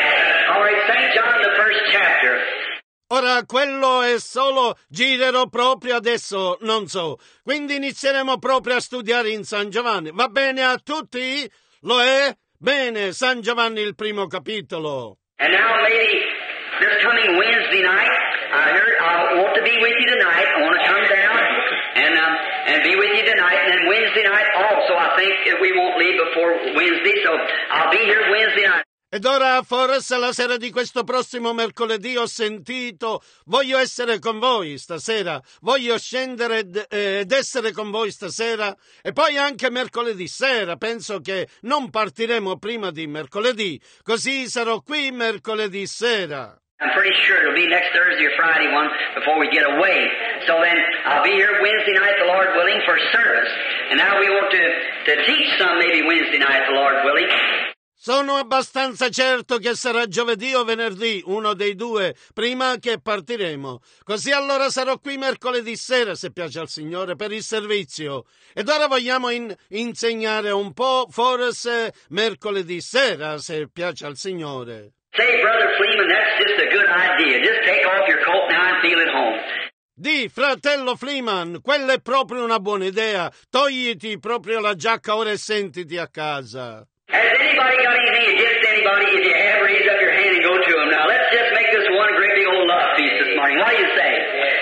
All right, Saint John, the first chapter. Ora, quello è solo, girerò proprio adesso, non so. Quindi inizieremo proprio a studiare in San Giovanni. Va bene a tutti? Lo è? Bene, San Giovanni il primo capitolo. And now maybe this coming Wednesday night, I heard, I want to be with you tonight. I want to come down and um, and be with you tonight. And then Wednesday night also, I think we won't leave before Wednesday. So I'll be here Wednesday night. Ed ora, forse la sera di questo prossimo mercoledì ho sentito, voglio essere con voi stasera, voglio scendere ed, eh, ed essere con voi stasera, e poi anche mercoledì sera, penso che non partiremo prima di mercoledì, così sarò qui mercoledì sera. I'm pretty sure it'll be next Thursday or Friday one before we get away. So then I'll be here Wednesday night, the Lord willing, for service. And now we want to, to teach some maybe Wednesday night, the Lord willing. Sono abbastanza certo che sarà giovedì o venerdì, uno dei due, prima che partiremo. Così allora sarò qui mercoledì sera, se piace al Signore, per il servizio. Ed ora vogliamo in- insegnare un po', forse mercoledì sera, se piace al Signore. Say, Brother Fleeman, that's just a good idea. Just take off your coat now and feel at home. Di, fratello Fleeman, quella è proprio una buona idea. Togliti proprio la giacca ora e sentiti a casa. Has anybody got anything against anybody? If you have, raise up your hand and go to them. Now, let's just make this one great big old love feast this morning. What do you say?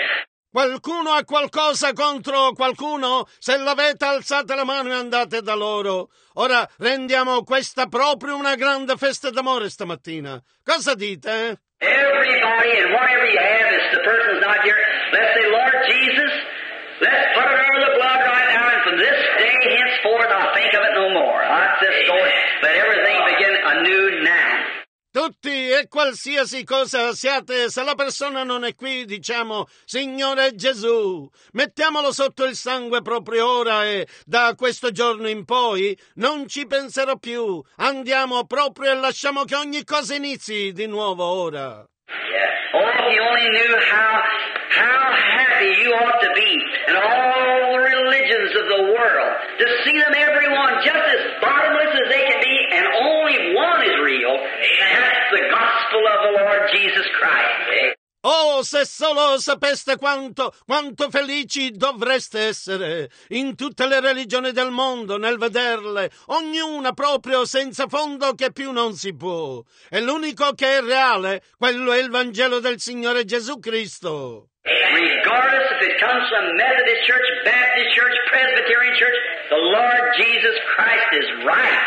Qualcuno ha qualcosa contro qualcuno? Se l'avete, alzate la mano e andate da loro. Ora rendiamo questa proprio una grande festa d'amore stamattina. Cosa dite? Everybody and whatever you have, if the person's not here, let's say, Lord Jesus, let's put it under the blood right now, and from this day henceforth I'll think of it no more. Let's just go, let everything begin anew now. Tutti e qualsiasi cosa siate, se la persona non è qui, diciamo, Signore Gesù, mettiamolo sotto il sangue proprio ora e da questo giorno in poi non ci penserò più. Andiamo proprio e lasciamo che ogni cosa inizi di nuovo ora. Yeah. Oh, if you only knew how, how happy you ought to be in all the religions of the world, to see them everyone just as bottomless as they can be, and only one is real. That's the gospel of the Lord Jesus Christ. Oh, se solo sapeste quanto, quanto felici dovreste essere in tutte le religioni del mondo nel vederle, ognuna proprio senza fondo che più non si può. E l'unico che è reale, quello è il Vangelo del Signore Gesù Cristo. Regardless if it comes from Methodist Church, Baptist Church, Presbyterian Church, the Lord Jesus Christ is right.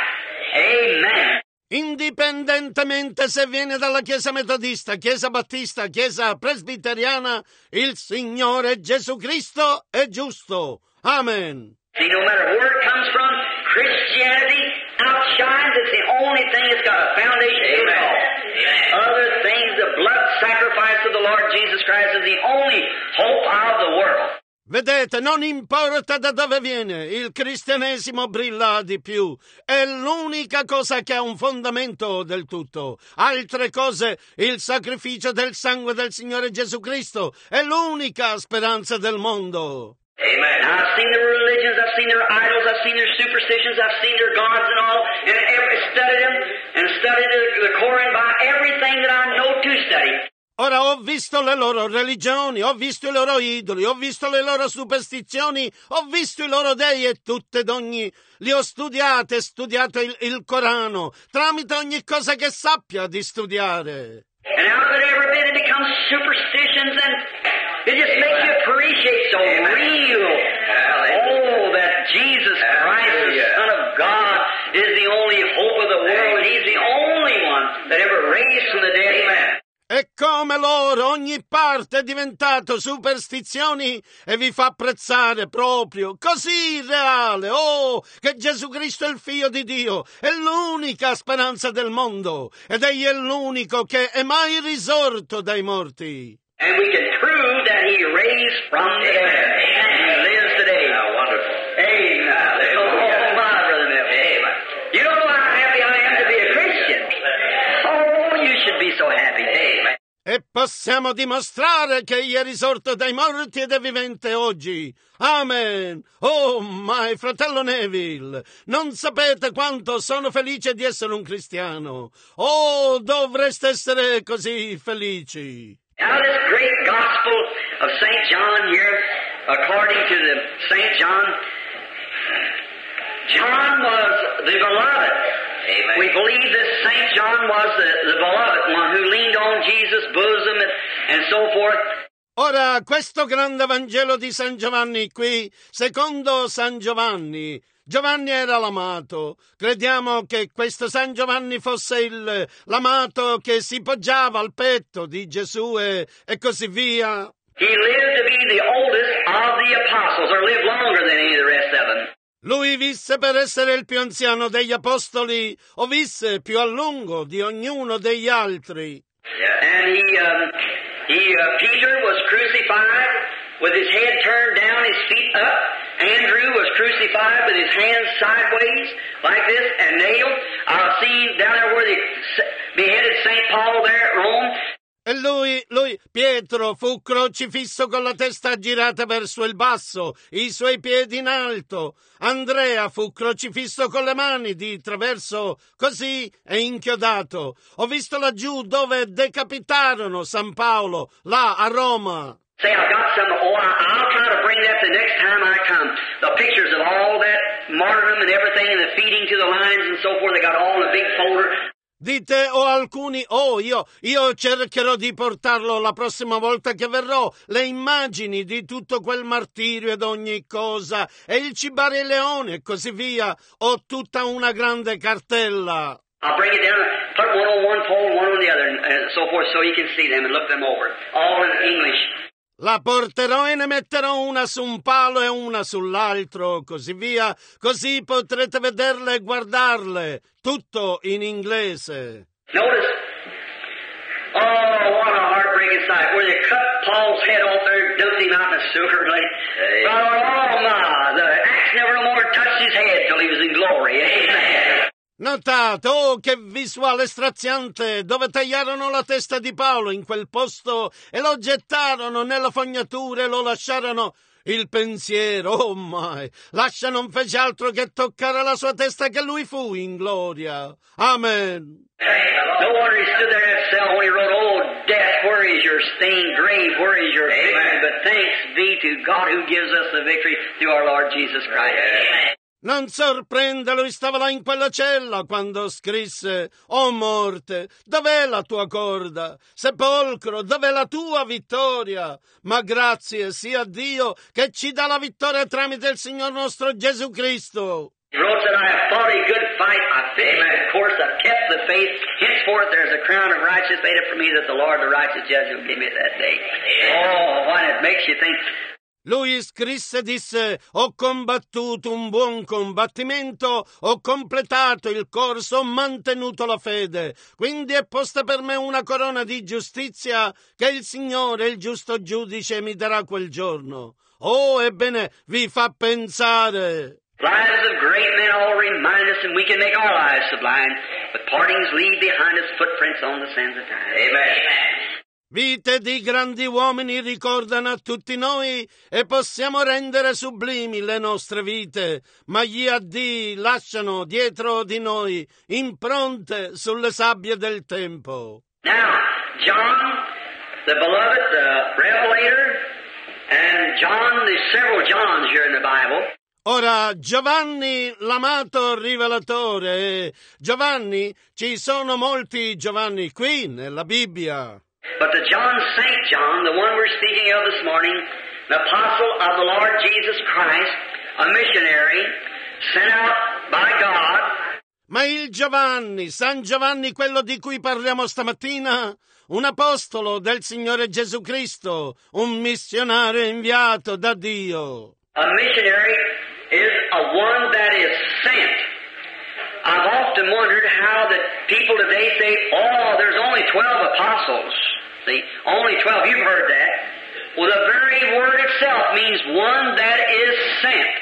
Amen. Indipendentemente se viene dalla Chiesa Metodista, Chiesa Battista, Chiesa Presbiteriana, il Signore Gesù Cristo è giusto. Amen. See, no matter where it comes from, Christianity outshines. It's the only thing that's got a foundation to it all. Other things, the blood sacrifice of the Lord Jesus Christ is the only hope of the world. Vedete, non importa da dove viene, il cristianesimo brilla di più. È l'unica cosa che ha un fondamento del tutto. Altre cose, il sacrificio del sangue del Signore Gesù Cristo, è l'unica speranza del mondo. Amen. Now, I've seen their religions, I've seen their idols, I've seen their superstitions, I've seen their gods and all, and every, studied them, and studied the, the Koran by everything that I know to study. Ora ho visto le loro religioni, ho visto i loro idoli, ho visto le loro superstizioni, ho visto i loro dei e tutte ed ogni... Li ho studiate, e studiato il, il Corano, tramite ogni cosa che sappia di studiare. And how could it ever be it becomes superstitions, and it just makes you appreciate so real. Oh, that Jesus Christ, the Son of God, is the only hope of the world, and He's the only one that ever raised from the dead. Amen. E come loro ogni parte è diventato superstizioni e vi fa apprezzare proprio così reale, oh, che Gesù Cristo è il Figlio di Dio, è l'unica speranza del mondo ed Egli è l'unico che è mai risorto dai morti. And we can prove that He raised from the dead. He lives today. How wonderful. Amen. Oh, my brother Neville. Amen. You don't know how happy I am to be a Christian. Oh, you should be so happy. Amen. E possiamo dimostrare che Egli è risorto dai morti ed è vivente oggi. Amen. Oh, my fratello Neville, non sapete quanto sono felice di essere un cristiano. Oh, dovreste essere così felici. Now this great gospel of Saint John here, according to the Saint John, John was the beloved. Amen. We believe this Saint John was the, the beloved one who leaned on Jesus' bosom and, and so forth. Ora, questo grande Vangelo di San Giovanni qui, secondo San Giovanni, Giovanni era l'amato. Crediamo che questo San Giovanni fosse il, l'amato che si poggiava al petto di Gesù e, e così via. He lived to be the oldest of the apostles, or lived longer than any of the rest of them. Lui visse per essere il più anziano degli apostoli, o visse più a lungo di ognuno degli altri. Yeah. And he, um, he, uh, Peter was crucified with his head turned down, his feet up. Andrew was crucified with his hands sideways, like this, and nailed. I've seen down there where they beheaded Saint Paul there at Rome. E lui, lui, Pietro, fu crocifisso con la testa girata verso il basso, i suoi piedi in alto. Andrea fu crocifisso con le mani di traverso, così e inchiodato. Ho visto laggiù dove decapitarono San Paolo, là a Roma. Say, I've got some, oh, I'll try to bring that the next time I come. The pictures of all that martyrdom and everything and the feeding to the lions and so forth, they got all in a big folder. Dite o alcuni, oh io, io cercherò di portarlo la prossima volta che verrò, le immagini di tutto quel martirio ed ogni cosa, e il cibare il leone e così via, ho tutta una grande cartella. I'll bring it down, put one on one pole, one on the other, and so forth, so you can see them and look them over. All in English. La porterò e ne metterò una su un palo e una sull'altro, così via, così potrete vederle e guardarle, tutto in inglese. Notice, oh, what a heartbreaking sight, where they cut Paul's head off there, dumped him out in the sewer. Like, oh, my, the axe never no more touched his head till he was in glory. Amen. Notate, oh, che visuale straziante, dove tagliarono la testa di Paolo in quel posto e lo gettarono nella fognatura e lo lasciarono. Il pensiero, oh my, lascia non fece altro che toccare la sua testa che lui fu in gloria. Amen. No wonder he stood there in that cell when he wrote, oh, death, where is your stained grave, where is your victory? But thanks be to God who gives us the victory through our Lord Jesus Christ. Amen. Non sorprende, lui stava là in quella cella quando scrisse: «Oh morte, dov'è la tua corda? Sepolcro, dov'è la tua vittoria? Ma grazie sia a Dio che ci dà la vittoria tramite il Signor nostro Gesù Cristo». He wrote that I have fought a good fight, I finished the course, I've kept the faith. Henceforth there's a crown of righteousness laid up for me that the Lord, the righteous judge, will give me at that day. Oh, why it makes you think. Lui scrisse e disse: «Ho combattuto un buon combattimento, ho completato il corso, ho mantenuto la fede. Quindi è posta per me una corona di giustizia che il Signore, il giusto giudice, mi darà quel giorno. Oh, ebbene, vi fa pensare. Lives of great men all remind us, and we can make our lives sublime, but partings leave behind us footprints on the sands of time. Amen. Vite di grandi uomini ricordano a tutti noi e possiamo rendere sublimi le nostre vite, ma gli addii lasciano dietro di noi impronte sulle sabbie del tempo. Now, John, the beloved, the revelator, and John, there's several Johns here in the Bible. Ora, Giovanni, l'amato rivelatore, e Giovanni, ci sono molti Giovanni qui nella Bibbia. But the John, Saint John, the one we're speaking of this morning, the apostle of the Lord Jesus Christ, a missionary, sent out by God. Ma il Giovanni, San Giovanni, quello di cui parliamo stamattina, un apostolo del Signore Gesù Cristo, un missionario inviato da Dio. A missionary is a one that is sent. I've often wondered how that people today say, oh, there's only twelve apostles. See, only twelve, you've heard that. Well, the very word itself means one that is sent.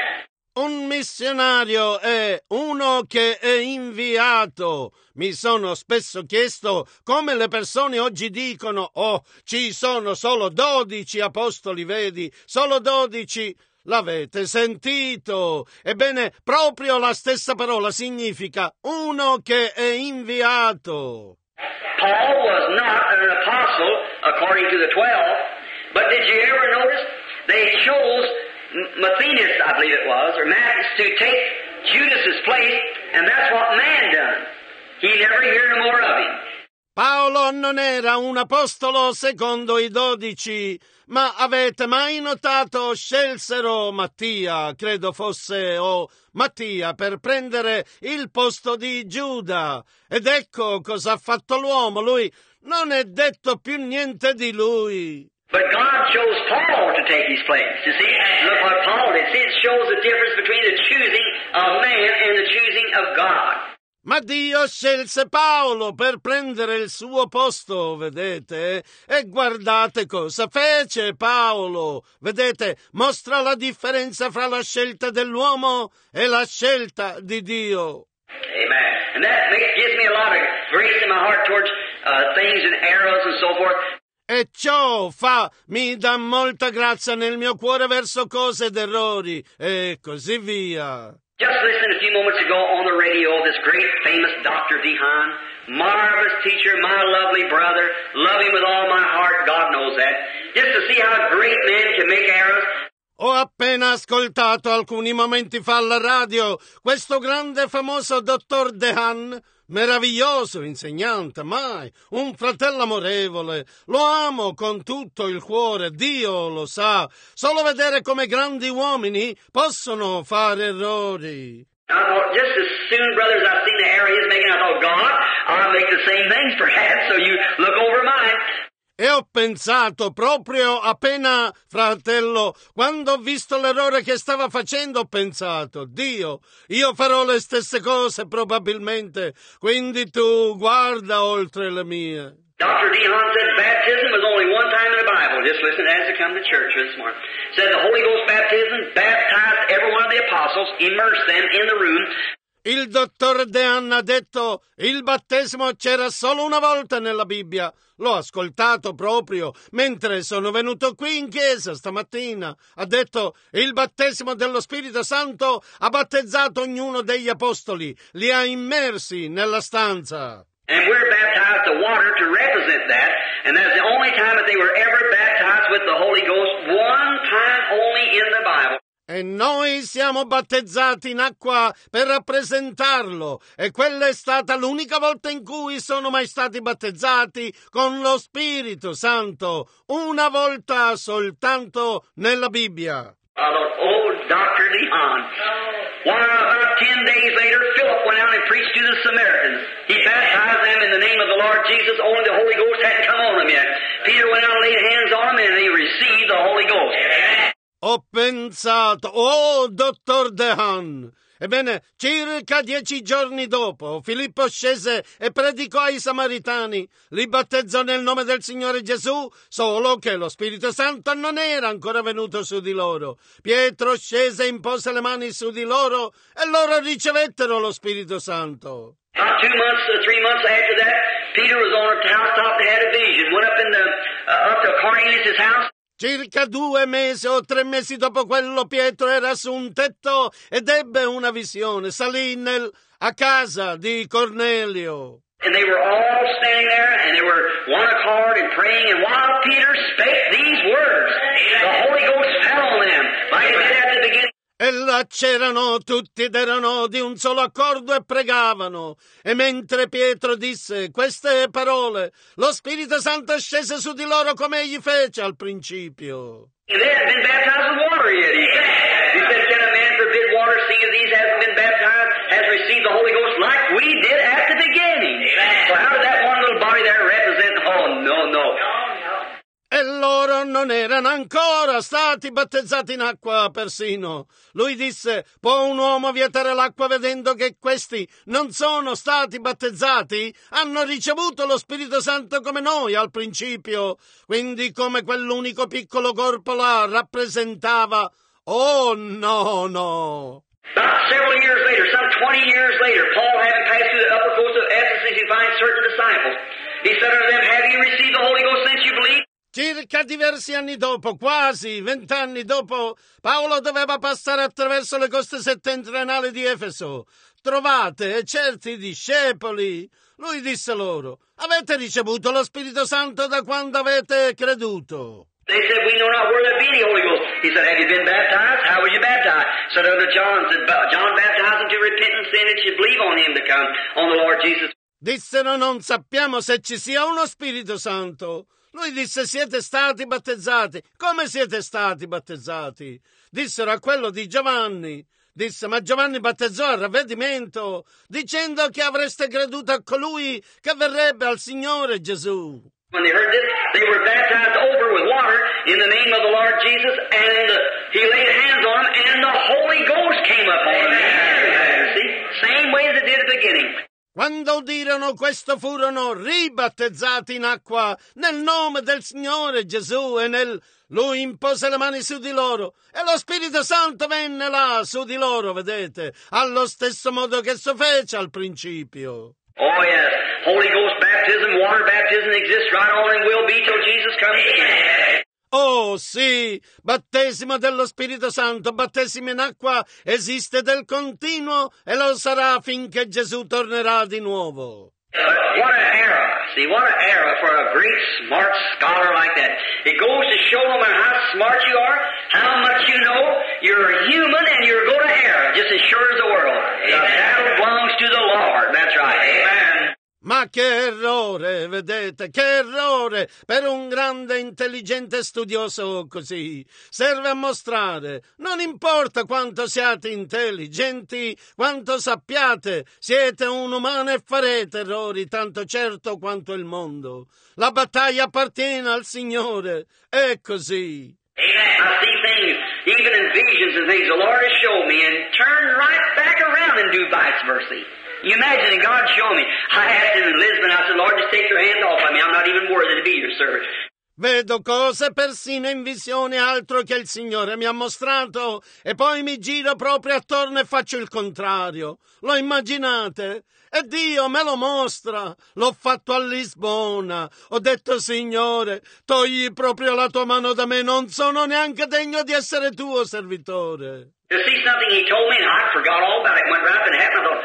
Un missionario è uno che è inviato. Mi sono spesso chiesto come le persone oggi dicono, oh, ci sono solo dodici apostoli, vedi, solo dodici. L'avete sentito? Ebbene, proprio la stessa parola significa uno che è inviato. Paul was not an apostle according to the twelve, but did you ever notice they chose Matthias, I believe it was, or Matthias, to take Judas's place, and that's what man done. He never heard no more of him. Paolo non era un apostolo secondo i dodici, ma avete mai notato scelsero Mattia, credo fosse, o Mattia, per prendere il posto di Giuda. Ed ecco cosa ha fatto l'uomo, lui non è detto più niente di lui. But God chose Paul to take his place. You see, look what Paul did. See, it shows the difference between the choosing of man and the choosing of God. Ma Dio scelse Paolo per prendere il suo posto, vedete? E guardate cosa fece Paolo. Vedete, mostra la differenza fra la scelta dell'uomo e la scelta di Dio. Amen. And that makes, gives me a lot of grace in my heart towards uh, things and arrows and so forth. E ciò fa, mi dà molta grazia nel mio cuore verso cose ed errori, e così via. Just listened a few moments ago on the radio, this great famous Doctor DeHaan, marvelous teacher, my lovely brother, love him with all my heart, God knows that. Just to see how great men can make arrows. Ho appena ascoltato alcuni momenti fa alla radio questo grande famoso dottor DeHaan, meraviglioso insegnante, mai, un fratello amorevole, lo amo con tutto il cuore, Dio lo sa, solo vedere come grandi uomini possono fare errori. I thought, just as soon, brothers, I've seen the error he's making, I thought, God, I'll make the same things perhaps, so you look over mine. E ho pensato proprio appena, fratello, quando ho visto l'errore che stava facendo, ho pensato, Dio, io farò le stesse cose probabilmente, quindi tu guarda oltre le mie. Doctor DeHaan said baptism was only one time in the Bible. Just listen as they come to church this morning. Said the Holy Ghost baptism baptized every one of the apostles, immersed them in the room. Il dottor DeHaan ha detto, il battesimo c'era solo una volta nella Bibbia. L'ho ascoltato proprio mentre sono venuto qui in chiesa stamattina. Ha detto, il battesimo dello Spirito Santo ha battezzato ognuno degli apostoli, li ha immersi nella stanza. And we're baptized to water to represent that. And that's the only time that they were ever baptized with the Holy Ghost. One time only in the Bible. E noi siamo battezzati in acqua per rappresentarlo, e quella è stata l'unica volta in cui sono mai stati battezzati con lo Spirito Santo, una volta soltanto nella Bibbia. I thought, oh, Doctor DeHaan. Well, about ten days later, Philip went out and preached to the Samaritans. He baptized them in the name of the Lord Jesus, only the Holy Ghost hadn't come on them yet. Peter went out and laid hands on them, and they received the Holy Ghost. Ho pensato, oh, dottor DeHaan, Ebbene, circa dieci giorni dopo, Filippo scese e predicò ai Samaritani, li battezzò nel nome del Signore Gesù, solo che lo Spirito Santo non era ancora venuto su di loro. Pietro scese e impose le mani su di loro e loro ricevettero lo Spirito Santo. About two months, uh, three months after that, Peter was on a housetop and had a vision. Went up in the uh, up to Cornelius' house. Circa due mesi o tre mesi dopo quello, Pietro era su un tetto ed ebbe una visione. Salì nel, a casa di Cornelio. And they were all standing there, and they were one accord and praying. And while Peter spake these words, the Holy Ghost fell on them, like it did at the beginning. E là c'erano tutti ed erano di un solo accordo e pregavano. E mentre Pietro disse queste parole, lo Spirito Santo scese su di loro come egli fece al principio. And they hadn't been baptized with water yet, he said. He said, can a man forbid water, seeing these hasn't been baptized, has received the Holy Ghost like we did at the beginning? So how did that one little body there represent? Oh, no, no. E loro non erano ancora stati battezzati in acqua persino. Lui disse, può un uomo vietare l'acqua vedendo che questi non sono stati battezzati? Hanno ricevuto lo Spirito Santo come noi al principio. Quindi come quell'unico piccolo corpo là rappresentava, oh no, no. About several years later, some twenty years later, Paul, having passed through the upper coast of Ephesus, he finds certain disciples. He said unto them, have you received the Holy Ghost since you believed? Circa diversi anni dopo, quasi vent'anni dopo, Paolo doveva passare attraverso le coste settentrionali di Efeso. Trovate certi discepoli. Lui disse loro, avete ricevuto lo Spirito Santo da quando avete creduto? They said, we know not where there be any Holy Ghost. He said, have you been baptized? How was you baptized? Said unto John, said, John baptized them to repentance, and it should believe on him to come, on the Lord Jesus. Dissero, non sappiamo se ci sia uno Spirito Santo. Lui disse, siete stati battezzati. Come siete stati battezzati? Dissero a quello di Giovanni. Disse, ma Giovanni battezzò al ravvedimento, dicendo che avreste creduto a colui che verrebbe al Signore Gesù. When they heard this, they were baptized over with water in the name of the Lord Jesus, and uh, he laid hands on them, and the Holy Ghost came up on them. See? Same way as it did at the beginning. Quando udirono questo furono ribattezzati in acqua nel nome del Signore Gesù e nel... Lui impose le mani su di loro e lo Spirito Santo venne là su di loro, vedete, allo stesso modo che so fece al principio. Oh yes, Holy Ghost baptism, water baptism exists right on and will be till Jesus comes again. Oh sì, battesimo dello Spirito Santo, battesimo in acqua, esiste del continuo e lo sarà finché Gesù tornerà di nuovo. But what an era, see, what an era for a great smart scholar like that. It goes to show no matter how smart you are, how much you know, you're human and you're going to err, just as sure as the world. The battle belongs to the Lord, that's right, amen. Ma che errore, vedete, che errore per un grande intelligente studioso così. Serve a mostrare, non importa quanto siate intelligenti, quanto sappiate, siete un umano e farete errori tanto certo quanto il mondo. La battaglia appartiene al Signore, è così. Amen. I see things, even in visions and things, the Lord has shown me and turn right back around and do vice versa. You imagine, and God showed me. I asked him in Lisbon, I said, Lord, just take your hand off of me. I'm not even worthy to be your servant. Vedo cose persino in visione, altro che il Signore mi ha mostrato, e poi mi giro proprio attorno e faccio il contrario. Lo immaginate? E Dio me lo mostra. L'ho fatto a Lisbona. Ho detto, Signore, togli proprio la tua mano da me, non sono neanche degno di essere tuo servitore. To see something he told me, and I forgot all about it. Went right up and happened. I thought,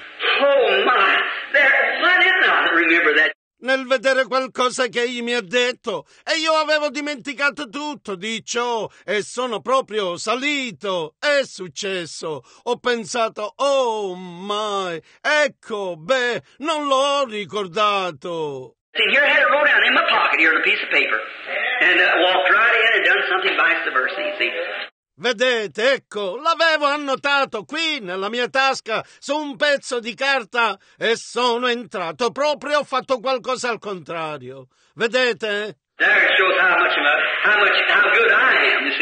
oh my, there, why didn't I remember that? Nel vedere qualcosa che egli mi ha detto, e io avevo dimenticato tutto di ciò, e sono proprio salito. È successo. Ho pensato, oh my, ecco, beh, non l'ho ricordato. See, here I had it wrote down in my pocket here on a piece of paper, and uh, walked right in and done something vice versa, you see. Vedete, ecco, l'avevo annotato qui nella mia tasca su un pezzo di carta e sono entrato proprio, ho fatto qualcosa al contrario. Vedete? There it shows how much, of a, how much, how good I am, you see.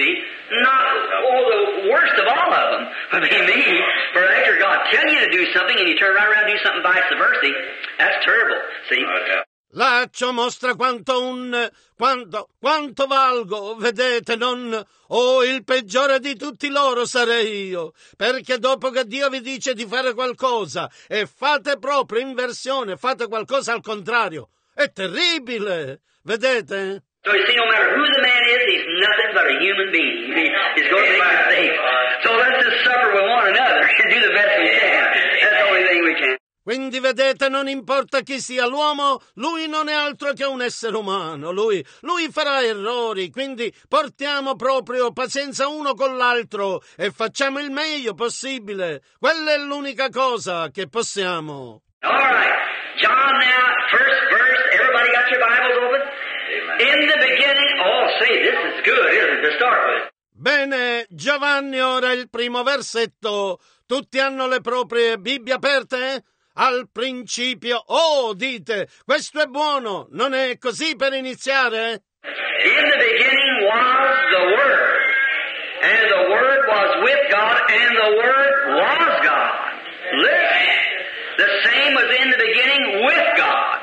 Not, oh, the worst of all of them would be me. For after God tell you to do something and you turn right around and do something vice versa, that's terrible. See? Laccio mostra quanto un... quanto... quanto valgo, vedete, non... Oh, il peggiore di tutti loro sarei io, perché dopo che Dio vi dice di fare qualcosa e fate proprio inversione, fate qualcosa al contrario, è terribile, vedete? So you see, no matter who the man is, he's nothing but a human being. He, he's going to be mistake. So let's just suffer with one another and do the best we can. That's the only thing we can. Quindi vedete, non importa chi sia l'uomo, lui non è altro che un essere umano, lui, lui farà errori, quindi portiamo proprio pazienza uno con l'altro e facciamo il meglio possibile. Quella è l'unica cosa che possiamo. All right, John now, first verse, everybody got your Bibles open? Amen. In the beginning, oh say, this is good, isn't it, to start with? Bene, Giovanni, ora il primo versetto. Tutti hanno le proprie Bibbie aperte? Al principio, oh, dite, questo è buono, non è così per iniziare? In the beginning was the Word, and the Word was with God, and the Word was God. Listen, the same was in the beginning with God.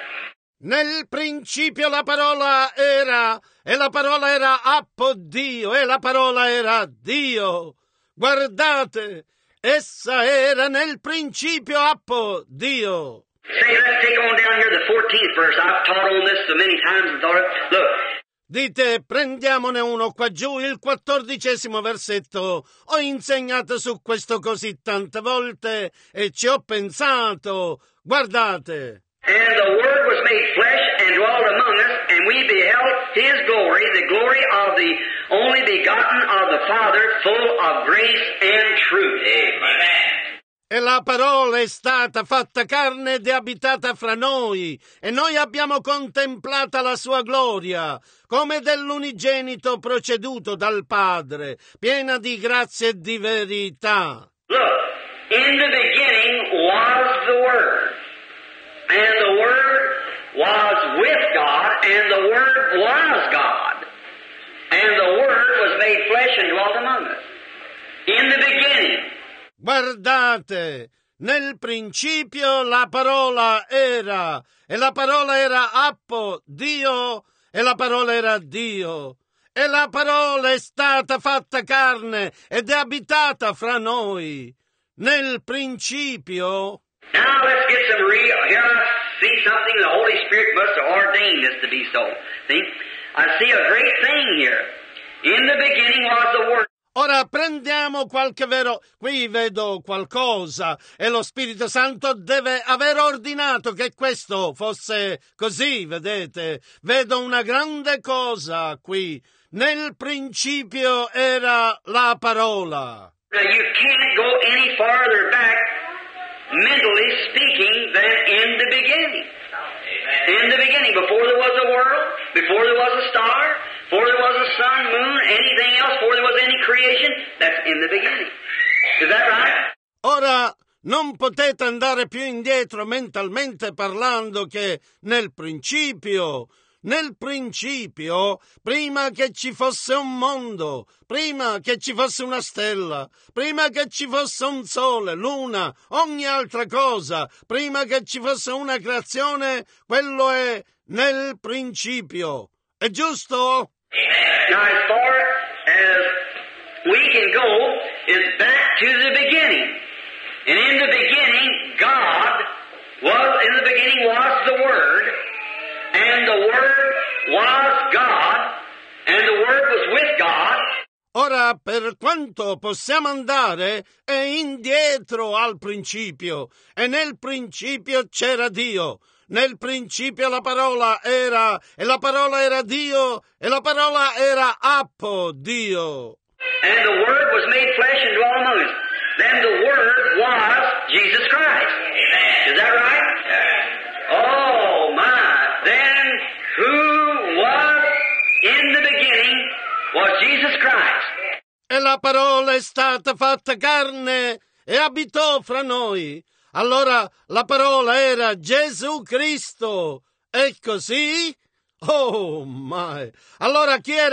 Nel principio la parola era, e la parola era appo Dio, e la parola era Dio. Guardate, essa era nel principio appo Dio. Say, let's take on down here the fourteenth verse. I've taught on this so many times and thought, look. Dite, prendiamone uno qua giù, il quattordicesimo versetto. Ho insegnato su questo così tante volte e ci ho pensato. Guardate. And the Word was made flesh and dwelt among us, and we beheld His glory, the glory of the only begotten of the Father, full of grace and truth. Amen. E la parola è stata fatta carne ed è abitata fra noi, e noi abbiamo contemplata la sua gloria, come dell'unigenito proceduto dal Padre, piena di grazia e di verità. Look, in the beginning was the Word, and the Word was with God, and the Word was God, and the Word was made flesh and dwelt among us. In the beginning. Guardate, nel principio la parola era, e la parola era appo Dio, e la parola era Dio, e la parola è stata fatta carne ed è abitata fra noi. Nel principio. Now let's get some real, here I see something the Holy Spirit must have ordained this to be so. See, I see a great thing here. In the beginning was the Word. Ora prendiamo qualche vero... Qui vedo qualcosa e lo Spirito Santo deve aver ordinato che questo fosse così, vedete? Vedo una grande cosa qui. Nel principio era la parola. Now you can't go any farther back, mentally speaking, than in the beginning. In the beginning, before there was a world, before there was a star, before there was a sun, moon, anything else, before there was any creation, that's in the beginning. Is that right? Ora, non potete andare più indietro mentalmente parlando che nel principio, nel principio, prima che ci fosse un mondo, prima che ci fosse una stella, prima che ci fosse un sole, luna, ogni altra cosa, prima che ci fosse una creazione, quello è nel principio. È giusto? Now, as far as we can go is back to the beginning. And in the beginning, God was, in the beginning was the Word, and the Word was God, and the Word was with God. Ora, per quanto possiamo andare, è indietro al principio, e nel principio c'era Dio. Nel principio la parola era, e la parola era Dio, e la parola era appo Dio. And the Word was made flesh and dwelt among us. Then the Word was Jesus Christ. Amen. Is that right? Oh my. Then who was in the beginning was Jesus Christ. E la parola è stata fatta carne e abitò fra noi. Allora la parola era Gesù Cristo. È così? Oh my! Allora chi era?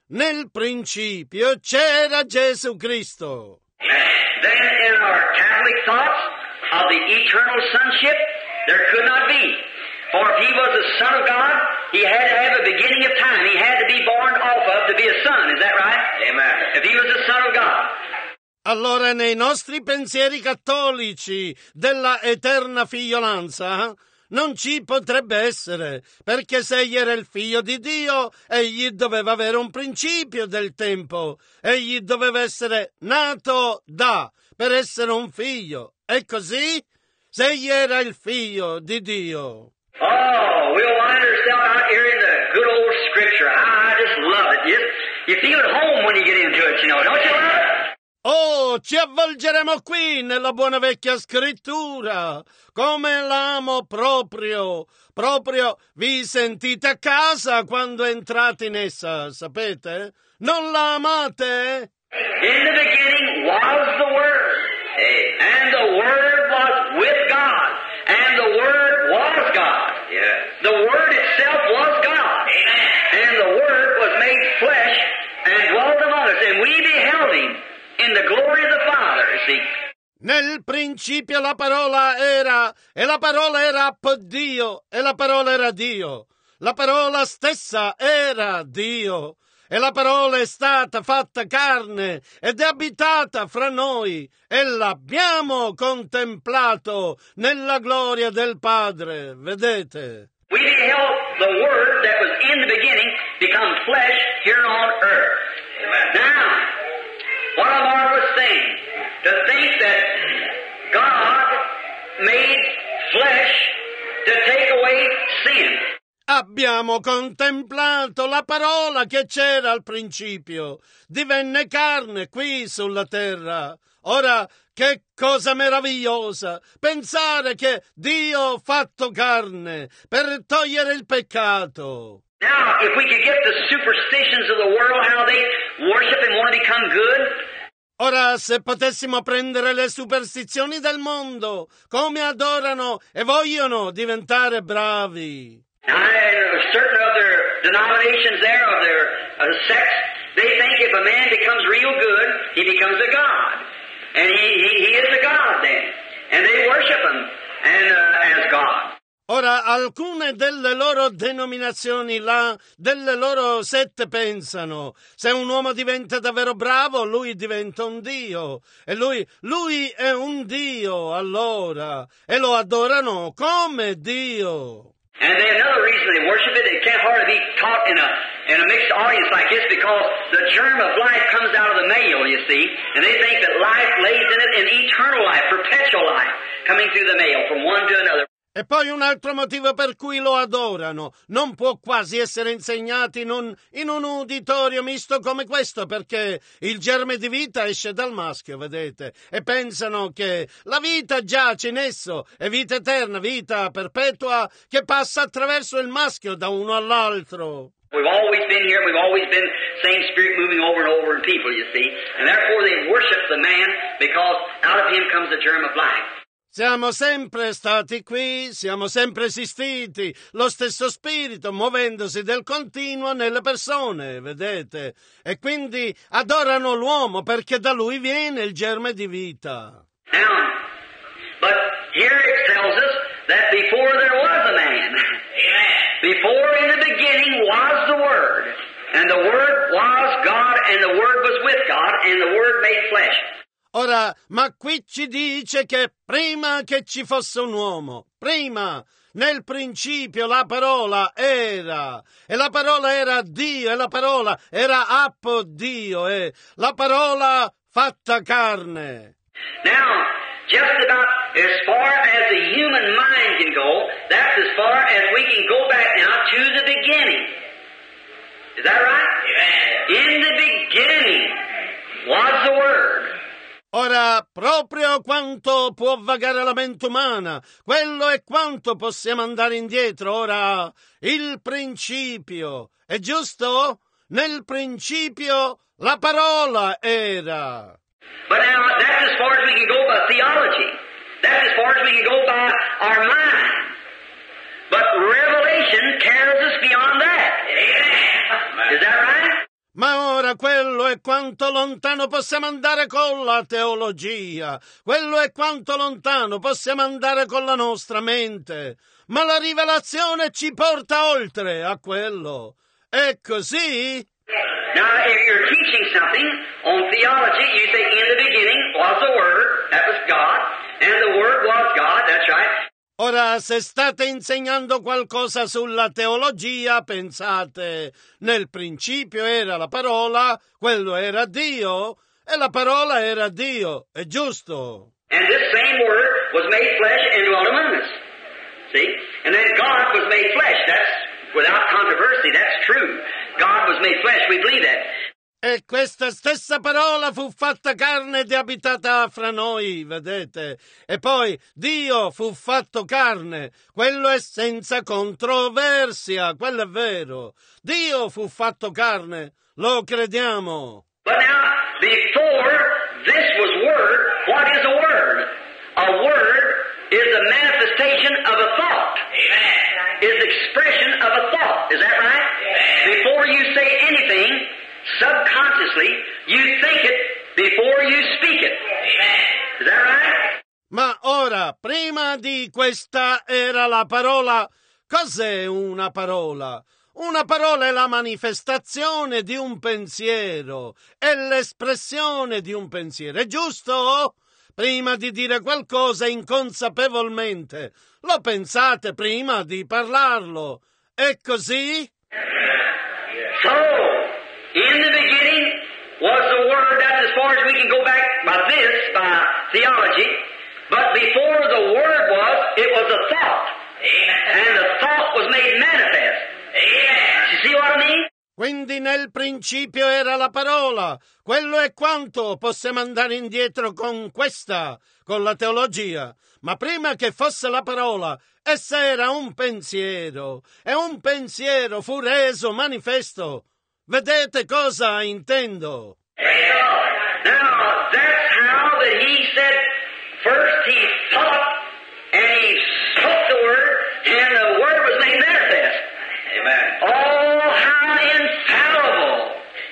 nel principio c'era Gesù Cristo. Then in our Catholic thoughts of the eternal sonship, there could not be. For if he was the Son of God, he had to have a beginning of time. He had to be born off of to be a son. Is that right? Amen. If he was the Son of God. Allora, nei nostri pensieri cattolici della eterna figliolanza, non ci potrebbe essere, perché se egli era il figlio di Dio, egli doveva avere un principio del tempo, egli doveva essere nato da, per essere un figlio. E così, se egli era il figlio di Dio. Oh, we'll find ourselves out here in the good old Scripture. I just love it. You, you feel at home when you get into it, you know, don't you love it? Oh, ci avvolgeremo qui nella buona vecchia scrittura, come l'amo proprio, proprio vi sentite a casa quando entrate in essa, sapete? Non la amate? In the beginning was the Word, and the Word was with God, and the Word was God. The Word itself was God, and the Word was made flesh and dwelt among us, and we beheld Him in the glory of the Father, you see. Nel principio la parola era, e la parola era Dio, e la parola era Dio. La parola stessa era Dio, e la parola è stata fatta carne ed è abitata fra noi, e l'abbiamo contemplato nella gloria del Padre, vedete? We beheld the Word that was in the beginning become flesh here on earth. Now, what a marvelous thing to think that God made flesh to take away sin. Abbiamo contemplato la parola che c'era al principio, divenne carne qui sulla terra. Ora, che cosa meravigliosa pensare che Dio ha fatto carne per togliere il peccato. Now, if we could get the superstitions of the world, how they worship and want to become good. Ora, se potessimo prendere le superstizioni del mondo, come adorano e vogliono diventare bravi. Now, certain of their denominations there, of their uh, sects, they think if a man becomes real good, he becomes a god. And he, he, he is a god then. And they worship him and, uh, as God. Ora, alcune delle loro denominazioni là, delle loro sette pensano, se un uomo diventa davvero bravo, lui diventa un Dio. E lui, lui è un Dio, allora. E lo adorano come Dio. And then another reason they worship it, it can't hardly be taught in a in a mixed audience like this because the germ of life comes out of the male, you see, and they think that life lays in it in eternal life, perpetual life, coming through the male from one to another. E poi un altro motivo per cui lo adorano. Non può quasi essere insegnati in un, in un uditorio misto come questo, perché il germe di vita esce dal maschio, vedete? E pensano che la vita giace in esso, è vita eterna, vita perpetua, che passa attraverso il maschio da uno all'altro. We've always been here, we've always been same spirit moving over and over in people, you see. And therefore they worship the man because out of him comes the germ of life. Siamo sempre stati qui, siamo sempre esistiti, lo stesso spirito muovendosi del continuo nelle persone, vedete? E quindi adorano l'uomo perché da lui viene il germe di vita. Now, but here it tells us that before there was a man, before in the beginning was the Word, and the Word was God, and the Word was with God, and the Word made flesh. Ora, ma qui ci dice che prima che ci fosse un uomo, prima, nel principio la parola era, e la parola era Dio, e la parola era Appo Dio, e la parola fatta carne. Now, just about as far as the human mind can go, that's as far as we can go back now to the beginning. Is that right? Yeah. In the beginning was the Word. Ora, proprio quanto può vagare la mente umana, quello è quanto possiamo andare indietro. Ora, il principio, è giusto? Nel principio la parola era. But now, that's as far as we can go by theology. That's as far as we can go by our mind. But Revelation carries us beyond that. Is that right? Ma Ora quello è quanto lontano possiamo andare con la teologia, quello è quanto lontano possiamo andare con la nostra mente, ma la rivelazione ci porta oltre a quello. È così? Now, if you're teaching something on theology, you say, in the beginning was the Word, that was God, and the Word was God, that's right. Ora, se state insegnando qualcosa sulla teologia, pensate, nel principio era la parola, quello era Dio, e la parola era Dio, è giusto? And this same Word was made flesh and dwelt among us. See? And then God was made flesh. That's without controversy. That's true. God was made flesh. We believe that. E questa stessa parola fu fatta carne ed è abitata fra noi, vedete? E poi Dio fu fatto carne, quello è senza controversia, quello è vero. Dio fu fatto carne, lo crediamo. But now, before this was Word, what is a Word? A Word is the manifestation of a thought. Amen. Is expression of a thought. Is that right? Amen. Before you say anything, subconsciously, you think it before you speak it. Amen. Is that right? Ma ora, prima di questa era la parola. Cos'è una parola? Una parola è la manifestazione di un pensiero, è l'espressione di un pensiero, è giusto? Prima di dire qualcosa inconsapevolmente, lo pensate prima di parlarlo, è così? So, in the beginning was the Word. That's as far as we can go back by this, by theology. But before the Word was, it was a thought. Amen. And the thought was made manifest. Amen. You see what I mean? Quindi nel principio era la parola. Quello è quanto possiamo andare indietro con questa, con la teologia. Ma prima che fosse la parola, essa era un pensiero. E un pensiero fu reso manifesto. Vedete cosa intendo? Now, that's how that he said, first he thought, and he spoke the Word, and the Word was made manifest. Amen. Oh, how infallible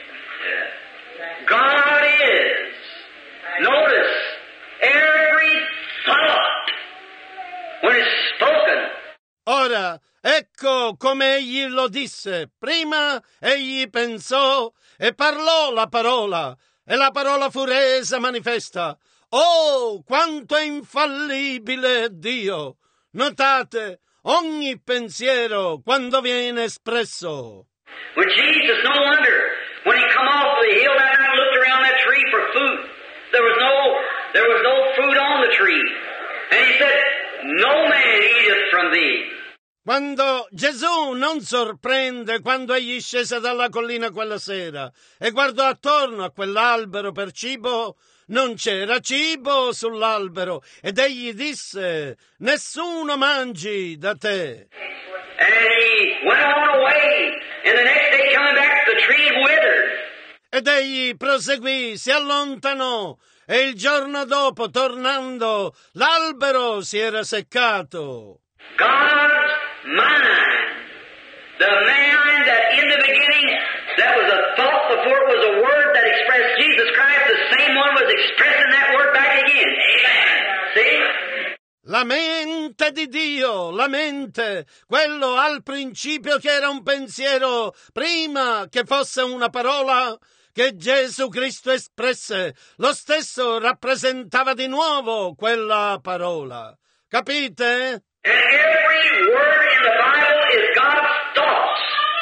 God is. Notice, every thought, when it's spoken, ora, ecco come egli lo disse. Prima egli pensò e parlò la parola, e la parola fu resa manifesta. Oh, quanto è infallibile Dio! Notate, ogni pensiero quando viene espresso. when Jesus, no wonder, when he come off the hill that night and looked around that tree for food, there was no, there was no fruit on the tree. And he said, no man eateth from thee. Quando Gesù non sorprende quando egli scese dalla collina quella sera e guardò attorno a quell'albero per cibo, non c'era cibo sull'albero ed egli disse, nessuno mangi da te. And he went on away, and the next day coming back, the tree had withered. Ed egli proseguì, si allontanò e il giorno dopo, tornando, l'albero si era seccato. God's mind, the mind that in the beginning, that was a thought before it was a word that expressed Jesus Christ, the same one was expressing that word back again. Amen. See? La mente di Dio, la mente, quello al principio che era un pensiero, prima che fosse una parola, che Gesù Cristo espresse, lo stesso rappresentava di nuovo quella parola. Capite? And every word in the Bible is God's thoughts,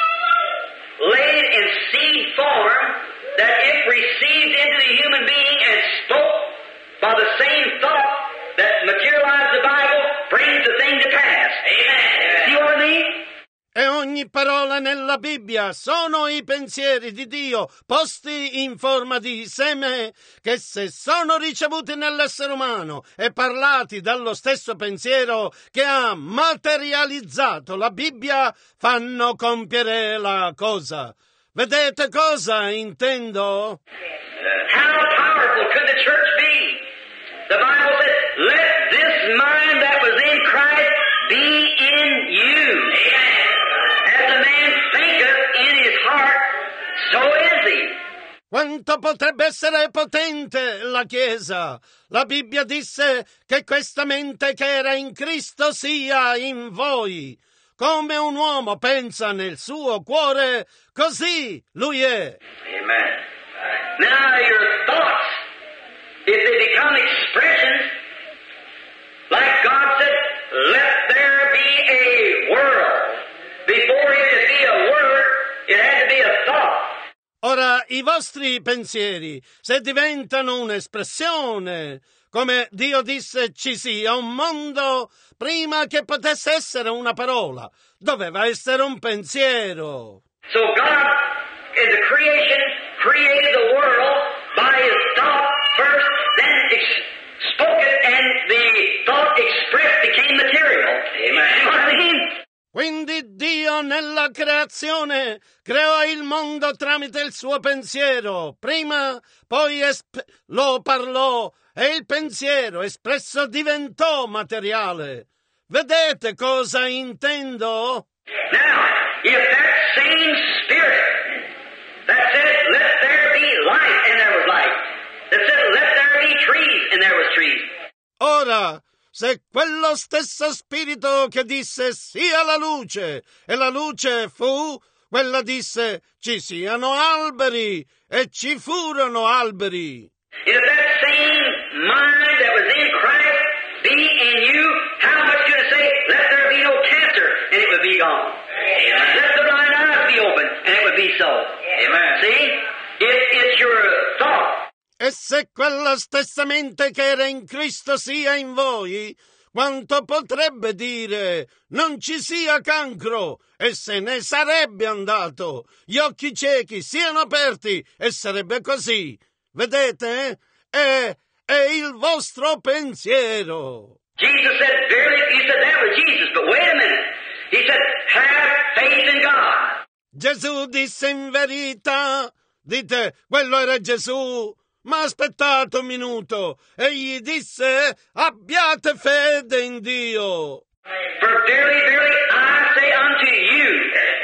laid in seed form, that if received into the human being and spoke by the same thought that materialized the Bible, brings the thing to pass. Amen. See what I mean? E ogni parola nella Bibbia sono i pensieri di Dio posti in forma di seme che se sono ricevuti nell'essere umano e parlati dallo stesso pensiero che ha materializzato la Bibbia fanno compiere la cosa. Vedete cosa intendo? How powerful could the church be? The Bible said, let this mind that was in Christ be in you. As a man thinketh in his heart, so is he. Quanto potrebbe essere potente la Chiesa? La Bibbia disse che questa mente che era in Cristo sia in voi. Come un uomo pensa nel suo cuore, così lui è. Amen. Now your thoughts, if they become expressions, like God said, let there be a world. Before it could be a word, it had to be a thought. Ora, i vostri pensieri, se diventano un'espressione, come Dio disse ci sia un mondo, prima che potesse essere una parola, doveva essere un pensiero. So God, in the creation, created the world by His thought first, then ex- spoke it, and the thought expressed became material. Amen. You know what I mean? Quindi Dio nella creazione creò il mondo tramite il suo pensiero, prima, poi esp- lo parlò e il pensiero espresso diventò materiale. Vedete cosa intendo? Now, if that same Spirit that said, let there be light, and there was light, that said, let there be trees, and there was trees. Ora, se quello stesso spirito che disse sia la luce e la luce fu, quella disse ci siano alberi e ci furono alberi. If that same mind that was in Christ be in you, how much could it say, let there be no cancer, and it would be gone. Amen. Let the blind eyes be open, and it would be so. Amen. See? It, it's your thought. E se quella stessa mente che era in Cristo sia in voi, quanto potrebbe dire non ci sia cancro, e se ne sarebbe andato, gli occhi ciechi siano aperti, e sarebbe così. Vedete? È, è il vostro pensiero. Jesus said, verily, he said that was Jesus, but wait a minute. He said, have faith in God. Gesù disse in verità, dite, quello era Gesù. Ma aspettate un minuto, egli disse, abbiate fede in Dio. For verily, verily, I say unto you,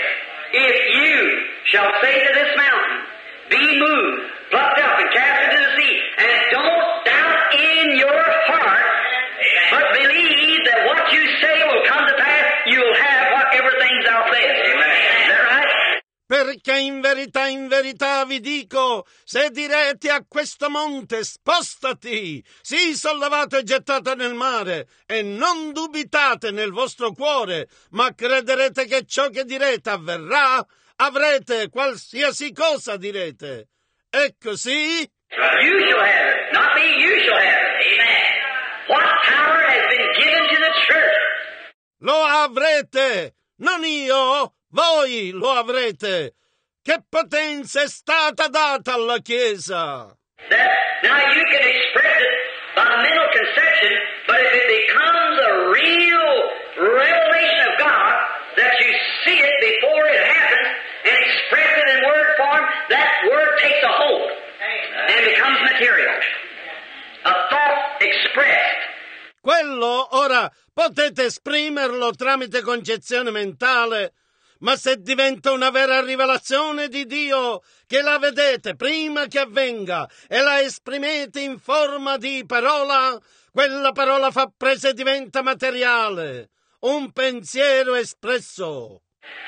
if you shall say to this mountain, be moved, plucked up, and cast into the sea, and don't doubt in your heart, but believe that what you say will come to pass, you'll have whatever things thou sayest. Is that right? Perché in verità, in verità vi dico, se direte a questo monte, spostati, sii sollevato e gettato nel mare, e non dubitate nel vostro cuore, ma crederete che ciò che direte avverrà, avrete qualsiasi cosa direte. È così? You shall have it. Not me, you shall have it. Amen. What power has been given to the church? Lo avrete, non io, voi lo avrete. Che potenza è stata data alla Chiesa? That now you can express it by mental conception, but if it becomes a real revelation of God, that you see it before it happens and express it in word form, that word takes a hold and becomes material. A thought expressed. Quello, ora, potete esprimerlo tramite concezione mentale, ma se diventa una vera rivelazione di Dio, che la vedete prima che avvenga e la esprimete in forma di parola, quella parola fa presa e diventa materiale, un pensiero espresso.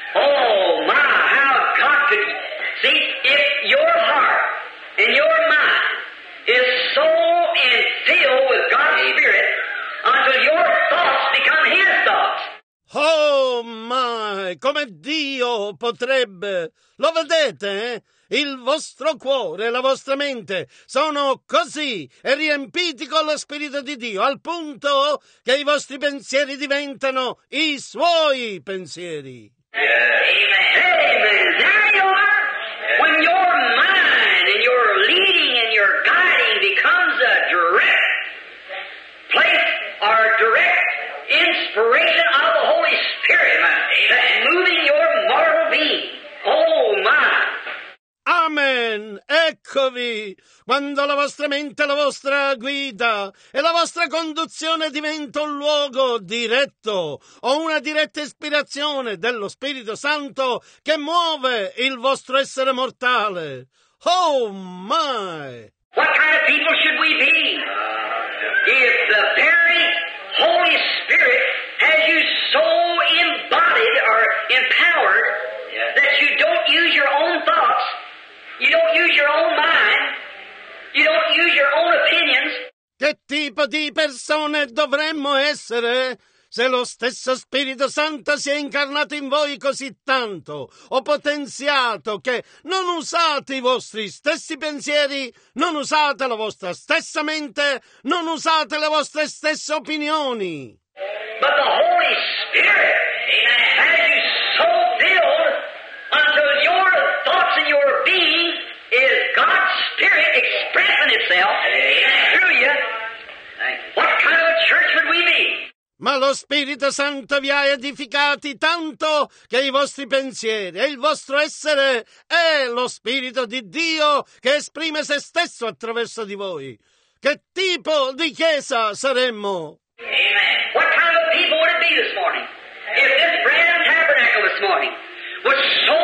Oh my, how God could see if your heart and your mind is so infilled with God's Spirit until your thoughts become His thoughts. Oh my, come Dio potrebbe, lo vedete, eh? Il vostro cuore e la vostra mente sono così e riempiti con lo Spirito di Dio, al punto che i vostri pensieri diventano i suoi pensieri. Yes. Amen. Amen. There you are. When your mind and your leading and your guiding becomes a direct place or direct inspiration of the Holy Spirit, that's moving your mortal being. Oh my. Amen! Eccovi! Quando la vostra mente, la vostra guida e la vostra conduzione diventa un luogo diretto o una diretta ispirazione dello Spirito Santo che muove il vostro essere mortale. Oh my! What kind of people should we be? If the very Holy Spirit has you so embodied or empowered that you don't use your own thoughts, you don't use your own mind, you don't use your own opinions. Che tipo di persone dovremmo essere se lo stesso Spirito Santo si è incarnato in voi così tanto, o potenziato, che non usate i vostri stessi pensieri, non usate la vostra stessa mente, non usate le vostre stesse opinioni? But the Holy Spirit has you so filled until your thoughts and your being is God's Spirit expressing itself through you. What kind of a church would we be? Ma lo Spirito Santo vi ha edificati tanto che i vostri pensieri e il vostro essere è lo Spirito di Dio che esprime se stesso attraverso di voi. Che tipo di chiesa saremmo? Amen. What kind of people would it be this morning? If this Branham Tabernacle this morning was so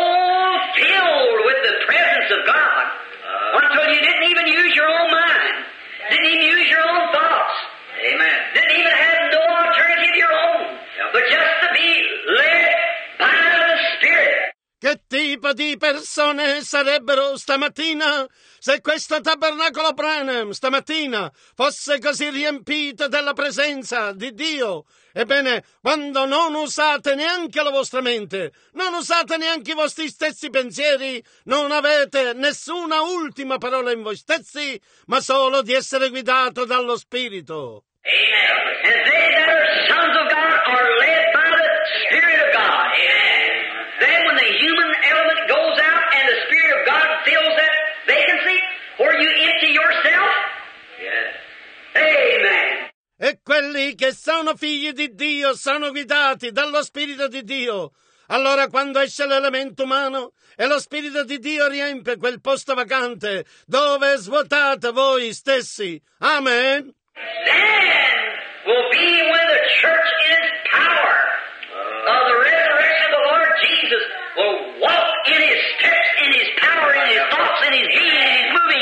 filled with the presence of God until you didn't even use your own mind, didn't even use your own thoughts. Amen. Didn't even have no alternative your own, but just to be led by the Spirit. Che tipo di persone sarebbero stamattina se questo tabernacolo Branham stamattina fosse così riempito della presenza di Dio? Ebbene, quando non usate neanche la vostra mente, non usate neanche i vostri stessi pensieri, non avete nessuna ultima parola in voi stessi, ma solo di essere guidato dallo Spirito. Amen. And they that are sons of God are led by the Spirit of God. Amen. Then when the human element goes out and the Spirit of God fills that vacancy where you empty yourself. Yes. Amen. E quelli che sono figli di Dio sono guidati dallo Spirito di Dio. Allora quando esce l'elemento umano e lo Spirito di Dio riempie quel posto vacante dove svuotate voi stessi. Amen. Then will be when the church in its power of the resurrection of the Lord Jesus will walk in His steps, in His power, in His thoughts, in His healing, in His moving.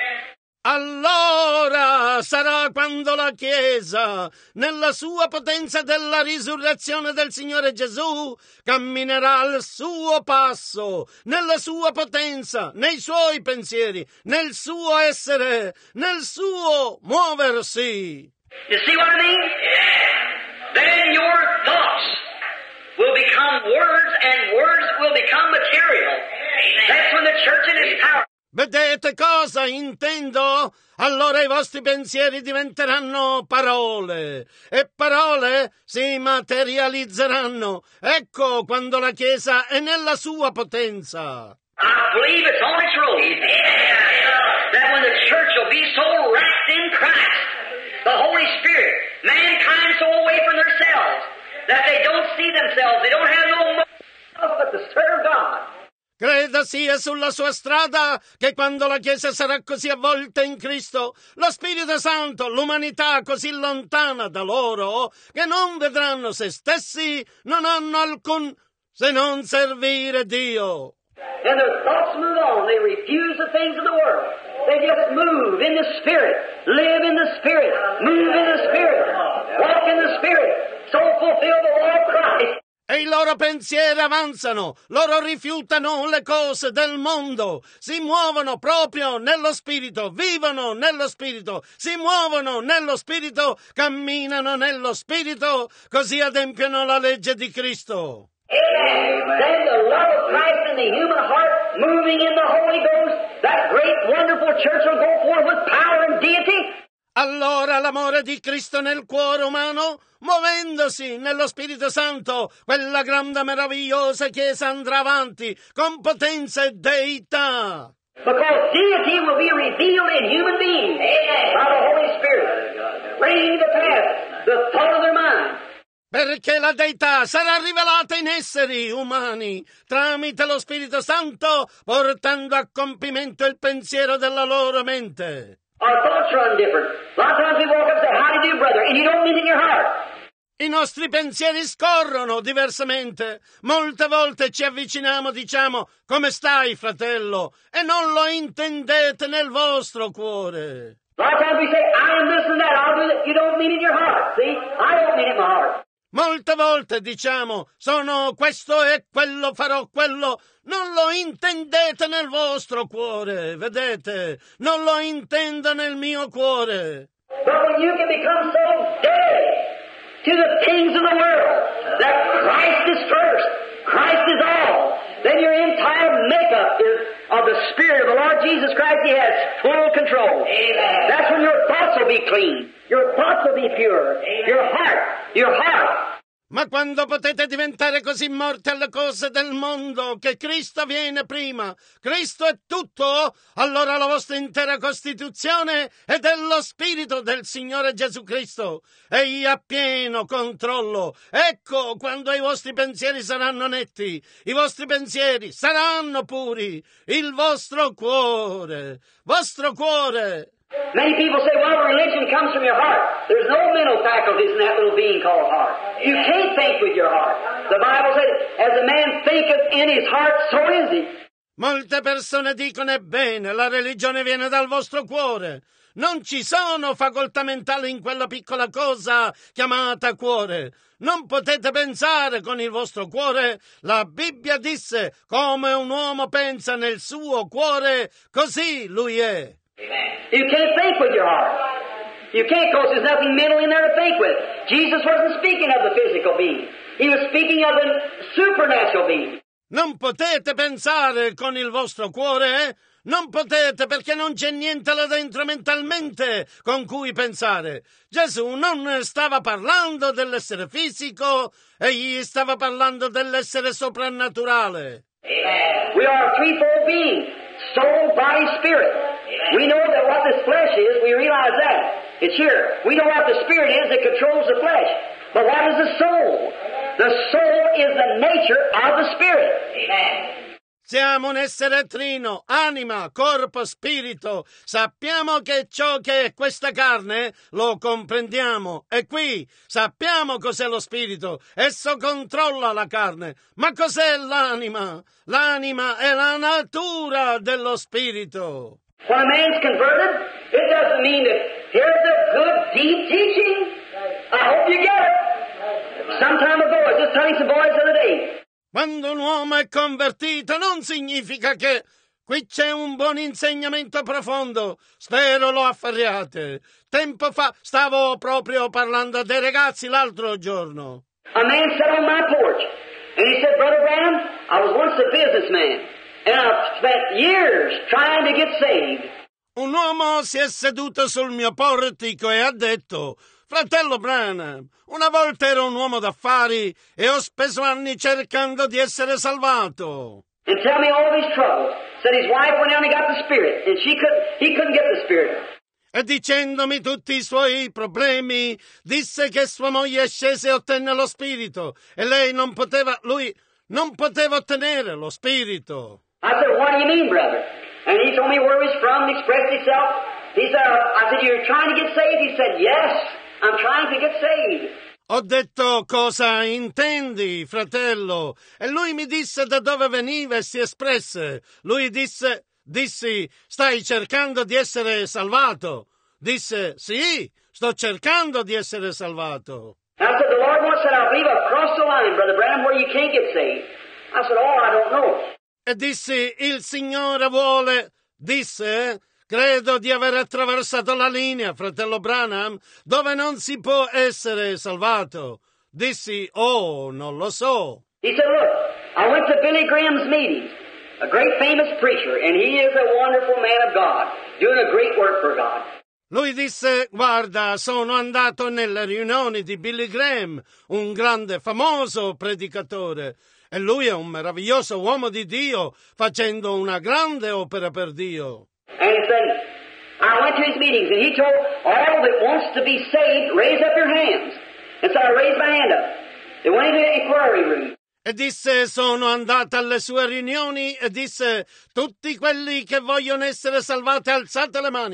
Allora sarà quando la Chiesa, nella sua potenza della risurrezione del Signore Gesù, camminerà al suo passo, nella sua potenza, nei suoi pensieri, nel suo essere, nel suo muoversi. You see what I mean? Then your thoughts will become words and words will become material. That's when the church in its power. Vedete cosa intendo? Allora i vostri pensieri diventeranno parole e parole si materializzeranno. Ecco quando la Chiesa è nella sua potenza. I believe it's on its road. That when the church will be so wrapped in Christ, the Holy Spirit, mankind so away from themselves, that they don't see themselves, they don't have no more but to serve God. Creda sia sulla sua strada che quando la Chiesa sarà così avvolta in Cristo, lo Spirito Santo, l'umanità così lontana da loro, che non vedranno se stessi, non hanno alcun se non servire Dio. Then their thoughts move on. They refuse the things of the world. They just move in the Spirit, live in the Spirit, move in the Spirit, walk in the Spirit, so fulfill the law of Christ. E i loro pensieri avanzano, loro rifiutano le cose del mondo, si muovono proprio nello Spirito, vivono nello Spirito, si muovono nello Spirito, camminano nello Spirito, così adempiono la legge di Cristo. Amen. Then the love of Christ in the human heart, moving in the Holy Ghost, that great wonderful church will go forth with power and deity. Allora l'amore di Cristo nel cuore umano, muovendosi nello Spirito Santo, quella grande meravigliosa Chiesa andrà avanti con potenza e deità. Because deity will be revealed in human beings by the Holy Spirit, bringing to pass the thought of their mind. Perché la deità sarà rivelata in esseri umani tramite lo Spirito Santo, portando a compimento il pensiero della loro mente. Our thoughts run different. A lot of times we walk up and say, "How do you do, brother?" And you don't mean it in your heart. I nostri pensieri scorrono diversamente. Molte volte ci avviciniamo, diciamo, come stai, fratello? E non lo intendete nel vostro cuore. A lot of times we say, I am this and that, I'll do that. You don't mean it in your heart, see? I don't mean it in my heart. Molte volte diciamo, sono questo e quello, farò quello. Non lo intendete nel vostro cuore, vedete? Non lo intendo nel mio cuore. But when you can become so dead to the things of the world, that Christ is first, Christ is all, then your entire makeup is of the Spirit of the Lord Jesus Christ. He has full control. Amen. That's when your thoughts will be clean. Your thoughts will be pure. Amen. Your heart, your heart. Ma quando potete diventare così morti alle cose del mondo che Cristo viene prima, Cristo è tutto, allora la vostra intera costituzione è dello Spirito del Signore Gesù Cristo. Egli ha pieno controllo. Ecco quando i vostri pensieri saranno netti, i vostri pensieri saranno puri, il vostro cuore, vostro cuore. Many people say, well, religion comes from your heart. There's no mental faculties in that little being called heart. You can't think with your heart. The Bible says, as a man thinketh in his heart, so is he. Molte persone dicono, ebbene, la religione viene dal vostro cuore. Non ci sono facoltà mentali in quella piccola cosa chiamata cuore. Non potete pensare con il vostro cuore. La Bibbia disse, come un uomo pensa nel suo cuore, così lui è. You can't think with your heart. You can't, because there's nothing mental in there to think with. Jesus wasn't speaking of the physical being. He was speaking of the supernatural being. Non potete pensare con il vostro cuore, eh? Non potete, perché non c'è niente là dentro mentalmente con cui pensare. Gesù non stava parlando dell'essere fisico, egli stava parlando dell'essere soprannaturale. Amen. We are a threefold being: soul, body, spirit. Amen. We know that what this flesh is, we realize that. It's here. We know what the spirit is that controls the flesh. But what is the soul? The soul is the nature of the spirit. Amen. Siamo un essere trino, anima, corpo, spirito. Sappiamo che ciò che è questa carne lo comprendiamo. E qui sappiamo cos'è lo spirito. Esso controlla la carne. Ma cos'è l'anima? L'anima è la natura dello spirito. When a man's converted, it doesn't mean that here's a good, deep teaching. I hope you get it. Some time ago, I was just telling some boys the other day. Quando un uomo è convertito non significa che qui c'è un buon insegnamento profondo. Spero lo afferriate. Tempo fa stavo proprio parlando dei ragazzi l'altro giorno. A man sat on my porch and he said, Brother Branham, I was once a businessman and I've spent years trying to get saved. Un uomo si è seduto sul mio portico e ha detto: Fratello Branham, una volta ero un uomo d'affari e ho speso anni cercando di essere salvato. And tell me all these troubles. Said his wife went down and got the spirit, and she couldn't, he couldn't get the spirit. E dicendomi tutti i suoi problemi, disse che sua moglie scese e ottenne lo spirito, e lei non poteva, lui non poteva ottenere lo spirito. I said, what do you mean, brother? And he told me where he was from, expressed himself. He said, I said, you're trying to get saved? He said, yes. I'm trying to get saved. Ho detto, cosa intendi, fratello? E lui mi disse da dove veniva e si espresse. Lui disse, dissi, stai cercando di essere salvato? Disse, sì, sto cercando di essere salvato. I said, the Lord once said, I believe I've crossed the line, Brother Branham, where you can't get saved. I said, oh, I don't know. E dissi, il Signore vuole, disse, credo di aver attraversato la linea, fratello Branham, dove non si può essere salvato. Dissi, oh, non lo so. He said, look, I went to Billy Graham's meetings, a great famous preacher, and he is a wonderful man of God, doing a great work for God. Lui disse, guarda, sono andato nelle riunioni di Billy Graham, un grande, famoso predicatore, e lui è un meraviglioso uomo di Dio, facendo una grande opera per Dio. And he said, I went to his meetings, and he told all that wants to be saved, raise up your hands. And so I raised my hand up. They went into the inquiry room. E disse, sono andata alle sue riunioni, e disse, tutti quelli che vogliono essere salvati, alzate le mani.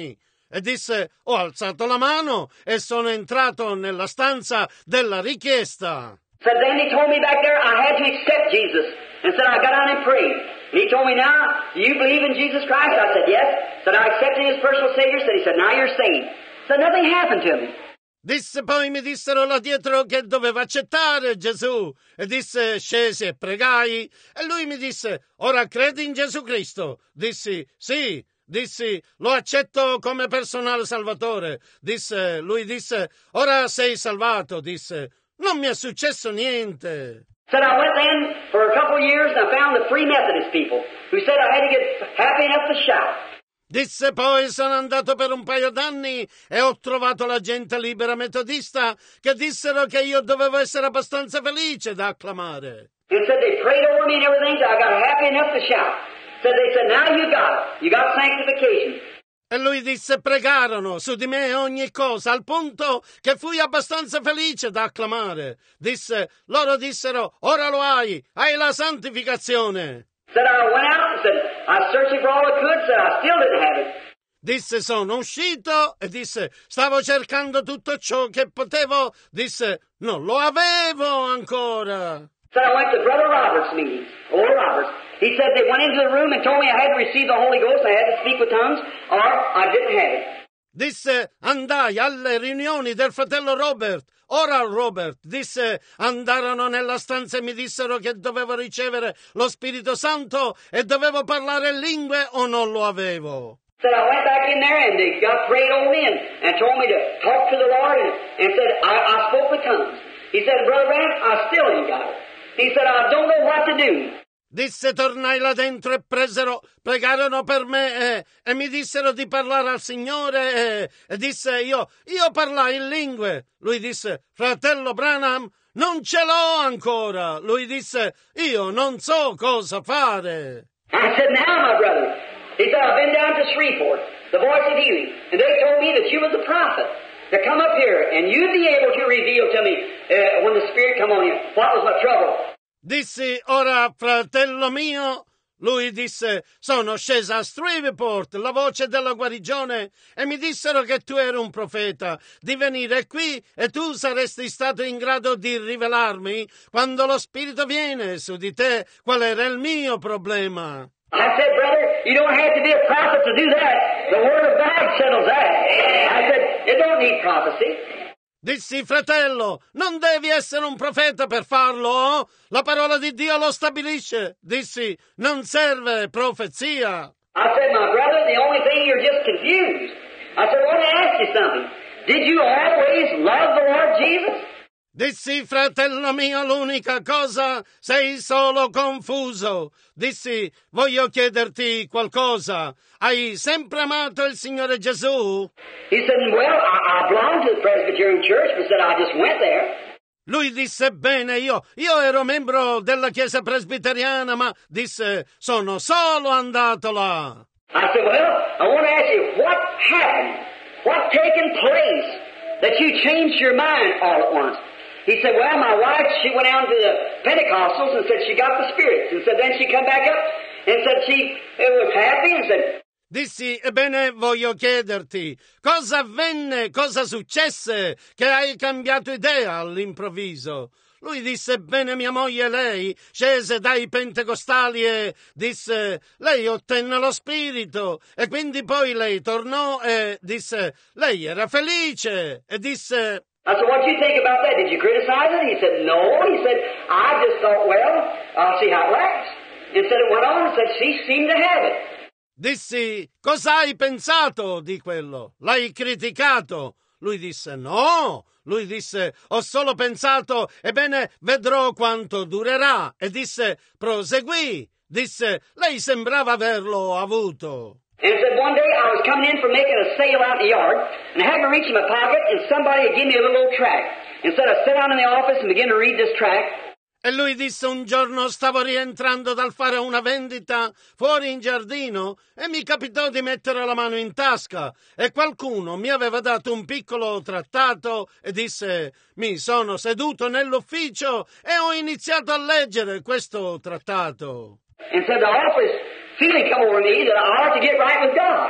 e disse: ho alzato la mano e sono entrato nella stanza della richiesta. So then he told me back there I had to accept Jesus. And said I got on and prayed. And he told me, now, do you believe in Jesus Christ? I said, yes. Said I accepted him as personal Savior. Said, he said, now you're saved. So nothing happened to me. Disse poi, mi dissero là dietro che dovevo accettare Gesù. E disse, scesi e pregai. E lui mi disse, ora credi in Gesù Cristo? Dissi, sì. Dissi, lo accetto come personale salvatore. Disse, lui disse, ora sei salvato. Disse, non mi è successo niente. Said I went then for a couple of years and I found the Free Methodist people who said I had to get happy enough to shout. Disse poi sono andato per un paio d'anni e ho trovato la gente libera metodista che dissero che io dovevo essere abbastanza felice da acclamare. And said they prayed over me and everything, so I got happy enough to shout. Said they said, now you got it. You got sanctification. E lui disse, pregarono su di me ogni cosa, al punto che fui abbastanza felice da acclamare. Disse, loro dissero, ora lo hai, hai la santificazione. Said I went out and said, I was searching for all I could, said I still didn't have it. Disse, sono uscito e disse, stavo cercando tutto ciò che potevo. Disse, non lo avevo ancora. Said I went to Brother Roberts' meetings, Oral Roberts. He said they went into the room and told me I had to receive the Holy Ghost, I had to speak with tongues, or I didn't have it. Disse, andai alle riunioni del fratello Robert, Oral Robert. Disse, andarono nella stanza e mi dissero che dovevo ricevere lo Spirito Santo e dovevo parlare lingue o non lo avevo. Said I went back in there and they got prayed over me and, and told me to talk to the Lord and, and said I, I spoke with tongues. He said, Brother Branham, I still ain't got it. He said, I don't know what to do. Disse, tornai là dentro e presero, pregarono per me e, e mi dissero di parlare al Signore e, e disse io, io parlai in lingue. Lui disse, fratello Branham, non ce l'ho ancora. Lui disse, io non so cosa fare. I said, now my brother. He said, I've been down to Shreveport, the Voice of Healing, and they told me that you was a prophet. To come up here and you'd be able to reveal to me uh, when the Spirit come on you what was my trouble. Dissi, ora fratello mio, lui disse, sono scesa a Shreveport, la voce della guarigione, e mi dissero che tu eri un profeta, di venire qui e tu saresti stato in grado di rivelarmi, quando lo Spirito viene su di te, qual era il mio problema. I said, brother, you don't have to be a prophet to do that. The Word of God settles that. I said, it don't need prophecy. Dissi, fratello, non devi essere un profeta per farlo, oh? La parola di Dio lo stabilisce. Dissi, non serve profezia. I said, my brother, the only thing you're just confused. I said, I want to ask you something. Did you always love the Lord Jesus? Dissi, fratello mio, l'unica cosa, sei solo confuso. Dissi, voglio chiederti qualcosa. Hai sempre amato il Signore Gesù? He said, well, I, I belong to the Presbyterian Church, but said I just went there. Lui disse, bene, io, io ero membro della Chiesa Presbiteriana, ma disse, sono solo andato là. I said, well, I want to ask you, what happened? What taken place that you changed your mind all at once? He said, well, my wife, she went out to the Pentecostals and said she got the spirits. And said then she come back up and said she was happy and said... Dissi, ebbene, voglio chiederti, cosa avvenne, cosa successe che hai cambiato idea all'improvviso? Lui disse, bene, mia moglie, lei scese dai pentecostali e disse, lei ottenne lo spirito e quindi poi lei tornò e disse, lei era felice e disse... I said, what do you think about that? Did you criticize it? He said, no. He said, I just thought, well, I'll see how it lasts. And said it went on and said she seemed to have it. Dissi, cosa hai pensato di quello? L'hai criticato? Lui disse, no. Lui disse, ho solo pensato, ebbene, vedrò quanto durerà. E disse, proseguì. Disse, lei sembrava averlo avuto. And said one day I was coming in from making a sale out in the yard, and I happened to reach in my pocket, and somebody had given me a little old tract. And said I sat down in the office and began to read this tract. E lui disse, un giorno stavo rientrando dal fare una vendita fuori in giardino e mi capitò di mettere la mano in tasca e qualcuno mi aveva dato un piccolo trattato e disse, mi sono seduto nell'ufficio e ho iniziato a leggere questo trattato. And said the office feeling come over me that I ought to get right with God.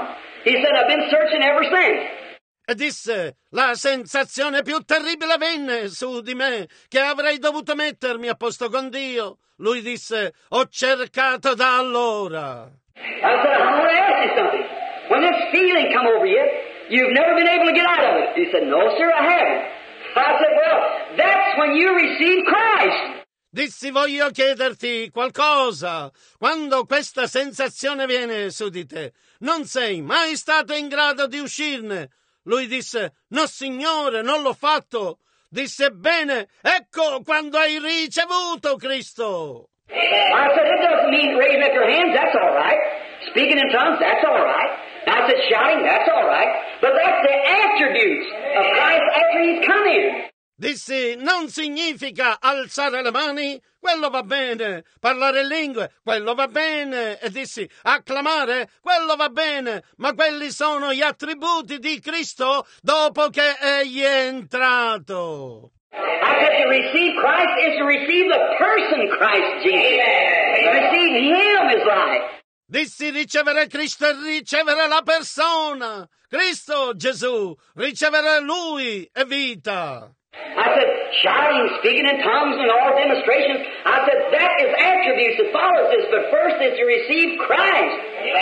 He said, I've been searching ever since. E disse, la sensazione più terribile venne su di me, che avrei dovuto mettermi a posto con Dio. Lui disse, ho cercato da allora. I said, I want to ask you something. When this feeling come over you, you've never been able to get out of it. He said, no, sir, I haven't. I said, well, that's when you receive Christ. Dissi, voglio chiederti qualcosa. Quando questa sensazione viene su di te, non sei mai stato in grado di uscirne. Lui disse, no signore, non l'ho fatto. Disse, bene, ecco quando hai ricevuto Cristo. I said, it doesn't mean raising up your hands, that's all right. Speaking in tongues, that's all right. I said, shouting, that's all right. But that's the attributes of Christ after He's come in. Dissi, non significa alzare le mani, quello va bene, parlare in lingue, quello va bene, e dissi, acclamare, quello va bene, ma quelli sono gli attributi di Cristo dopo che egli è entrato. I said to receive Christ is to receive the person Christ Jesus. To receive Him is life. Dissi, ricevere Cristo e ricevere la persona, Cristo Gesù, ricevere Lui è vita. I said, shouting, speaking in tongues, and all demonstrations. I said, that is attributes that follows this, but first is to receive Christ.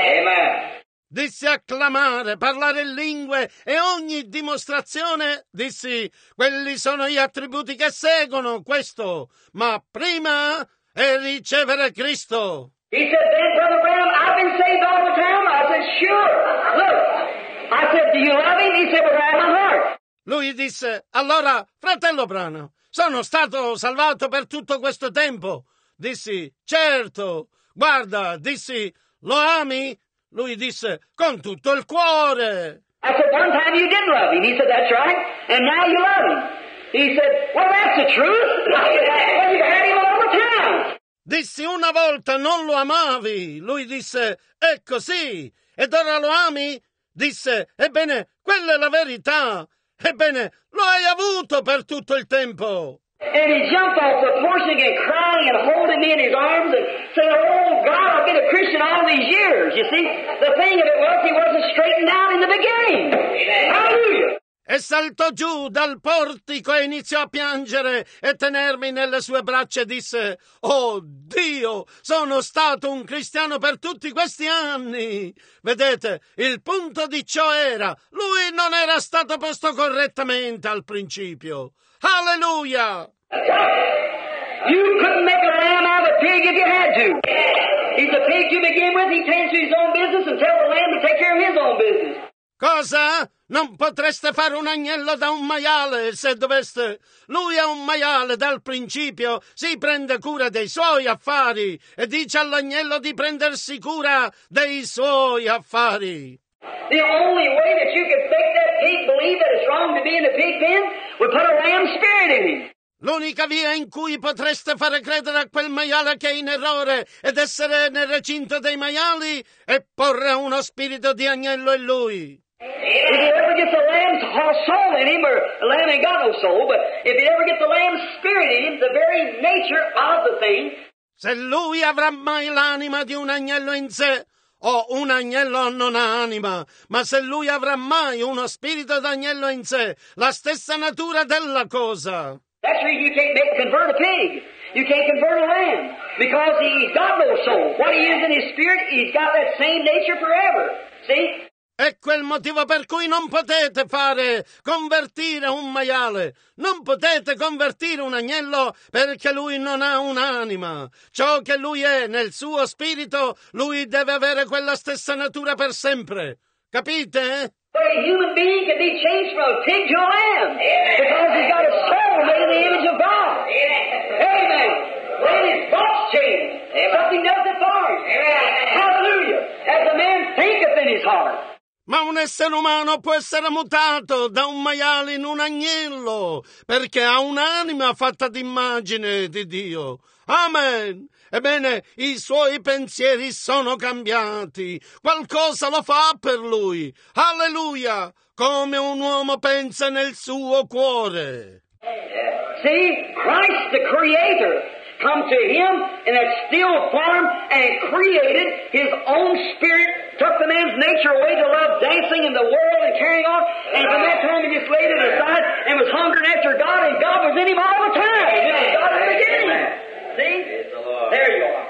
Amen. Dissi acclamare, parlare in lingue e ogni dimostrazione, dissi, quelli sono gli attributi che seguono questo, ma prima è ricevere Cristo. He said, then, Brother Branham, I've been saved all the time. I said, sure. Look, I said, do you love Him? He said, with all my heart. Lui disse, allora, fratello Branham, sono stato salvato per tutto questo tempo. Dissi, certo. Guarda, dissi, lo ami? Lui disse, con tutto il cuore. I said, one time you did love Him. He said, that's right. And now you love Him. He said, well, that's the truth. I said, well, you've had Him all the time. Dissi, una volta non lo amavi. Lui disse, è così. Ed ora lo ami? Disse, ebbene, quella è la verità. Ebbene, lo hai avuto per tutto il tempo. And he jumped off the porch again, crying and holding me in his arms and saying, oh, God, I've been a Christian all these years. You see, the thing of it was he wasn't straightened out in the beginning. Hallelujah. E saltò giù dal portico e iniziò a piangere e tenermi nelle sue braccia e disse, oh Dio, sono stato un cristiano per tutti questi anni. Vedete, il punto di ciò era, lui non era stato posto correttamente al principio. Alleluia! You couldn't make a lamb out of a pig if you had to. He's a pig to begin with. He tends to his own business and tell the lamb to take care of his own business. Cosa? Non potreste fare un agnello da un maiale se doveste. Lui è un maiale dal principio, si prende cura dei suoi affari e dice all'agnello di prendersi cura dei suoi affari. The only way that you could make that pig believe that it's wrong to be in the pig pen would put a lamb spirit in him. L'unica via in cui potreste fare credere a quel maiale che è in errore ed essere nel recinto dei maiali è porre uno spirito di agnello in lui. If he ever gets a lamb's soul in him, or a lamb ain't got no soul, but if he ever gets the lamb's spirit in him, the very nature of the thing. Se lui avrà mai l'anima di un agnello in sé, o un agnello non ha anima, ma se lui avrà mai uno spirito d'agnello in sé, la stessa natura della cosa. That's the reason you can't make convert a pig. You can't convert a lamb, because he's got no soul. What he is in his spirit, he's got that same nature forever. See? Ecco il motivo per cui non potete fare convertire un maiale, non potete convertire un agnello perché lui non ha un'anima. Ciò che lui è nel suo spirito, lui deve avere quella stessa natura per sempre. Capite? But a human being can be changed from a pig to a lamb because he's got a soul made in the image of God. Amen. When his thoughts change, something does it for him. Hallelujah. As a man thinketh in his heart. Ma un essere umano può essere mutato da un maiale in un agnello, perché ha un'anima fatta d'immagine di Dio. Amen. Ebbene, i suoi pensieri sono cambiati. Qualcosa lo fa per lui. Alleluia! Come un uomo pensa nel suo cuore. See, Christ the Creator come to Him in that still form and created His own Spirit, took the man's nature away to love dancing in the world and carrying on, and from that time He just laid it aside and was hungering after God, and God was in him all the time. You know, God was beginning. See? There you are.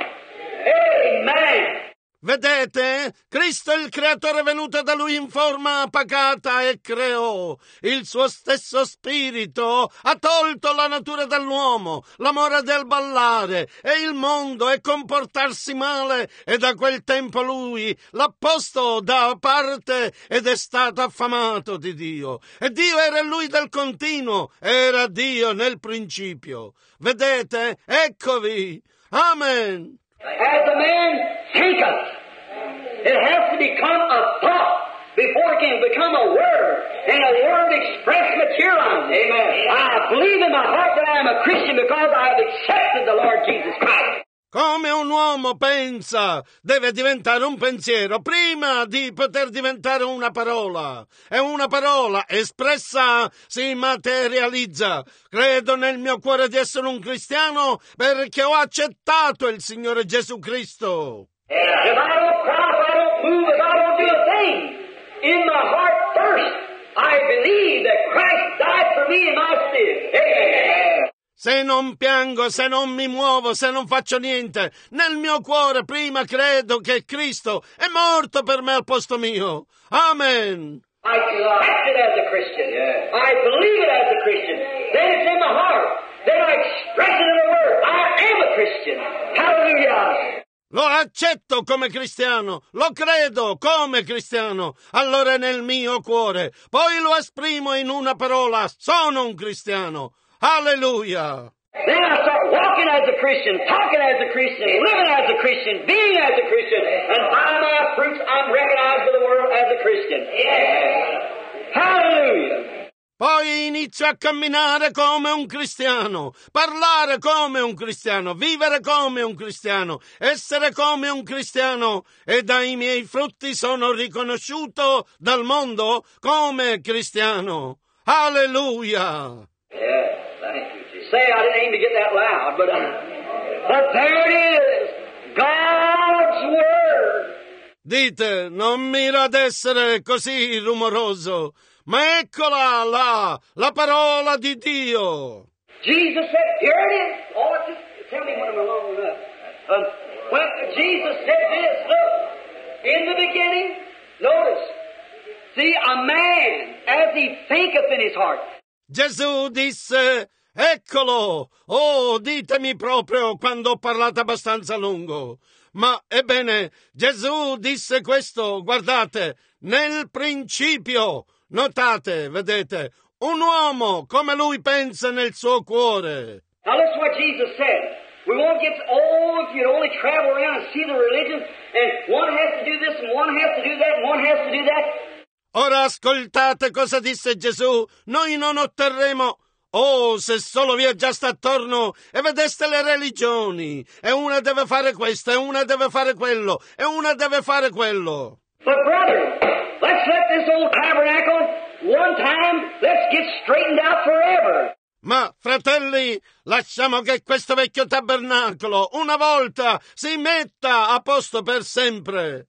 Amen. Vedete? Cristo è il creatore venuto da Lui in forma pacata e creò. Il suo stesso spirito ha tolto la natura dell'uomo, l'amore del ballare e il mondo e comportarsi male, e da quel tempo Lui l'ha posto da parte ed è stato affamato di Dio. E Dio era Lui del continuo, era Dio nel principio. Vedete? Eccovi. Amen. As a man thinketh, it has to become a thought before it can become a word, and a word express materializes. Amen. I believe in my heart that I am a Christian because I have accepted the Lord Jesus Christ. Come un uomo pensa, deve diventare un pensiero prima di poter diventare una parola. E una parola espressa si materializza. Credo nel mio cuore di essere un cristiano perché ho accettato il Signore Gesù Cristo. If I don't cry, if I don't move, if I don't do a thing, in my heart first, I believe that Christ died for me in my stead. Amen. Se non piango, se non mi muovo, se non faccio niente, nel mio cuore prima credo che Cristo è morto per me al posto mio. Amen. I accept it as a Christian. Yeah. I believe it as a Christian. Then it's in my heart. Then I express it in the Word. I am a Christian. Hallelujah. Lo accetto come cristiano, lo credo come cristiano, allora è nel mio cuore. Poi lo esprimo in una parola, sono un cristiano. Hallelujah. Then I start walking as a Christian, talking as a Christian, living as a Christian, being as a Christian, and by my fruits I'm recognized by the world as a Christian. Hallelujah. Poi inizio a camminare come un cristiano, parlare come un cristiano, vivere come un cristiano, essere come un cristiano, e dai miei frutti sono riconosciuto dal mondo come cristiano. Hallelujah. Yeah, thank you, Jesus. Say, I didn't aim to get that loud, but, uh, but there it is. God's Word. Dite, non miro ad essere così rumoroso, ma eccola là, la parola di Dio. Jesus said, here it is. Oh, just tell me when I'm along enough. Um, when Jesus said this, look, in the beginning, notice, see, a man, as he thinketh in his heart. Gesù disse, eccolo, oh, ditemi proprio quando ho parlato abbastanza lungo. Ma, ebbene, Gesù disse questo, guardate, nel principio, notate, vedete, un uomo come lui pensa nel suo cuore. Now listen what Jesus said. We won't get, oh, if you'd only travel around and see the religions, and one has to do this, and one has to do that, and one has to do that. Ora ascoltate cosa disse Gesù, noi non otterremo. Oh, se solo viaggiaste attorno e vedeste le religioni, e una deve fare questo, e una deve fare quello, e una deve fare quello. But brother, let's let this old tabernacle, one time, let's get straightened out forever. Ma, fratelli, lasciamo che questo vecchio tabernacolo, una volta, si metta a posto per sempre.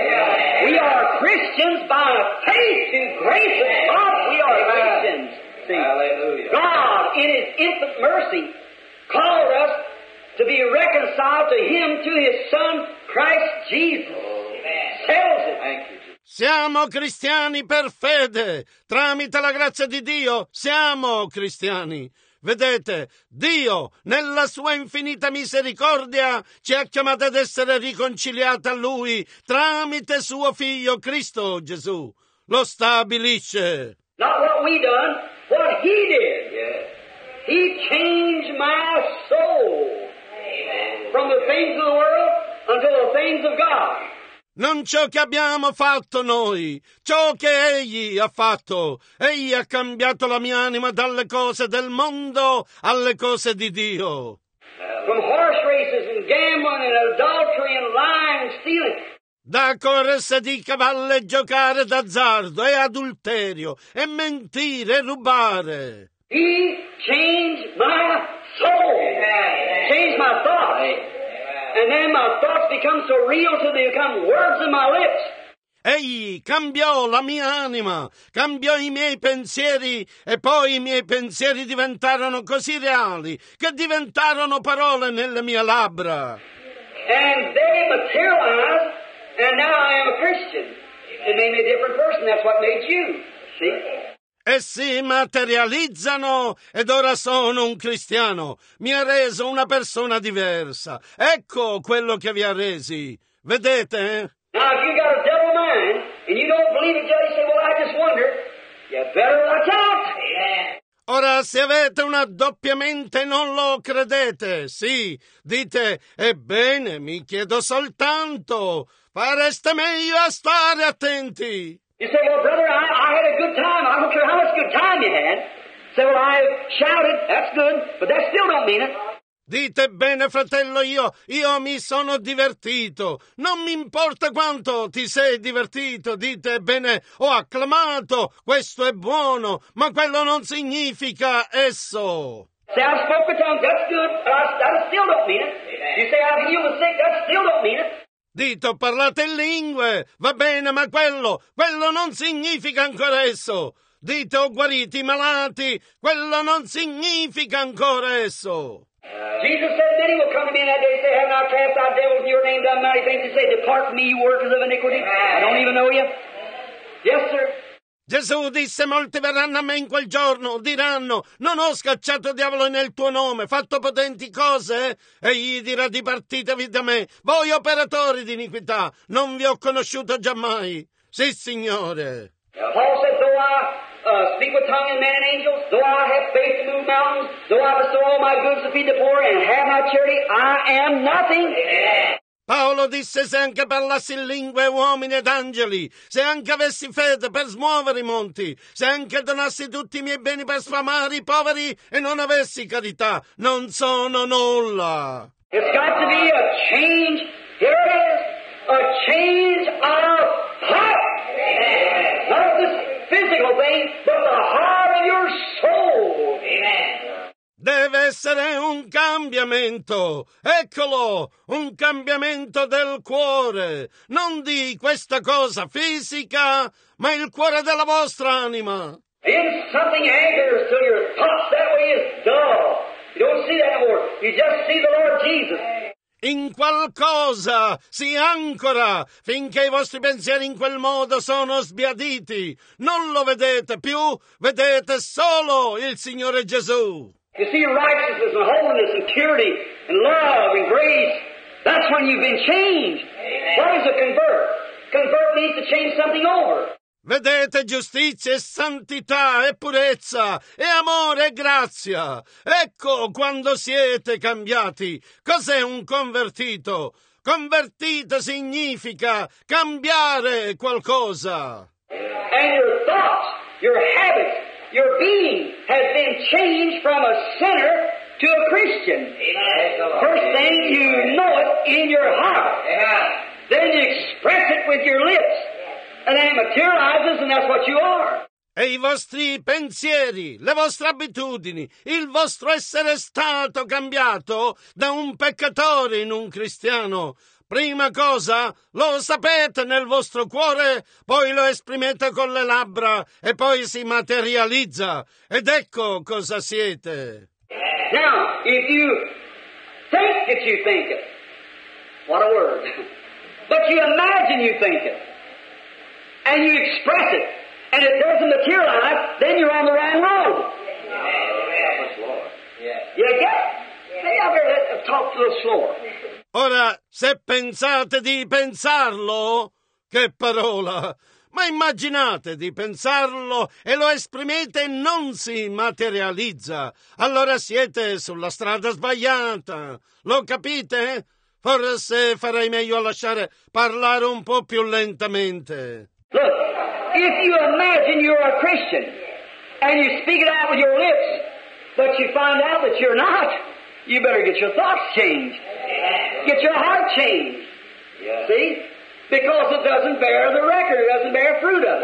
We are Christians by faith and grace of God. We are Christians. See, hallelujah. God, in His infinite mercy, called us to be reconciled to Him, to His Son, Christ Jesus. Settles it. Thank you. Siamo cristiani per fede. Tramite la grazia di Dio siamo cristiani. Vedete, Dio, nella sua infinita misericordia, ci ha chiamati ad essere riconciliati a Lui tramite suo Figlio Cristo Gesù. Lo stabilisce. Not what we done, what He did. Yeah. He changed my soul from the things of the world unto the things of God. Non ciò che abbiamo fatto noi, ciò che Egli ha fatto. Egli ha cambiato la mia anima dalle cose del mondo alle cose di Dio. From horse races and gambling and adultery and lying and stealing. Da corse di cavallo e giocare d'azzardo e adulterio e mentire e rubare. He changed my soul, changed my thoughts, and then my thoughts become so real till they become words in my lips. Egli cambiò la mia anima, cambiò i miei pensieri e poi i miei pensieri diventarono così reali che diventarono parole nelle mie labbra. And they materialized, and now I am a Christian. It made me a different person. That's what made you. See? E si materializzano ed ora sono un cristiano. Mi ha reso una persona diversa. Ecco quello che vi ha resi. Vedete? Now, if you got a double mind and you don't believe it, you say, "Well, I just wonder." You better watch out. Yeah. Ora, se avete una doppia mente e non lo credete, sì, dite, ebbene, mi chiedo soltanto, fareste meglio a stare attenti. You say, "Well, brother, I, I had a good time. I don't care how much good time you had." Say, "Well, I shouted. That's good, but that still don't mean it." Dite, bene, fratello, io, io mi sono divertito. Non mi importa quanto ti sei divertito. Dite, bene, ho acclamato, questo è buono, ma quello non significa esso. Say, "I spoke with tongues. That's good, but I, that still don't mean it." You say, "I healed the sick. That still don't mean it." Dite, parlate in lingue, va bene, ma quello, quello non significa ancora esso. Dite, ho guarito i malati, quello non significa ancora esso. Jesus said, "Many will come to me in that day and say, Have not cast out devils in your name, done mighty things, and say, Depart from me, you workers of iniquity. I don't even know you." Yes, sir. Gesù disse, molti verranno a me in quel giorno, diranno, non ho scacciato diavolo nel tuo nome, fatto potenti cose? Egli dirà, dipartitevi da me, voi operatori di iniquità, non vi ho conosciuto giammai. Sì, Signore. Paul said, "Though I uh, speak with tongue and men and angels, though I have faith to move mountains, though I bestow all my goods to feed the poor, and have not charity, I am nothing." Paolo disse, se anche parlassi in lingue uomini ed angeli, se anche avessi fede per smuovere i monti, se anche donassi tutti i miei beni per sfamare i poveri e non avessi carità, non sono nulla. It's got to be a change. Here it is. A change of heart. Not this physical thing, but the heart of your soul. Deve essere un cambiamento, eccolo, un cambiamento del cuore, non di questa cosa fisica, ma il cuore della vostra anima. In something anchors till your thoughts that way is dull. You don't see that anymore. You just see the Lord Jesus. In qualcosa si ancora finché i vostri pensieri in quel modo sono sbiaditi. Non lo vedete più, vedete solo il Signore Gesù. You see righteousness and holiness and purity and love and grace. That's when you've been changed. What is a convert? Convert means to change something over. Vedete giustizia e santità e purezza e amore e grazia. Ecco quando siete cambiati. Cos'è un convertito? Convertito significa cambiare qualcosa. And your thoughts, your habits, your being has been changed from a sinner to a Christian. First thing, you know it in your heart. Then you express it with your lips. And then it materializes, and that's what you are. E i vostri pensieri, le vostre abitudini, il vostro essere stato cambiato da un peccatore in un cristiano. Prima cosa, lo sapete nel vostro cuore, poi lo esprimete con le labbra e poi si materializza. Ed ecco cosa siete. Now, if you think that you think it, what a word. But you imagine you think it. And you express it, and it doesn't materialize, then you're on the wrong road. You get? Stay out there, let's talk a little slower. Ora, se pensate di pensarlo, che parola! Ma immaginate di pensarlo e lo esprimete e non si materializza. Allora siete sulla strada sbagliata. Lo capite? Forse farei meglio a lasciare parlare un po' più lentamente. Look, if you imagine you're a Christian and you speak it out with your lips, but you find out that you're not, you better get your thoughts changed. Get your heart changed. See? Because it doesn't bear the record, it doesn't bear fruit of it.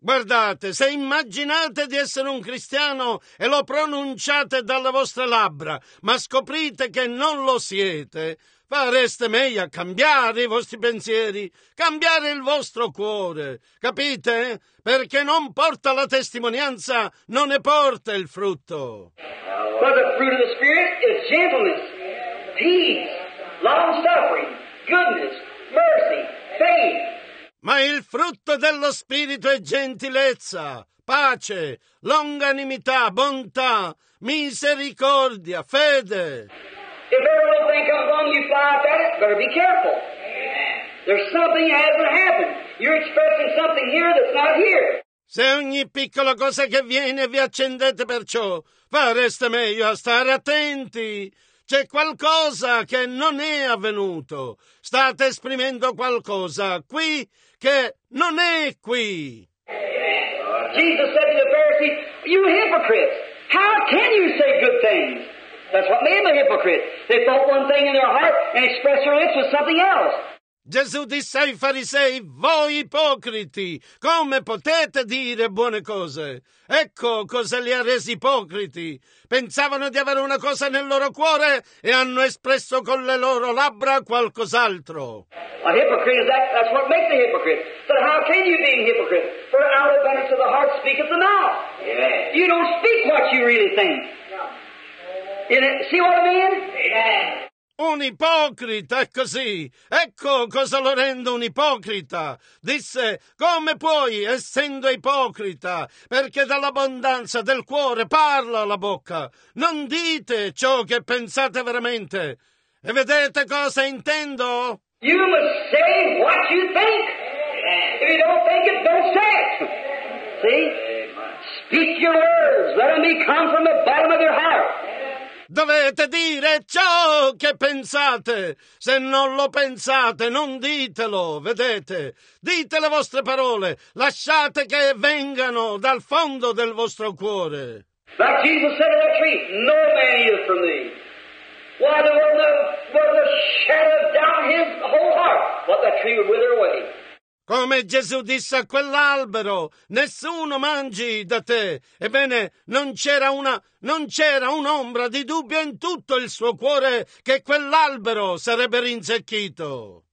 Guardate, se immaginate di essere un cristiano e lo pronunciate dalle vostre labbra, ma scoprite che non lo siete, fareste meglio a cambiare i vostri pensieri, cambiare il vostro cuore, capite? Perché non porta la testimonianza, non ne porta il frutto. For the fruit of the Spirit is gentleness, peace, long-suffering, goodness, mercy, faith. Ma il frutto dello Spirito è gentilezza, pace, longanimità, bontà, misericordia, fede. If every little thing comes along, you fly up at it, better be careful. There's something that hasn't happened. You're expressing something here that's not here. Se ogni piccola cosa che viene vi accendete perciò, fareste meglio a stare attenti. C'è qualcosa che non è avvenuto. State esprimendo qualcosa qui che non è qui. Jesus said to the Pharisees, "You hypocrites, how can you say good things?" That's what made them a hypocrite. They thought one thing in their heart and expressed their lips with something else. Gesù disse ai farisei, voi ipocriti, come potete dire buone cose? Ecco cosa li ha resi ipocriti. Pensavano di avere una cosa nel loro cuore e hanno espresso con le loro labbra qualcos'altro. A hypocrite is that, that's what makes a hypocrite. So how can you be a hypocrite? For out of the abundance of the heart speaketh the mouth. Amen. You don't speak what you really think. It, see what I mean? Amen. Un ipocrita è così. Ecco cosa lo rende un ipocrita. Disse, come puoi, essendo ipocrita? Perché dall'abbondanza del cuore parla la bocca. Non dite ciò che pensate veramente. E vedete cosa intendo? You must say what you think. If you don't think it, don't say it. See? Speak your words. Let them be come from the bottom of your heart. Dovete dire ciò che pensate. Se non lo pensate, non ditelo, vedete? Dite le vostre parole, lasciate che vengano dal fondo del vostro cuore. Like Jesus said to that tree, no man eateth from thee. Why, there was the, was the shadow of doubt in his whole heart, what that tree would wither away. Come Gesù disse a quell'albero, nessuno mangi da te. Ebbene, non c'era una, non c'era un'ombra di dubbio in tutto il suo cuore che quell'albero sarebbe rinsecchito.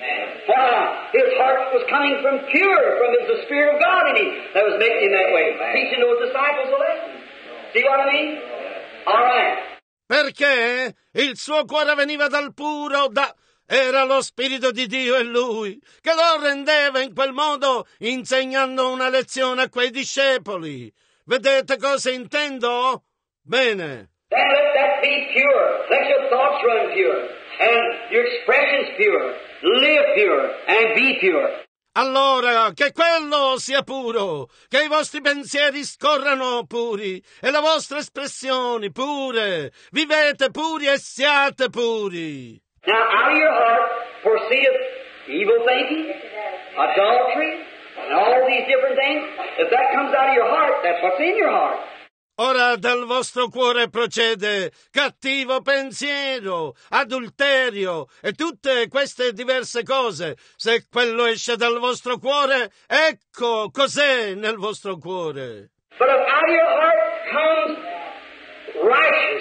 Why? His heart was coming from pure, from his, the Spirit of God in him that was making him that way, teaching those disciples a lesson. See what I mean? All right. Perché il suo cuore veniva dal puro, da... Era lo Spirito di Dio in lui, che lo rendeva in quel modo, insegnando una lezione a quei discepoli. Vedete cosa intendo? Bene. Then let that be pure. Let your thoughts run pure. And your expressions pure. Live pure and be pure. Allora, che quello sia puro, che i vostri pensieri scorrano puri, e le vostre espressioni pure. Vivete puri e siate puri. Now, out of your heart proceedeth evil thinking, adultery, and all these different things. If that comes out of your heart, that's what's in your heart. Ora dal vostro cuore procede cattivo pensiero, adulterio e tutte queste diverse cose. Se quello esce dal vostro cuore, ecco cos'è nel vostro cuore. But if out of your heart comes righteous,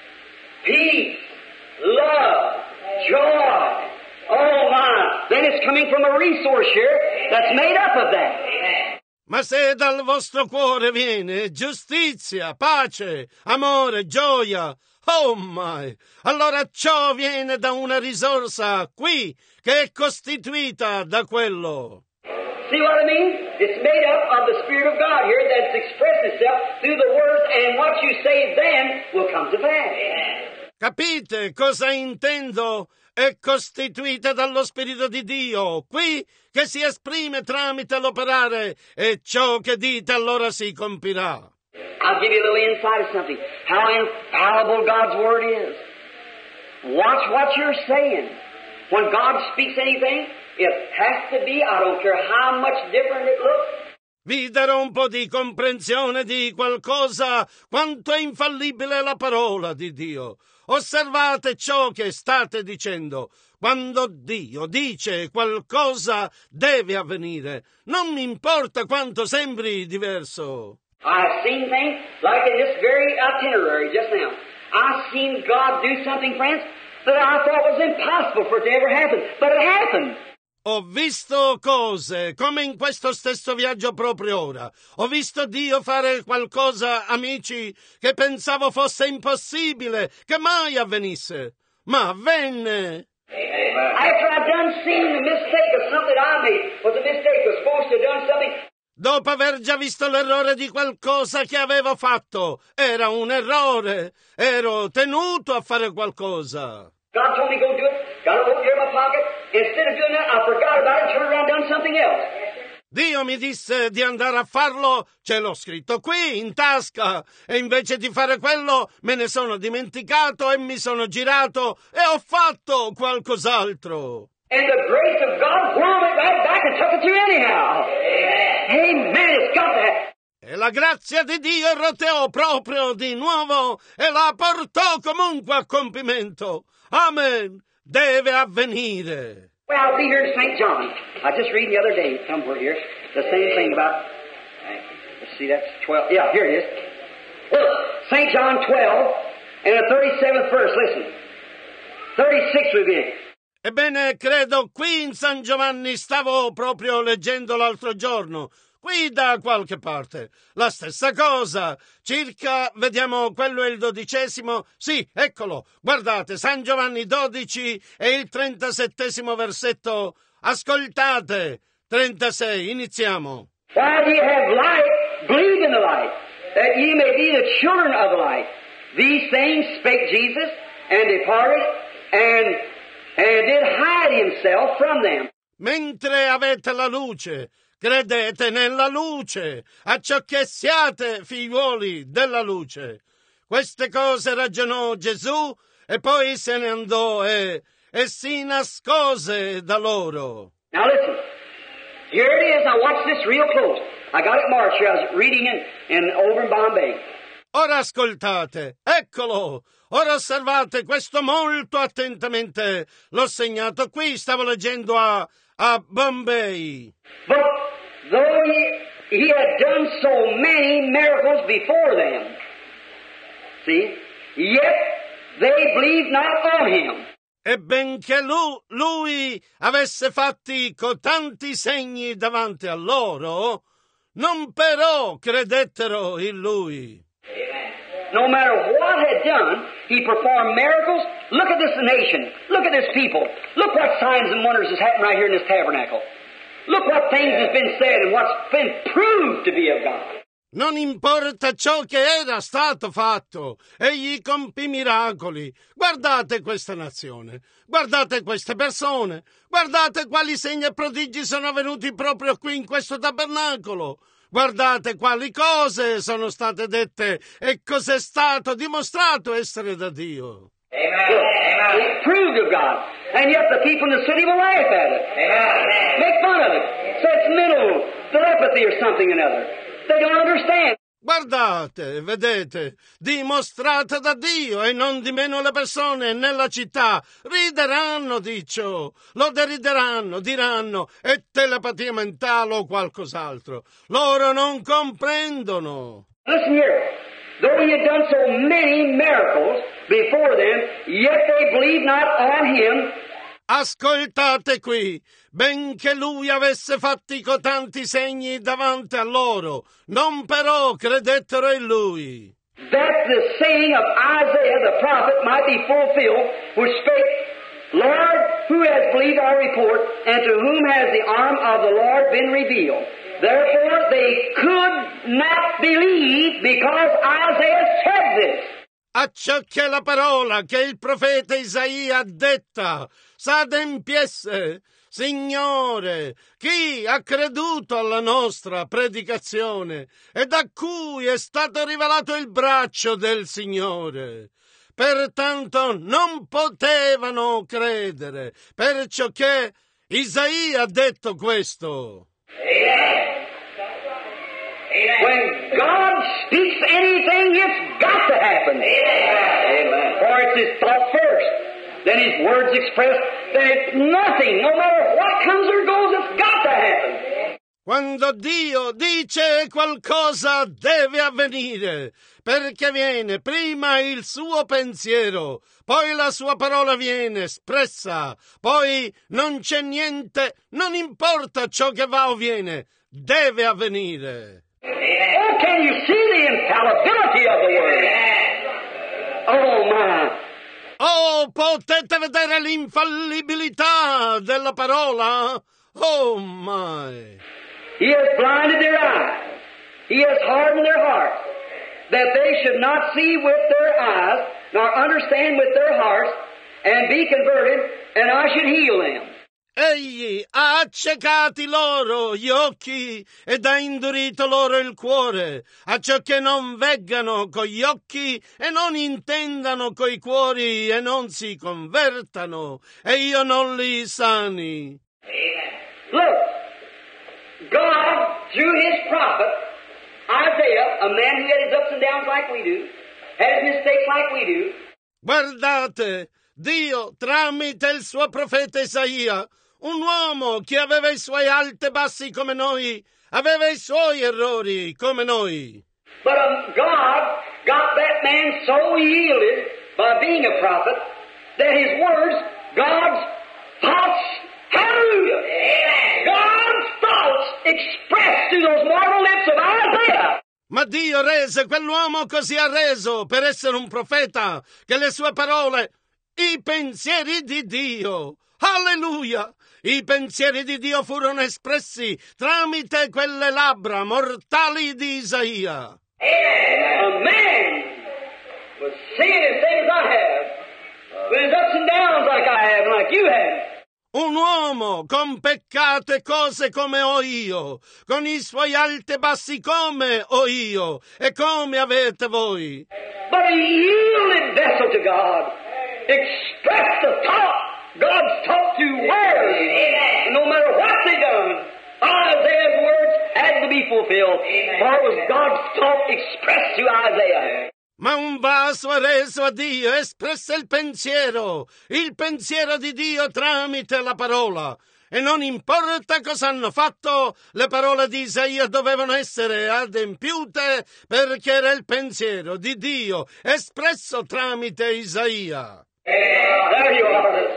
peace, love, joy, oh my, then it's coming from a resource here that's made up of that. Ma se dal vostro cuore viene giustizia, pace, amore, gioia, oh my, allora ciò viene da una risorsa qui che è costituita da quello. See what I mean? It's made up of the Spirit of God here that's expressed itself through the words, and what you say then will come to pass. Capite cosa intendo? È costituita dallo Spirito di Dio, qui che si esprime tramite l'operare, e ciò che dite allora si compirà. I'll give you a little insight of something. How infallible God's Word is. Watch what you're saying. When God speaks anything, it has to be, I don't care how much different it looks. Vi darò un po' di comprensione di qualcosa, quanto è infallibile la parola di Dio. Osservate ciò che state dicendo. Quando Dio dice qualcosa deve avvenire. Non mi importa quanto sembri diverso. I've seen things like in this very itinerary just now. I've seen God do something, friends, that I thought was impossible for it to ever happen, but it happened. Ho visto cose, come in questo stesso viaggio proprio ora. Ho visto Dio fare qualcosa, amici, che pensavo fosse impossibile, che mai avvenisse. Ma avvenne. After I've done seen the mistake of something that I made, was a mistake, was supposed to have done something. Dopo aver già visto l'errore di qualcosa che avevo fatto, era un errore, ero tenuto a fare qualcosa. God told me go do it, got it over here in my pocket. Instead of doing that, I forgot about it, turned around and done something else. Dio mi disse di andare a farlo, ce l'ho scritto qui, in tasca, e invece di fare quello me ne sono dimenticato e mi sono girato e ho fatto qualcos'altro. And the grace of God whirled it right back and took it to you anyhow. Amen. Amen. It's got that. E la grazia di Dio roteò proprio di nuovo e la portò comunque a compimento. Amen. Deve avvenire. Well, I'll be here in Saint John. I was just reading the other day somewhere here the same thing about. Let's see, that's twelve. Yeah, here it is. Look, Saint John twelve and the thirty-seventh verse. Listen, thirty-six we begin. Ebbene, credo qui in San Giovanni, stavo proprio leggendo l'altro giorno, qui da qualche parte, la stessa cosa, circa, vediamo, quello è il dodicesimo, sì, eccolo, guardate, San Giovanni dodici e il trentasettesimo versetto, ascoltate, trentasei, iniziamo. While ye have light, believe in the light, that ye may be the children of the light. These things spake Jesus, and departed, and and did hide himself from them. Mentre avete la luce, credete nella luce, acciò che siate figliuoli della luce. Queste cose ragionò Gesù e poi se ne andò e, e si nascose da loro. Now listen, here it is. Now watch this real close. I got it marked here. I was reading in, in over in Bombay. Ora ascoltate, eccolo, ora osservate questo molto attentamente. L'ho segnato qui, stavo leggendo a, a Bombay. But though he, he had done so many miracles before them, see, yet they believed not on him. E benché lui, lui avesse fatti cotanti segni davanti a loro, non però credettero in lui. No matter what had done, he performed miracles. Look at this nation. Look at this people. Look what signs and wonders has happened right here in this tabernacle. Look what things has been said and what's been proved to be of God. Non importa ciò che era stato fatto, egli compì miracoli. Guardate questa nazione, guardate queste persone, guardate quali segni e prodigi sono avvenuti proprio qui in questo tabernacolo. Guardate quali cose sono state dette e cos'è stato dimostrato essere da Dio. Amen. It proved of God. And yet the people in the city will laugh at it. Amen. Make fun of it. Say it's mental telepathy or something or another. They don't understand. Guardate, vedete, dimostrata da Dio e non di meno le persone nella città rideranno di ciò, lo derideranno, diranno è telepatia mentale o qualcos'altro. Loro non comprendono. Listen here. Though he had done so many miracles before them, yet they believed not on him. Ascoltate qui, benché lui avesse fatti cotanti segni davanti a loro, non però credettero in lui. That the saying of Isaiah the prophet might be fulfilled, which spake, Lord, who has believed our report, and to whom has the arm of the Lord been revealed? Therefore they could not believe, because Isaiah said this. Acciò che la parola che il profeta Isaia ha detta s'adempiesse. Signore, chi ha creduto alla nostra predicazione ed a cui è stato rivelato il braccio del Signore? Pertanto non potevano credere, perciò che Isaia ha detto questo. Amen. Amen. When God speaks anything, it's got to happen. Amen. For it's His thought first, then His words expressed, then it's nothing, no matter what comes or goes, it's got to happen. Quando Dio dice qualcosa deve avvenire, perché viene prima il suo pensiero, poi la sua parola viene espressa, poi non c'è niente, non importa ciò che va o viene, deve avvenire. Oh, can you see the infallibility of the word? Oh, my. Oh, potete vedere l'infallibilità della parola? Oh, my. He has blinded their eyes. He has hardened their hearts, that they should not see with their eyes, nor understand with their hearts, and be converted, and I should heal them. Egli ha accecati loro gli occhi ed ha indurito loro il cuore, acciò che non veggano con gli occhi e non intendano coi cuori e non si convertano, e io non li sani. Look, God, through His prophet, Isaiah, a man who had his ups and downs like we do, had his mistakes like we do. Guardate, Dio, tramite il suo profeta Isaia, un uomo che aveva i suoi alti e bassi come noi, aveva i suoi errori come noi. But um, God got that man so yielded by being a prophet that his words, God's thoughts, hallelujah, God's thoughts expressed through those mortal lips of Isaiah. Ma Dio rese quell'uomo così arreso per essere un profeta che le sue parole, i pensieri di Dio, alleluia, i pensieri di Dio furono espressi tramite quelle labbra mortali di Isaia. A man was seeing as things I have, with his ups and downs like I have and like you have. Un uomo con peccato e cose come ho io, con i suoi alti e bassi come ho io e come avete voi. But a yielded vessel to God expressed the thought, God's thought through words. And no matter what they done, Isaiah's words had to be fulfilled. For it was God's thought expressed through Isaiah. Ma un vaso reso a Dio espresse il pensiero, il pensiero di Dio tramite la parola. E non importa cosa hanno fatto, le parole di Isaia dovevano essere adempiute perché era il pensiero di Dio espresso tramite Isaia. There you are.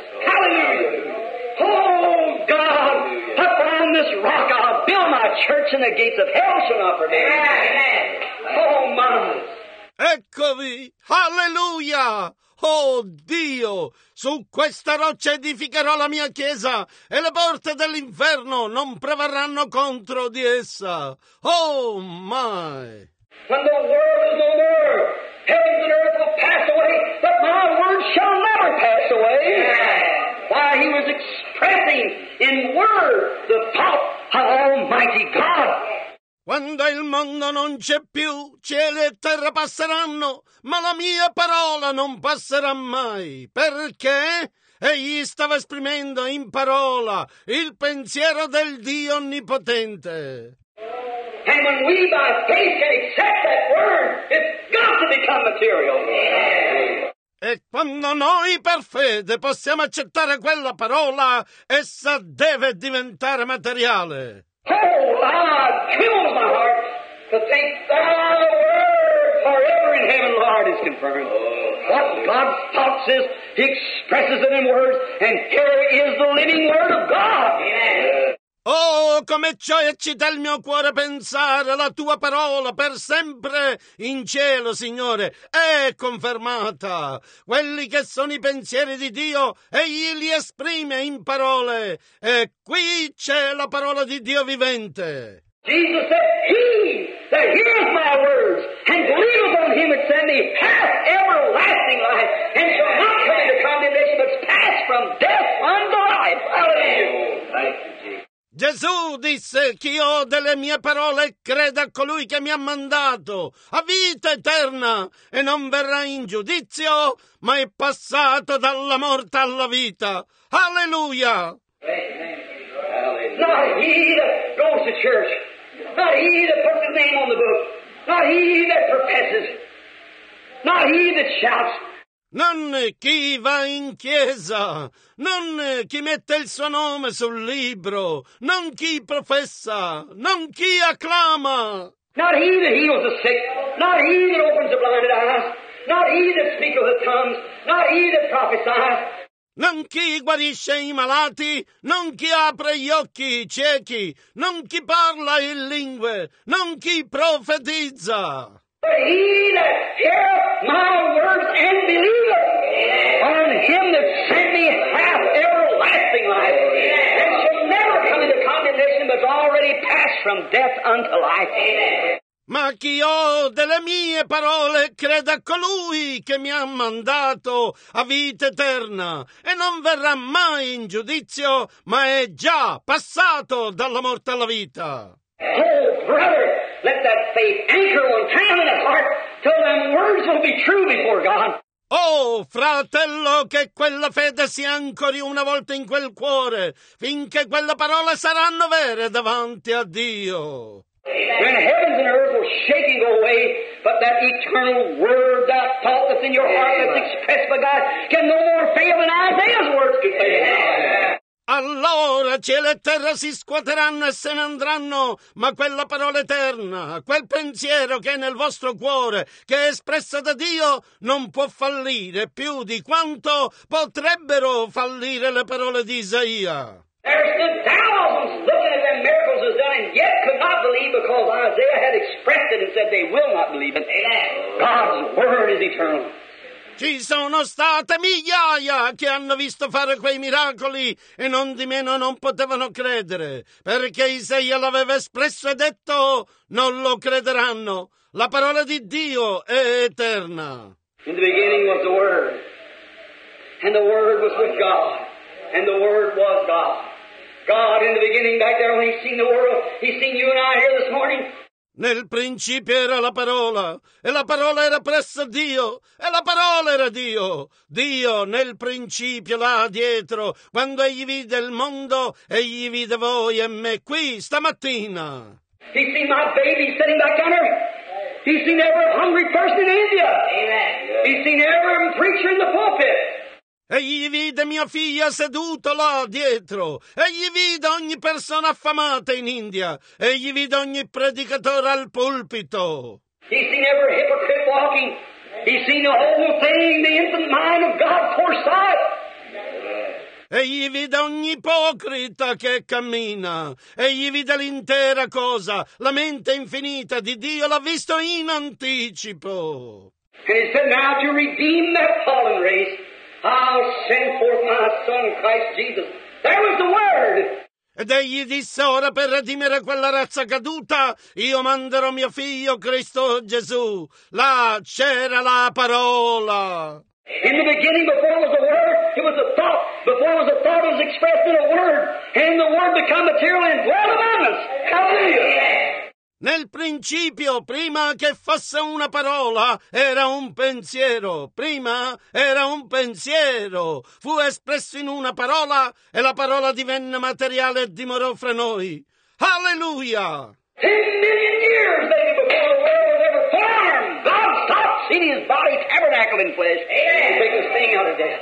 Hallelujah. Oh God, upon this rock I'll build my church and the gates of hell shall not prevail. Oh my. Eccovi, alleluia! Oh Dio, su questa roccia edificherò la mia chiesa e le porte dell'inferno non prevarranno contro di essa. Oh my! When the world is no more, heavens and earth will pass away, but my word shall never pass away. Why, he was expressing in word the thought of Almighty God. Quando il mondo non c'è più, cielo e terra passeranno, ma la mia parola non passerà mai. Perché? Egli stava esprimendo in parola il pensiero del Dio Onnipotente. And when we by faith can accept that word, it's got to become material. E quando noi per fede possiamo accettare quella parola, essa deve diventare materiale. Oh, Lord, fills my heart to think Thy word forever in heaven, Lord, is confirmed. What God's thoughts is, He expresses it in words, and here is the living word of God. Oh, come ciò eccita il mio cuore pensare la tua parola per sempre in cielo, Signore, è confermata. Quelli che sono i pensieri di Dio, Egli li esprime in parole, e qui c'è la parola di Dio vivente. Jesus said, He that heareth my words and believeth on Him that sent me hath everlasting life, and shall not come into condemnation, but is passed from death unto life. Hallelujah. Thank you, Jesus. Gesù disse, chi ode le mie parole e crede a colui che mi ha mandato, ha vita eterna e non verrà in giudizio, ma è passato dalla morte alla vita. Alleluia! Not he that goes to church, Not he that puts his name on the book. Not he that professes. Not he that shouts. Non chi va in chiesa, non chi mette il suo nome sul libro, non chi professa, non chi acclama. Not he that heals the sick, not he that opens the blinded eyes, not he that speaketh with tongues, not he that prophesies. Non chi guarisce i malati, non chi apre gli occhi ciechi, non chi parla in lingue, non chi profetizza. But he that heareth my words and believeth on him that sent me hath everlasting life, and shall never come into condemnation, but is already passed from death unto life. Ma chi ho delle mie parole crede a colui che mi ha mandato a vita eterna e non verrà mai in giudizio, ma è già passato dalla morte alla vita. Oh, brother, let that faith anchor one time in the heart till them words will be true before God. Oh, fratello, che quella fede si ancori una volta in quel cuore, finché quelle parole saranno vere davanti a Dio. When heavens and earth will shake and go away, but that eternal word, that thought that's in your heart that's expressed by God, can no more fail than Isaiah's words could fail. Allora cielo e terra si scuoteranno e se ne andranno, ma quella parola eterna, quel pensiero che è nel vostro cuore, che è espressa da Dio, non può fallire più di quanto potrebbero fallire le parole di Isaia. There's been thousands looking at them miracles was done and yet could not believe because Isaiah had expressed it and said they will not believe it. God's word is eternal. Ci sono state migliaia che hanno visto fare quei miracoli e non di meno non potevano credere, perché Isaia l'aveva espresso e detto non lo crederanno. La parola di Dio è eterna. In the beginning was the Word, and the Word was with God, and the Word was God. God in the beginning back there when He's seen the world, He's seen you and I here this morning. Nel principio era la parola, e la parola era presso Dio, e la parola era Dio. Dio nel principio là dietro, quando egli vide il mondo, egli vide voi e me qui stamattina. He's seen my baby sitting back yonder. He's seen every hungry person in India. Amen. He's seen every preacher in the pulpit. Egli vide mia figlia seduto là dietro, egli vide ogni persona affamata in India, egli vide ogni predicatore al pulpito. He's seen every hypocrite walking. He's seen the whole thing, the infinite mind of God foresight. Egli vide ogni ipocrita che cammina, egli vide l'intera cosa, la mente infinita di Dio l'ha visto in anticipo. And he said, now to redeem that fallen race, I'll send forth my son, Christ Jesus. There was the word. Ed egli disse, ora per redimere quella razza caduta, io manderò mio figlio Cristo Gesù. Là c'era la parola. In the beginning, before it was a word, it was a thought. Before it was a thought, it was expressed in a word. And the word became material and dwelt among us. Hallelujah. Nel principio, prima che fosse una parola, era un pensiero. Prima era un pensiero. Fu espresso in una parola e la parola divenne materiale e dimorò fra noi. Alleluia! Ten million years maybe before the world was ever formed, God stopped seeing His body tabernacle in flesh to take the sting out of death.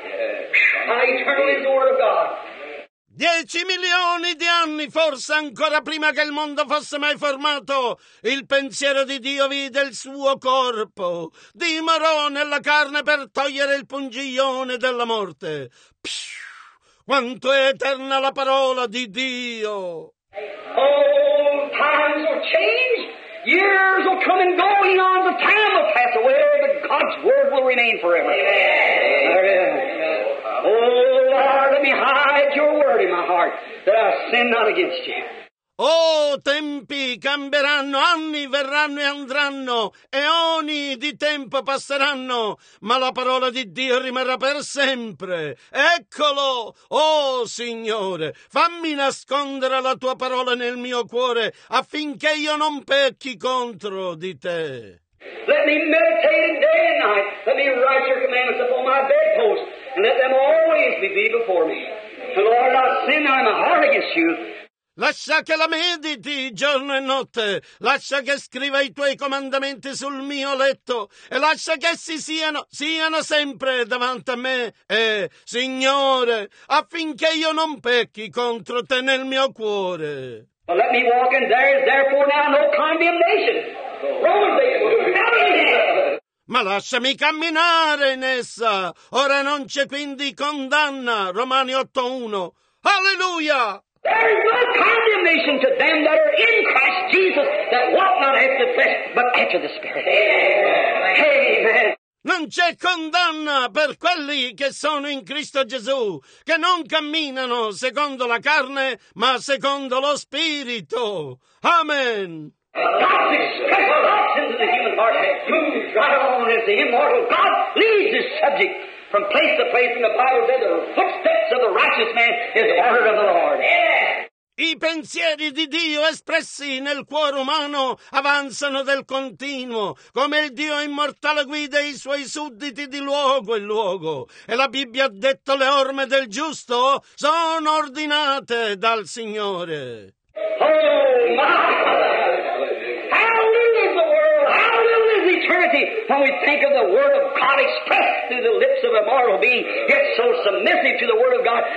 How eternal is the Word of God. Dieci milioni di anni, forse ancora prima che il mondo fosse mai formato, il pensiero di Dio vide il suo corpo, dimorò nella carne per togliere il pungiglione della morte. Psh, quanto è eterna la parola di Dio! Oh, times will change, years will come and go, eons of time will pass away, but God's Word will remain forever. There it is. Oh, Lord, let me hide your word in my heart, that I sin not against you. Oh, tempi cambieranno, anni verranno e andranno, eoni di tempo passeranno, ma la parola di Dio rimarrà per sempre. Eccolo, oh Signore, fammi nascondere la tua parola nel mio cuore, affinché io non pecchi contro di te. Let me meditate day and night. Let me write your commandments upon my bedpost, and let them always be before me. And Lord, I sin now in my heart against you. Lascia che la mediti giorno e notte, lascia che scriva i tuoi comandamenti sul mio letto e lascia che essi siano, siano sempre davanti a me, e, Signore, affinché io non pecchi contro te nel mio cuore. But let me walk in there is therefore now no condemnation. Romans eight. Ma lasciami camminare in essa, ora non c'è quindi condanna, Romani otto uno. Alleluia! There is no condemnation to them that are in Christ Jesus, that walk not after the flesh, but after the Spirit. Amen. Amen. Non c'è condanna per quelli che sono in Cristo Gesù, che non camminano secondo la carne, ma secondo lo Spirito. Amen. God's expressed thoughts into the human heart moves right on as the immortal God leads his subject from place to place in the Bible says the footsteps of the righteous man is ordered of the Lord. I pensieri di Dio espressi nel cuore umano avanzano del continuo, come il Dio immortale guida i suoi sudditi di luogo in luogo. E la Bibbia ha detto le orme del giusto sono ordinate dal Signore. Oh my! How little is the world, how little is eternity when we think of the Word of God expressed through the lips of a mortal being, yet so submissive to the Word of God.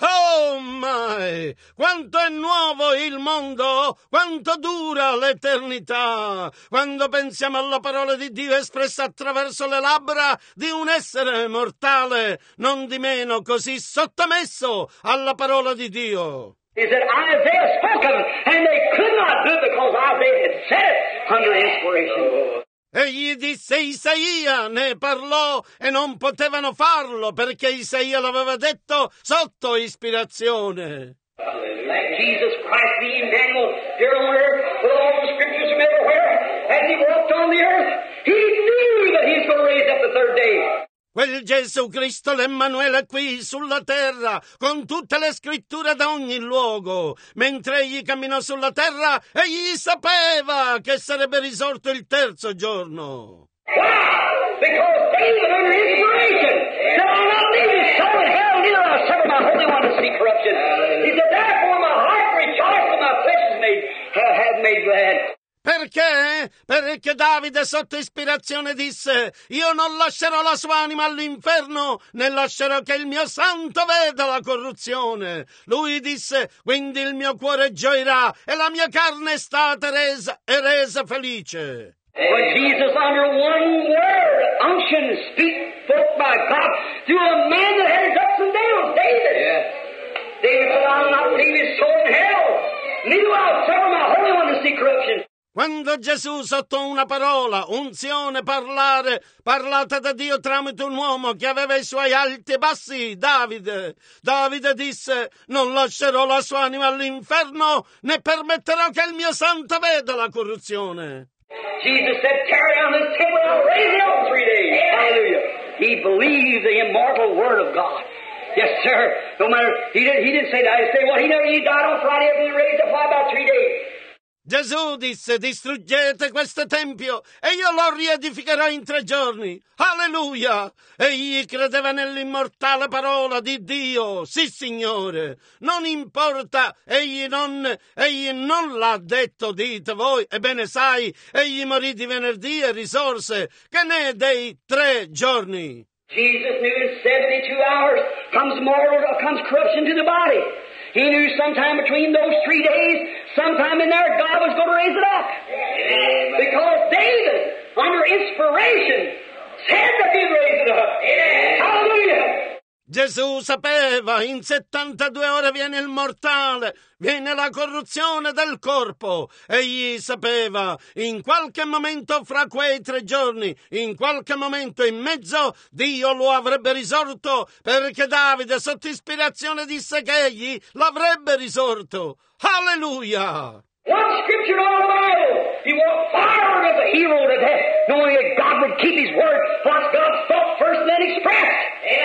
Oh my! Quanto è nuovo il mondo! Quanto dura l'eternità! Quando pensiamo alla parola di Dio espressa attraverso le labbra di un essere mortale, non di meno così sottomesso alla parola di Dio. Is that Isaiah spoke of it, and they could not do it because Isaiah had said it under inspiration. Egli disse Isaia, ne parlò e non potevano farlo perché Isaia l'aveva detto sotto ispirazione. Like Jesus Christ, the Emmanuel, here on earth, with all the scriptures from everywhere, as he walked on the earth, he knew that he was going to raise up the third day. Quel Gesù Cristo l'Emmanuele qui sulla terra, con tutte le scritture da ogni luogo. Mentre egli camminò sulla terra, egli sapeva che sarebbe risorto il terzo giorno. Why? Because David under inspiration said, I'll not leave his soul in hell, neither will I suffer my Holy One to see corruption. He said, therefore my heart rejoiced and my flesh is made, uh, had made glad. Perché? Perché Davide sotto ispirazione disse io non lascerò la sua anima all'inferno né lascerò che il mio santo veda la corruzione. Lui disse quindi il mio cuore gioirà e la mia carne è stata resa e resa felice. When Jesus under one word, unction, speak forth by God through a man that had his ups and downs, David. Yeah. David said, I'll not leave his soul in hell, neither will I suffer my Holy One to see corruption. Quando Gesù sotto una parola, unzione, parlare, parlata da Dio tramite un uomo che aveva i suoi alti e bassi, Davide, Davide disse, non lascerò la sua anima all'inferno, né permetterò che il mio santo veda la corruzione. Jesus said, tear down this temple and I'll raise it up in three days. Hallelujah. He believed the immortal word of God. Yes, sir. No matter, he didn't, he didn't say that. He said, well, he never, he died on Friday and he raised up why about three days. Gesù disse, distruggete questo tempio e io lo riedificherò in tre giorni. Alleluia! Egli credeva nell'immortale parola di Dio. Sì, Signore. Non importa, egli non, egli non l'ha detto, dite voi. Ebbene sai, egli morì di venerdì e risorse. Che ne è dei tre giorni? Jesus knew in seventy-two hours comes mortal, comes corruption to the body. He knew sometime between those three days, sometime in there, God was going to raise it up. Amen. Because David, under inspiration, said that he'd raise it up. Amen. Hallelujah. Gesù sapeva, in settantadue ore viene il mortale, viene la corruzione del corpo. Egli sapeva, in qualche momento fra quei tre giorni, in qualche momento in mezzo, Dio lo avrebbe risorto, perché Davide sotto ispirazione disse che egli l'avrebbe risorto. Alleluia! One scripture in all the Bible, he walked forward as a hero to death, knowing that God would keep his word, what God thought first and then expressed.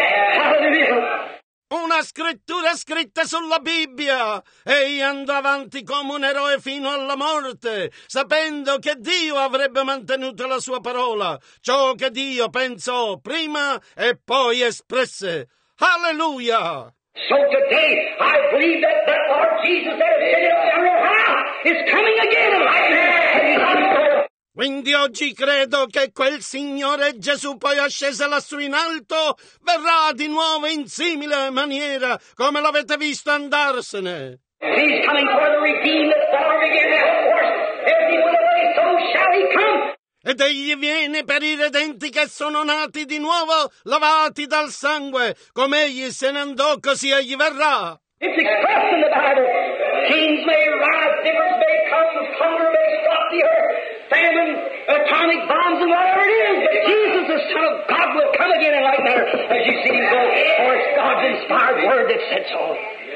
Hallelujah. Una scrittura scritta sulla Bibbia. Egli andò avanti come un eroe fino alla morte, sapendo che Dio avrebbe mantenuto la sua parola, ciò che Dio pensò prima e poi espresse. Alleluia! So today, I believe that that Lord Jesus that ascended up is coming again in lightning. Quindi oggi credo che quel Signore Gesù poi ascese lassù in alto verrà di nuovo in simile maniera come l'avete visto andarsene. He's coming for the redeemed that form again, of course. As he went away, so shall he come. Ed egli viene per i redenti che sono nati di nuovo, lavati dal sangue, come egli se ne andò, così egli verrà. It's expressed in the Bible. Kings may rise, difference may come, hunger may stop the earth, famine, atomic bombs, and whatever it is. But Jesus, the Son of God, will come again in like manner as you see him go, for it's God's inspired word that said so.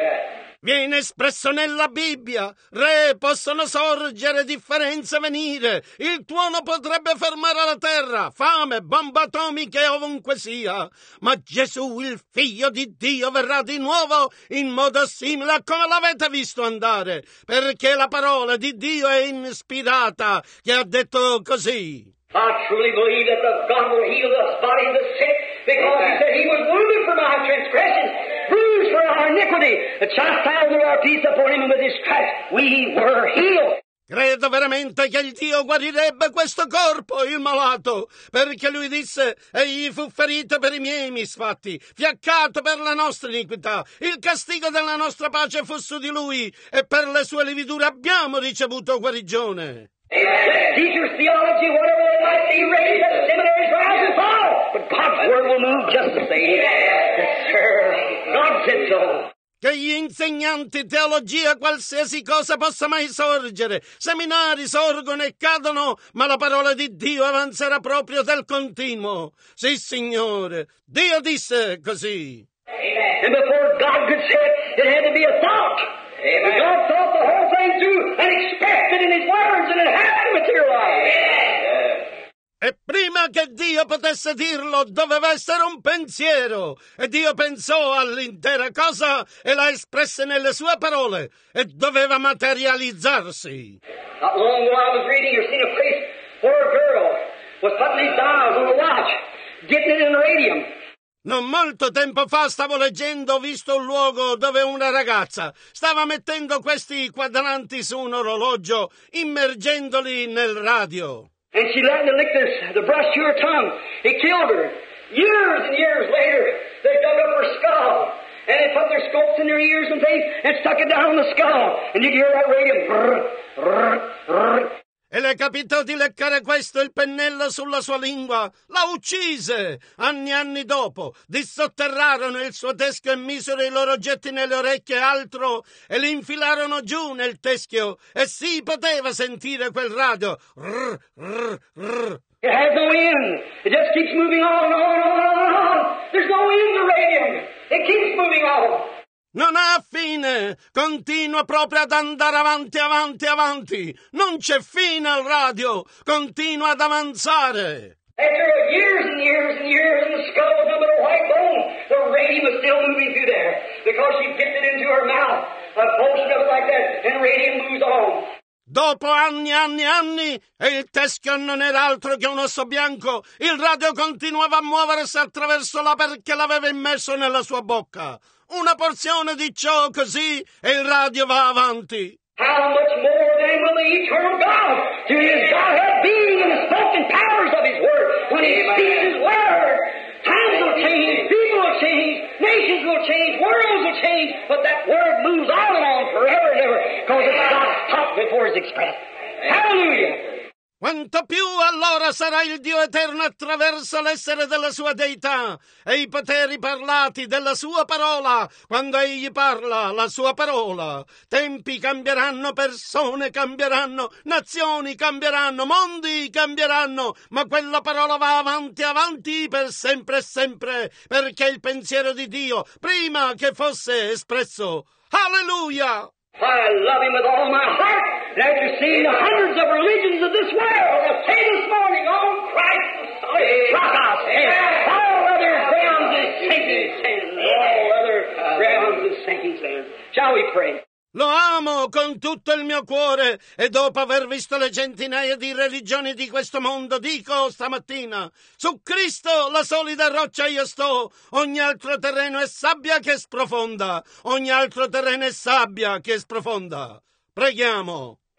Viene espresso nella Bibbia. Re possono sorgere, differenze venire. Il tuono potrebbe fermare la terra, fame, bombe atomiche ovunque sia. Ma Gesù, il Figlio di Dio, verrà di nuovo in modo simile a come l'avete visto andare, perché la parola di Dio è ispirata, che ha detto così. I truly believe that the God will heal the body of the sick, because he said he was wounded for my transgression, bruised for our iniquity. The chastisement of our peace upon him, and with his stripes we were healed. Credo veramente che il Dio guarirebbe questo corpo, il malato, perché lui disse: egli fu ferito per i miei misfatti, fiaccato per la nostra iniquità, il castigo della nostra pace fu su di lui, e per le sue lividure abbiamo ricevuto guarigione. Let teachers' theology, whatever they might be, raised at seminaries, rise and fall. But God's word will move just the same. Yes, sir. God said so. Che gli insegnanti teologia, qualsiasi cosa possa mai sorgere, seminari sorgono e cadono, ma la parola di Dio avanzerà proprio del continuo. Sì, Signore, Dio disse così. Amen. And before God could say it, it had to be a thought. Amen. God thought the whole thing through and expressed it in his words, and it had to materialize. Amen. E prima che Dio potesse dirlo, doveva essere un pensiero. E Dio pensò all'intera cosa e la espresse nelle sue parole. E doveva materializzarsi. Not long ago I was reading or seen a place where a girl was putting these dials on a watch, getting it in radium. Non molto tempo fa stavo leggendo, ho visto un luogo dove una ragazza stava mettendo questi quadranti su un orologio, immergendoli nel radio. And she let it lick this, the brush to her tongue. It killed her. Years and years later, they dug up her skull. And they put their scopes in their ears and things and stuck it down on the skull. And you can hear that radium. Brr, brr, brr. E le capitò di leccare questo, il pennello sulla sua lingua. La uccise! Anni e anni dopo, dissotterrarono il suo teschio e misero i loro oggetti nelle orecchie e altro e li infilarono giù nel teschio e si poteva sentire quel radio. Rrr, rrr, rrr. It has no end. It just keeps moving on and on and on and on. There's no end to radium. It keeps moving on. Non ha fine, continua proprio ad andare avanti, avanti, avanti. Non c'è fine al radio, continua ad avanzare. After years and years and years, and the skull was nothing but a white bone, the radium was still moving through there because she dipped it into her mouth, a portion of it like that, and radium moves on. Dopo anni e anni e anni, e il teschio non era altro che un osso bianco, il radio continuava a muoversi attraverso la perché l'aveva immesso nella sua bocca. Una porzione di ciò così e il radio va avanti. How much more then will the eternal God, to his Godhead being and the spoken powers of his word, when he speaks his word, times will change, people will change, nations will change, worlds will change, but that word moves on and on forever and ever, because it's God's thought before it's expressed. Hallelujah! Quanto più allora sarà il Dio eterno attraverso l'essere della sua deità e i poteri parlati della sua parola, quando egli parla la sua parola. Tempi cambieranno, persone cambieranno, nazioni cambieranno, mondi cambieranno, ma quella parola va avanti, avanti per sempre e sempre, perché il pensiero di Dio, prima che fosse espresso. Alleluia! I love him with all my heart. And after seeing the hundreds of religions of this world, I say this morning, on Christ the solid rock I stand. All other grounds is sinking sand. All other grounds is sinking sand. Shall we pray? Lo amo con tutto il mio cuore e dopo aver visto le centinaia di religioni di questo mondo dico stamattina: su Cristo la solida roccia io sto, ogni altro terreno è sabbia che sprofonda, ogni altro terreno è sabbia che sprofonda. Preghiamo.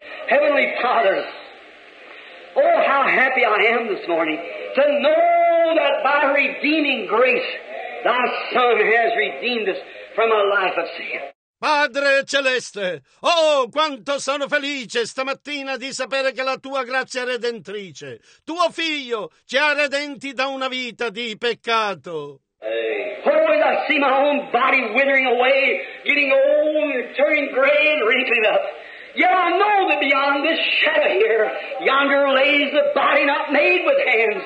Heavenly Father, oh, how happy I am this morning to know that by redeeming grace, Thy Son has redeemed us from a life of sin. Padre Celeste, oh, quanto sono felice stamattina di sapere che la Tua grazia redentrice, Tuo Figlio, ci ha redenti da una vita di peccato. Hey. Oh, as I see my own body withering away, getting old and turning gray and wrinkling up. Yet I know that beyond this shadow here, yonder lays the body not made with hands.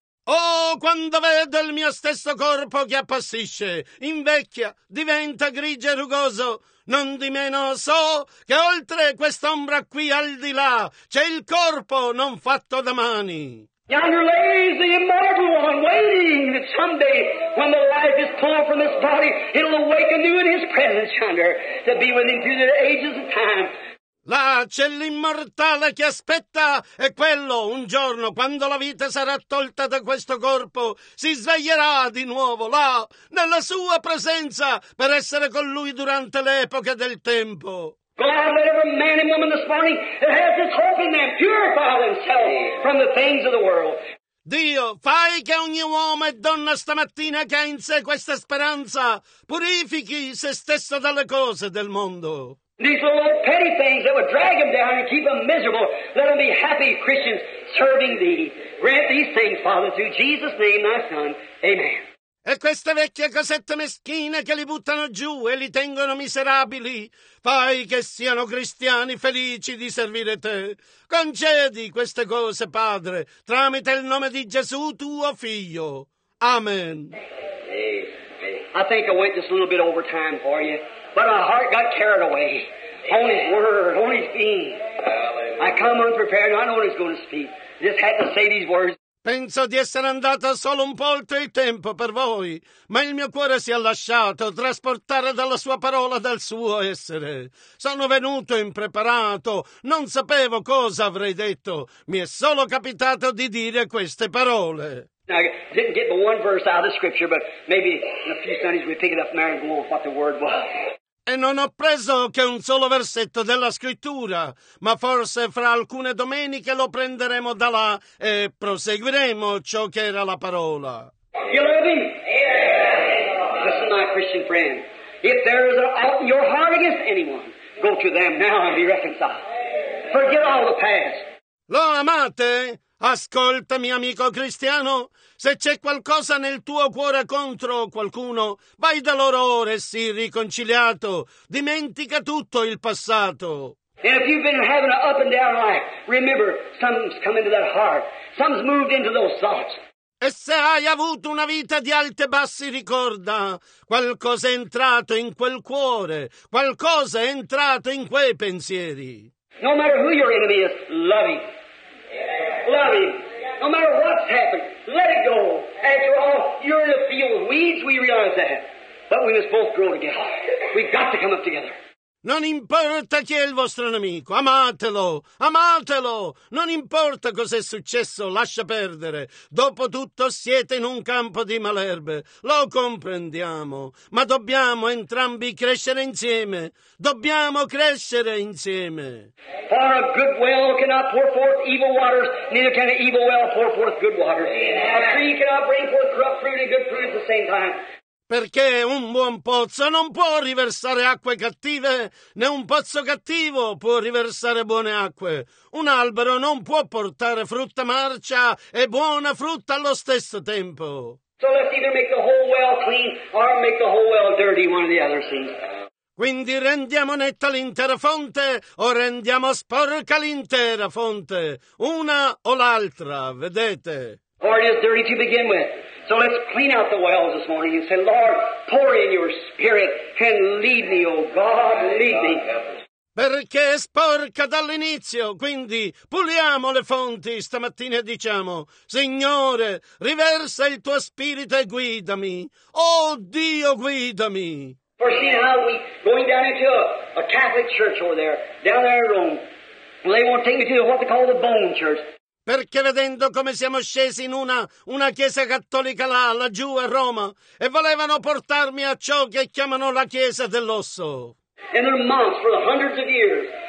Oh, quando vedo il mio stesso corpo che appassisce, invecchia, diventa grigio e rugoso, non di meno so che oltre quest'ombra qui al di là c'è il corpo non fatto da mani. Yonder lays the immortal one waiting that someday when the life is pulled from this body, it'll awake anew in His presence yonder to be with Him through the ages of time. Là c'è l'immortale che aspetta e quello un giorno, quando la vita sarà tolta da questo corpo, si sveglierà di nuovo là, nella sua presenza, per essere con lui durante l'epoca del tempo. God, let every man and woman this morning that has this hope in them purify themselves from the things of the world. Dio, fai che ogni uomo e donna stamattina che ha in sé questa speranza purifichi se stesso dalle cose del mondo. These little petty things that would drag them down and keep them miserable, let them be happy Christians serving Thee. Grant these things, Father, through Jesus' name, Thy Son. Amen. E queste vecchie cosette meschine che li buttano giù e li tengono miserabili, fai che siano cristiani felici di servire Te. Concedi queste cose, Padre, tramite il nome di Gesù, Tuo Figlio. Amen. Hey, hey. I think I went just a little bit over time for you. But my heart got carried away on His Word, on His being. I come unprepared, I know what He's going to speak. Just had to say these words. Penso di essere andato solo un po' oltre il tempo per voi, ma il mio cuore si è lasciato trasportare dalla sua parola, dal suo essere. Sono venuto impreparato, non sapevo cosa avrei detto, mi è solo capitato di dire queste parole. Now, I didn't get but one verse out of the Scripture, but maybe in a few Sundays we pick it up there and go on what the Word was. E non ho preso che un solo versetto della Scrittura, ma forse fra alcune domeniche lo prenderemo da là e proseguiremo ciò che era la parola. You love Him? Listen, my Christian friend. If there is an ought in your heart against anyone, go to them now and be reconciled. Forget all the past. Lo amate? Ascoltami, amico cristiano, se c'è qualcosa nel tuo cuore contro qualcuno, vai da loro ora e sii riconciliato, dimentica tutto il passato. And if you've been having an up and down life, remember, something's come into that heart. Something's moved into those thoughts. E se hai avuto una vita di alti e bassi, ricorda, qualcosa è entrato in quel cuore, qualcosa è entrato in quei pensieri. No matter who your enemy is, love him. Love him. No matter what's happened, let it go. After all, you're in the field with weeds, we realize that. But we must both grow together. We've got to come up together. Non importa chi è il vostro nemico, amatelo, amatelo, non importa cos'è successo, lascia perdere, dopotutto siete in un campo di malerbe, lo comprendiamo, ma dobbiamo entrambi crescere insieme, dobbiamo crescere insieme. For a good well cannot pour forth evil waters, neither can an evil well pour forth good waters. A tree cannot bring forth corrupt fruit and good fruit at the same time. Perché un buon pozzo non può riversare acque cattive, né un pozzo cattivo può riversare buone acque. Un albero non può portare frutta marcia e buona frutta allo stesso tempo. So let's either make the whole well clean or make the whole well dirty, one or the other, see? Quindi rendiamo netta l'intera fonte o rendiamo sporca l'intera fonte, una o l'altra, vedete? For it is dirty to begin with. So let's clean out the wells this morning and say, Lord, pour in your Spirit and lead me, oh God, lead me. Perché è sporca dall'inizio, quindi puliamo le fonti stamattina e diciamo, Signore, riversa il tuo Spirito e guidami. Oh Dio, guidami. For seeing how we, going down into a, a Catholic church over there, down there in Rome, well, they want to take me to what they call the Bone Church. Perché vedendo come siamo scesi in una, una chiesa cattolica là, laggiù a Roma, e volevano portarmi a ciò che chiamano la chiesa dell'osso. And their monks for hundreds of years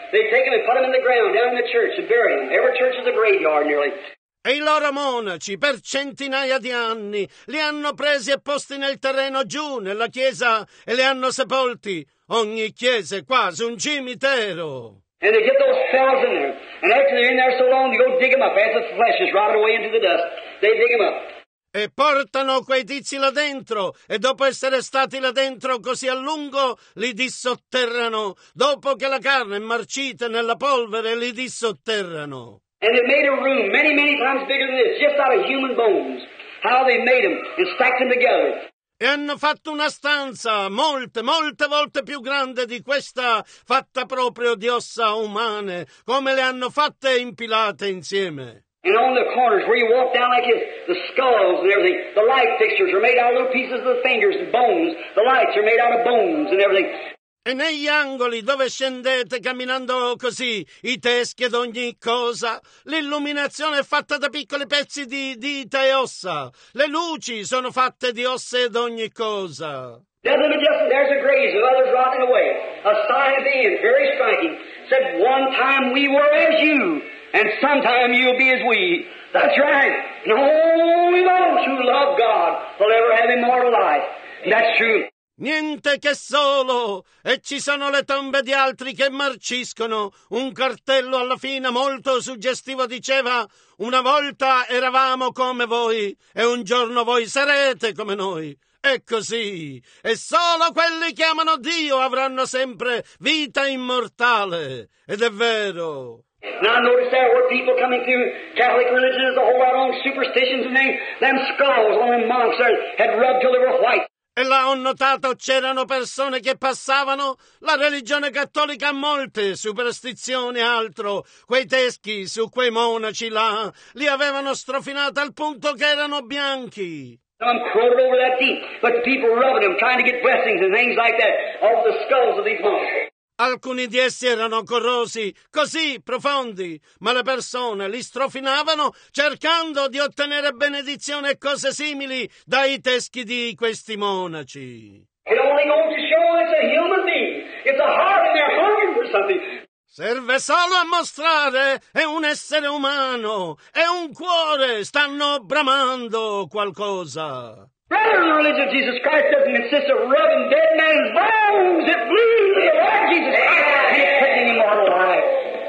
They take them and put them in the ground down in the church and bury them. Every church is a graveyard nearly. E i loro monaci per centinaia di anni li hanno presi e posti nel terreno giù nella chiesa e li hanno sepolti. Ogni chiesa è quasi un cimitero. And they get those fellows in there. And after they're in there so long, they go dig them up. As the flesh is rotted away into the dust, they dig them up. E portano quei tizi là dentro e dopo essere stati là dentro così a lungo li dissotterrano. Dopo che la carne è marcita nella polvere li dissotterrano. And they made a room many, many times bigger than this, just out of human bones. How they made them and stacked them together. E hanno fatto una stanza molte, molte volte più grande di questa, fatta proprio di ossa umane, come le hanno fatte impilate insieme. And on the corners where you walk down like this, the skulls and everything, the light fixtures are made out of little pieces of the fingers and bones. The lights are made out of bones and everything. E negli angoli dove scendete camminando così, i teschi ed ogni cosa, l'illuminazione è fatta da piccoli pezzi di dita e ossa. Le luci sono fatte di ossa ed ogni cosa. Nothing but just, there's the graves of others rotting away. A sign at the end, very striking. Said, one time we were as you, and sometime you'll be as we. That's right. And only those who love God will ever have immortal life. And that's true. Niente che solo, e ci sono le tombe di altri che marciscono. Un cartello alla fine molto suggestivo diceva: una volta eravamo come voi, e un giorno voi sarete come noi. È così, e solo quelli che amano Dio avranno sempre vita immortale. Ed è vero. Now I noticed there were people coming through Catholic religion as a whole lot on superstitions and things. Them skulls on them monks there had rubbed till they were white. E là ho notato c'erano persone che passavano. La religione cattolica ha molte superstizioni e altro. Quei teschi su quei monaci là li avevano strofinati al punto che erano bianchi. Some quoted over that deep, but the people rubbing them, trying to get blessings and things like that off the skulls of these monks. Alcuni di essi erano corrosi, così profondi, ma le persone li strofinavano cercando di ottenere benedizione e cose simili dai teschi di questi monaci. It only goes to show it's a human being. It's a heart and they're hungry for something. Serve solo a mostrare è un essere umano, è un cuore, stanno bramando qualcosa. Brother, the religion of Jesus Christ doesn't consist of rubbing dead man's bones. It believes in the Lord Jesus Christ and it's taking immortal life.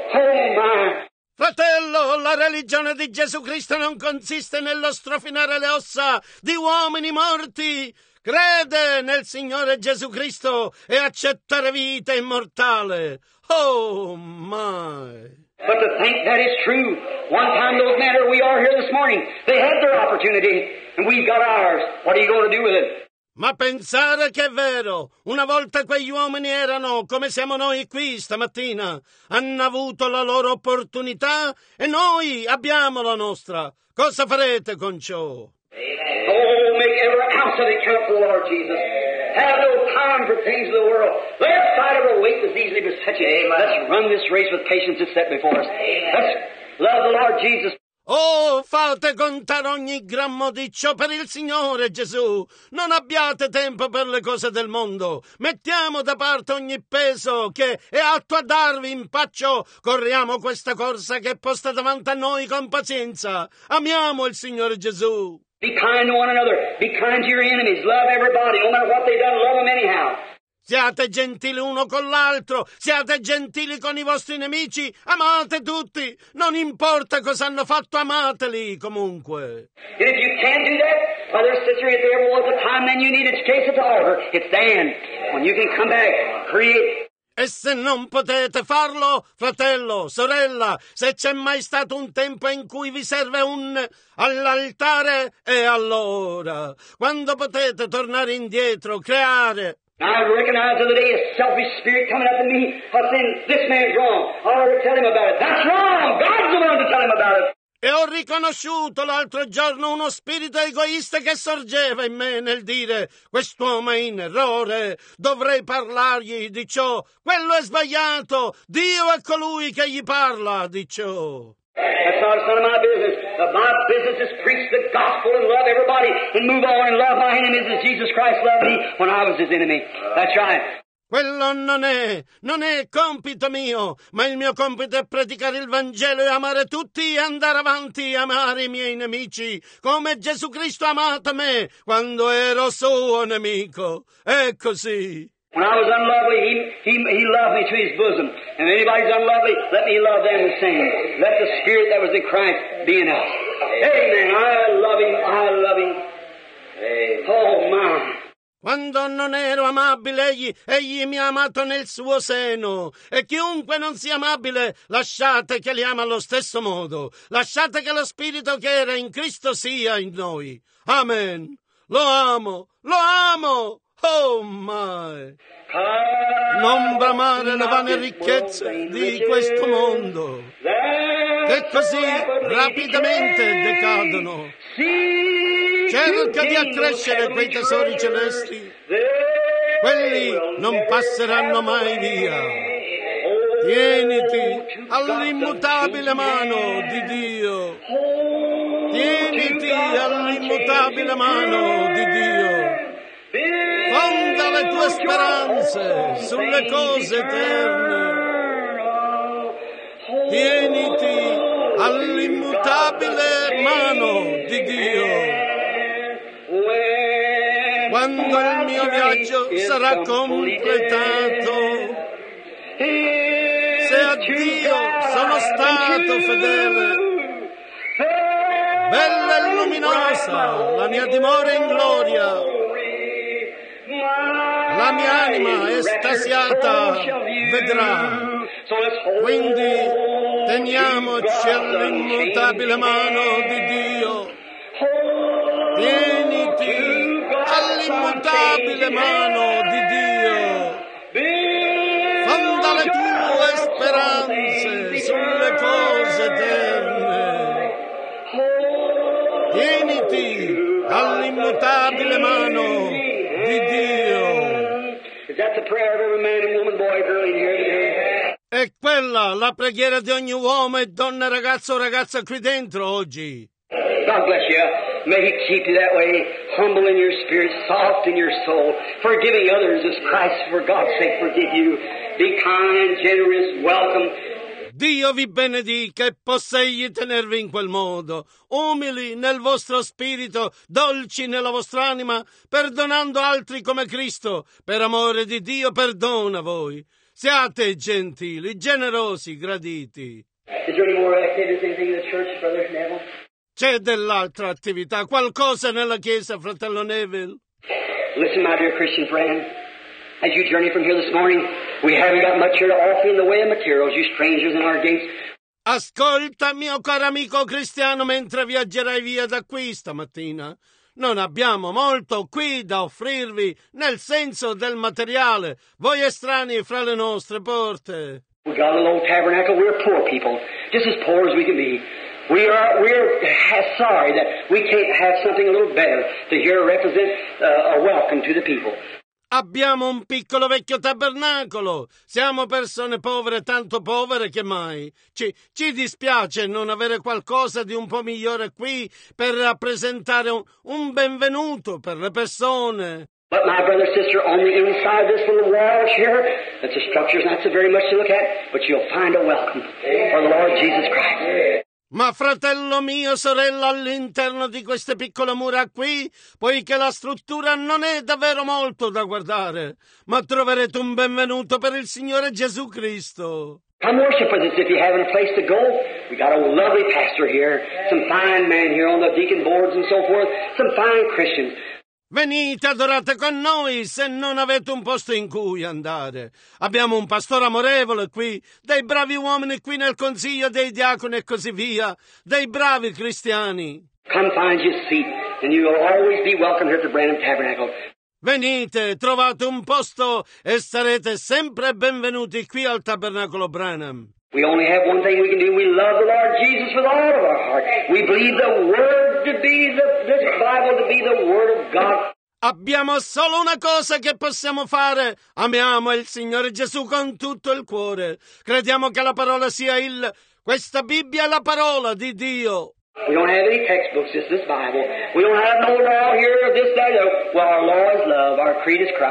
Oh my. Fratello, la religione di Gesù Cristo non consiste nello strofinare le ossa di uomini morti. Crede nel Signore Gesù Cristo e accettare vita immortale. Oh my. But to think that is true. One time those men we are here this morning, they had their opportunity and we've got ours. What are you going to do with it? Ma pensare che è vero, una volta quegli uomini erano come siamo noi qui stamattina, hanno avuto la loro opportunità e noi abbiamo la nostra. Cosa farete con ciò? Oh, make every ounce of it count for the Lord Jesus. Have no time for things of the world. Lay aside every weight that's easily besetting. Let's run this race with patience that's set before us. Let's love the Lord Jesus. Oh, fate contare ogni grammo di ciò per il Signore Gesù. Non abbiate tempo per le cose del mondo. Mettiamo da parte ogni peso che è atto a darvi impaccio. Corriamo questa corsa che è posta davanti a noi con pazienza. Amiamo il Signore Gesù. Be kind to one another. Be kind to your enemies. Love everybody. No matter what they've done, love them anyhow. Siate gentili uno con l'altro, siate gentili con i vostri nemici, amate tutti, non importa cosa hanno fatto, amateli comunque. And if you can't do that, Brother, sister, if there ever was a time then you needed to chase at the altar, it's then, when you can come back, create. E se non potete farlo, fratello, sorella, se c'è mai stato un tempo in cui vi serve un all'altare, è allora, quando potete tornare indietro, creare. I recognize the other day a selfish spirit coming up in me, saying, this man's wrong. I ought to tell him about it. That's wrong. God's the one to tell him about it. E ho riconosciuto l'altro giorno uno spirito egoista che sorgeva in me nel dire: quest'uomo è in errore, dovrei parlargli di ciò, quello è sbagliato, Dio è colui che gli parla di ciò. That's not none of my business. Uh, my business is preach the gospel and love everybody and move on and love my enemies as Jesus Christ loved me when I was his enemy. That's right. Quello non è, non è compito mio, ma il mio compito è predicare il Vangelo e amare tutti e andare avanti e amare i miei nemici, come Gesù Cristo ha amato me quando ero suo nemico. È così. When I was unlovely, he, he, he loved me to his bosom. And if anybody's unlovely, let me love them the same. Let the Spirit that was in Christ be in us. Amen. I love him. I love him. Oh, my. Quando non ero amabile, egli, egli mi ha amato nel suo seno. E chiunque non sia amabile, lasciate che li ama allo stesso modo. Lasciate che lo Spirito che era in Cristo sia in noi. Amen. Lo amo, lo amo. Oh my! Non bramare le vane ricchezze di questo mondo, che così rapidamente decadono. Cerca di accrescere quei tesori celesti. Quelli non passeranno mai via. Tieniti all'immutabile mano di Dio. Tieniti all'immutabile mano di Dio. Fonda le tue speranze sulle cose eterne. Tieniti all'immutabile mano di Dio. Quando il mio viaggio sarà completato, se a Dio sono stato fedele, bella e luminosa la mia dimora in gloria, la mia anima estasiata vedrà. Quindi teniamoci all'immutabile mano di Dio. Tieniti all'immutabile mano di Dio. Fonda le tue speranze sulle cose eterne. Tieniti all'immutabile mano di Dio. Is that the prayer of every man and woman, boy, girl in here today? È quella la preghiera di ogni uomo e donna, ragazzo o ragazza qui dentro oggi. God bless you. May He keep you that way, humble in your spirit, soft in your soul, forgiving others as Christ, for God's sake, forgive you. Be kind, generous, welcome. Dio vi benedica e possa egli tenervi in quel modo, umili nel vostro spirito, dolci nella vostra anima, perdonando altri come Cristo, per amore di Dio, perdona voi. Siate gentili, generosi, graditi. Is there any more activities, anything in the church, Brother Neville? C'è dell'altra attività, qualcosa nella Chiesa, fratello Neville? Listen, my dear Christian friend, as you journey from here this morning, we haven't got much here to offer in the way of materials, you strangers in our gates. Ascolta, mio caro amico cristiano, mentre viaggerai via da qui stamattina. Non abbiamo molto qui da offrirvi, nel senso del materiale, voi estranei fra le nostre porte. We got a little old tabernacle, we're poor people, just as poor as we can be. We are, we're sorry that we can't have something a little better to here represent uh, a welcome to the people. Abbiamo un piccolo vecchio tabernacolo. Siamo persone povere, tanto povere che mai. Ci, ci dispiace non avere qualcosa di un po' migliore qui per rappresentare un, un benvenuto per le persone. But my brother, sister, on the inside this little wall here, that the structure's not so very much to look at, but you'll find a welcome for the Lord Jesus Christ. Ma fratello mio, sorella, all'interno di queste piccole mura qui, poiché la struttura non è davvero molto da guardare, ma troverete un benvenuto per il Signore Gesù Cristo. Come worship with us if you haven't a place to go. We got a lovely pastor here, some fine men here on the deacon boards and so forth, some fine Christians. Venite, adorate con noi se non avete un posto in cui andare. Abbiamo un pastore amorevole qui, dei bravi uomini qui nel consiglio dei diaconi e così via, dei bravi cristiani. Come find you a seat, and you will always be welcome here at the Branham Tabernacle. Venite, trovate un posto e sarete sempre benvenuti qui al Tabernacolo Branham. We only have one thing we can do. We love the Lord Jesus with all of our heart. We believe the Word to be, the, this Bible to be the Word of God. Abbiamo solo una cosa che possiamo fare. Amiamo il Signore Gesù con tutto il cuore. Crediamo che la parola sia il... Questa Bibbia è la parola di Dio. We don't have any textbooks, just this Bible. We don't have no law here or this, that, or... Well, our law is love. Our creed is Christ.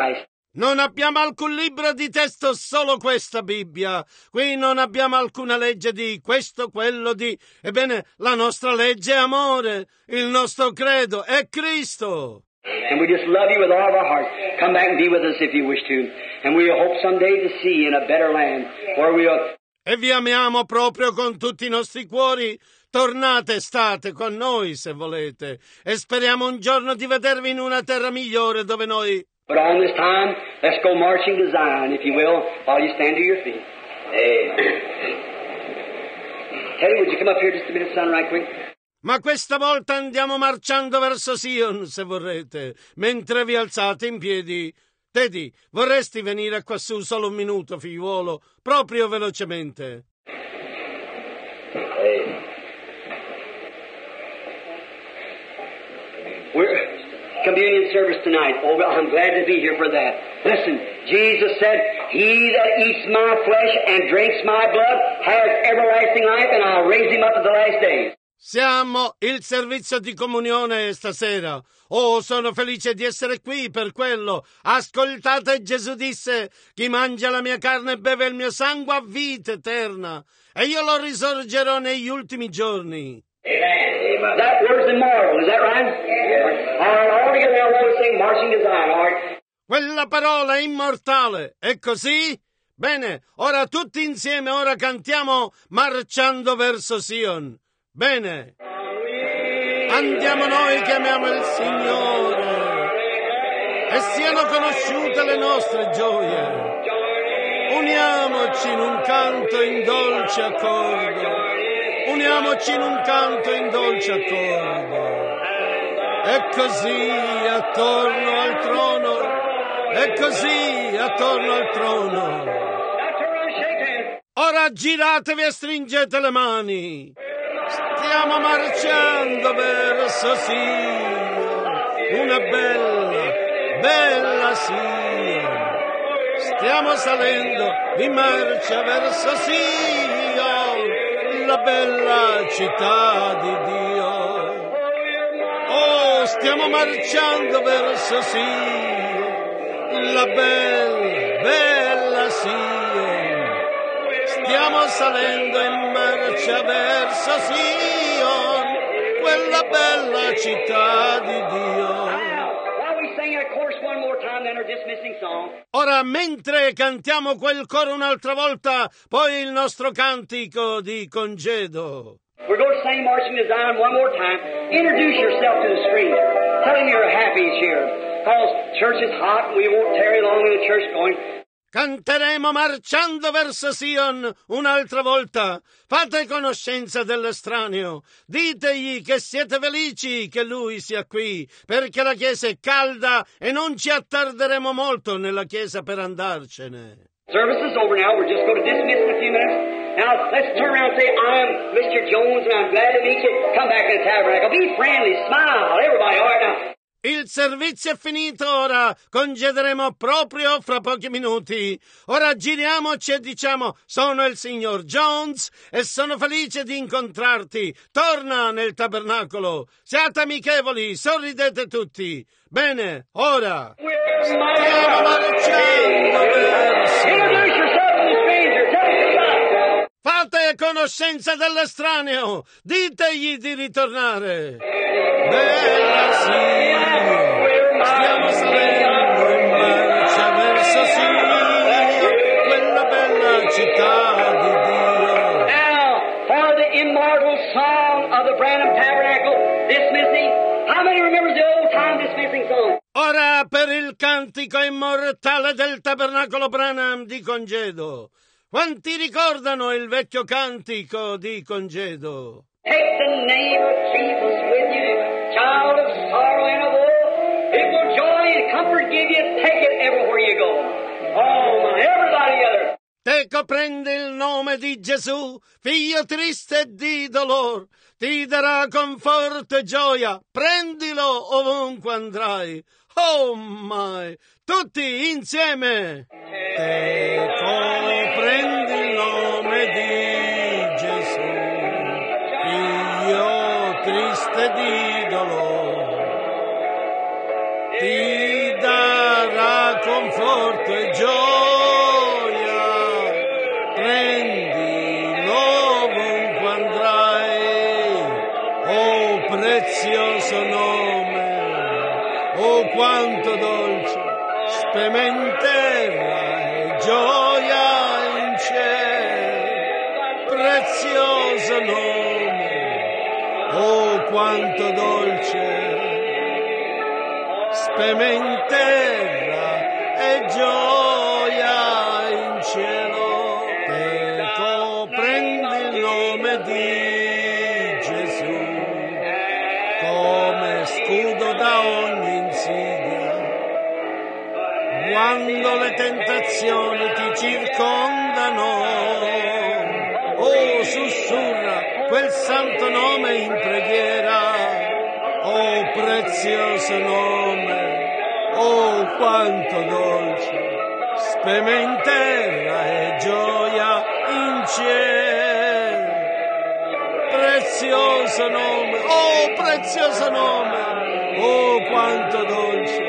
Non abbiamo alcun libro di testo, solo questa Bibbia. Qui non abbiamo alcuna legge di questo, quello di... Ebbene, la nostra legge è amore. Il nostro credo è Cristo. And we just love you with all of our hearts. Come back and be with us if you wish to. And we hope someday to see you in a better land where we'll... E vi amiamo proprio con tutti i nostri cuori. Tornate, state con noi se volete. E speriamo un giorno di vedervi in una terra migliore dove noi... But on this time, let's go marching to Zion, if you will, while you stand to your feet. Amen. Teddy, would you come up here just a minute, son, right quick? Ma questa volta andiamo marciando verso Sion, se vorrete, mentre vi alzate in piedi. Teddy, vorresti venire qua su solo un minuto, figliuolo, proprio velocemente? Hey. We're communion service tonight. Oh, I'm glad to be here for that. Listen, Jesus said, "He that eats my flesh and drinks my blood has everlasting life, and I'll raise him up at the last days." Siamo il servizio di comunione stasera. Oh, sono felice di essere qui per quello. Ascoltate, Gesù disse: chi mangia la mia carne e beve il mio sangue ha vita eterna, e io lo risorgerò negli ultimi giorni. Amen. That word's immortal, is that right? Yes. All right, all together now, we'll sing Marching to Zion, all right? Quella parola è immortale, è così? Bene, ora tutti insieme, ora cantiamo Marciando verso Sion. Bene, andiamo noi che amiamo il Signore e siano conosciute le nostre gioie. Uniamoci in un canto in dolce accordo, uniamoci in un canto in dolce accordo. E così attorno al trono, e così attorno al trono. Ora giratevi e stringete le mani. Stiamo marciando verso Sion, una bella, bella Sion. Stiamo salendo di marcia verso Sion, la bella città di Dio. Oh, stiamo marciando verso Sion, la bella, bella Sion. Stiamo salendo in marcia verso Sion, quella bella città di Dio. Ora, mentre cantiamo quel coro un'altra volta, poi il nostro cantico di congedo. We're going to sing Marching to Zion one more time. Introduce yourself to the screen. Tell him you're happy here. Because church is hot and we won't tarry long in the church going. Canteremo Marciando verso Sion un'altra volta. Fate conoscenza dell'estraneo. Ditegli che siete felici che lui sia qui, perché la chiesa è calda e non ci attarderemo molto nella chiesa per andarcene. Service is over now. We're just going to dismiss in a few minutes. Now, let's turn around and say, I'm Mister Jones and I'm glad to meet you. Come back in the tabernacle. Be friendly. Smile. Everybody. All right now. Il servizio è finito, ora congederemo proprio fra pochi minuti. Ora giriamoci e diciamo: sono il signor Jones e sono felice di incontrarti. Torna nel tabernacolo. Siate amichevoli, sorridete tutti. Bene, ora stiamo marciando verso. Fate conoscenza dell'estraneo. Ditegli di ritornare. Bella Sion, stiamo salendo in marcia verso Sion, quella bella città di Dio. Now, for the immortal song of the Branham Tabernacle dismissing. How many remembers the old time dismissing song? Ora per il cantico immortale del tabernacolo Branham di congedo. Quanti ricordano il vecchio cantico di congedo? Take the name of Jesus with you, child of sorrow and of woe. It will joy and comfort give you. Take it everywhere you go. Oh, my, everybody together. Teco, prendi il nome di Gesù, figlio triste e di dolor. Ti darà conforto e gioia. Prendilo ovunque andrai. Oh, my, tutti insieme. Teco, prendi il nome di Gesù, figlio triste di dolore, ti darà conforto prezioso nome, oh quanto dolce, spemmenterra e gioia in cielo, prezioso nome, oh quanto dolce, spemmenterra e gioia in cielo, te comprendi il nome di Gesù come scudo da ogni insidia. Quando le tentazioni ti circondano, oh sussurra quel santo nome in preghiera, oh prezioso nome, oh quanto dolce, spemmenterra e gioia in cielo, prezioso nome, oh prezioso nome, oh quanto dolce,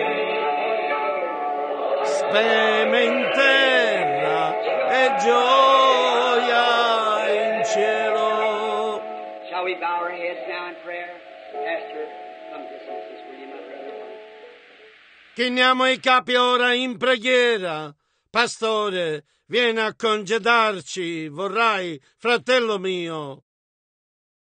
spemmenterra e gioia in cielo. Shall we bow our heads now in prayer? Pastor, come this is where you might read it. Chiniamo i capi ora in preghiera. Pastore, vieni a congedarci, vorrai, fratello mio.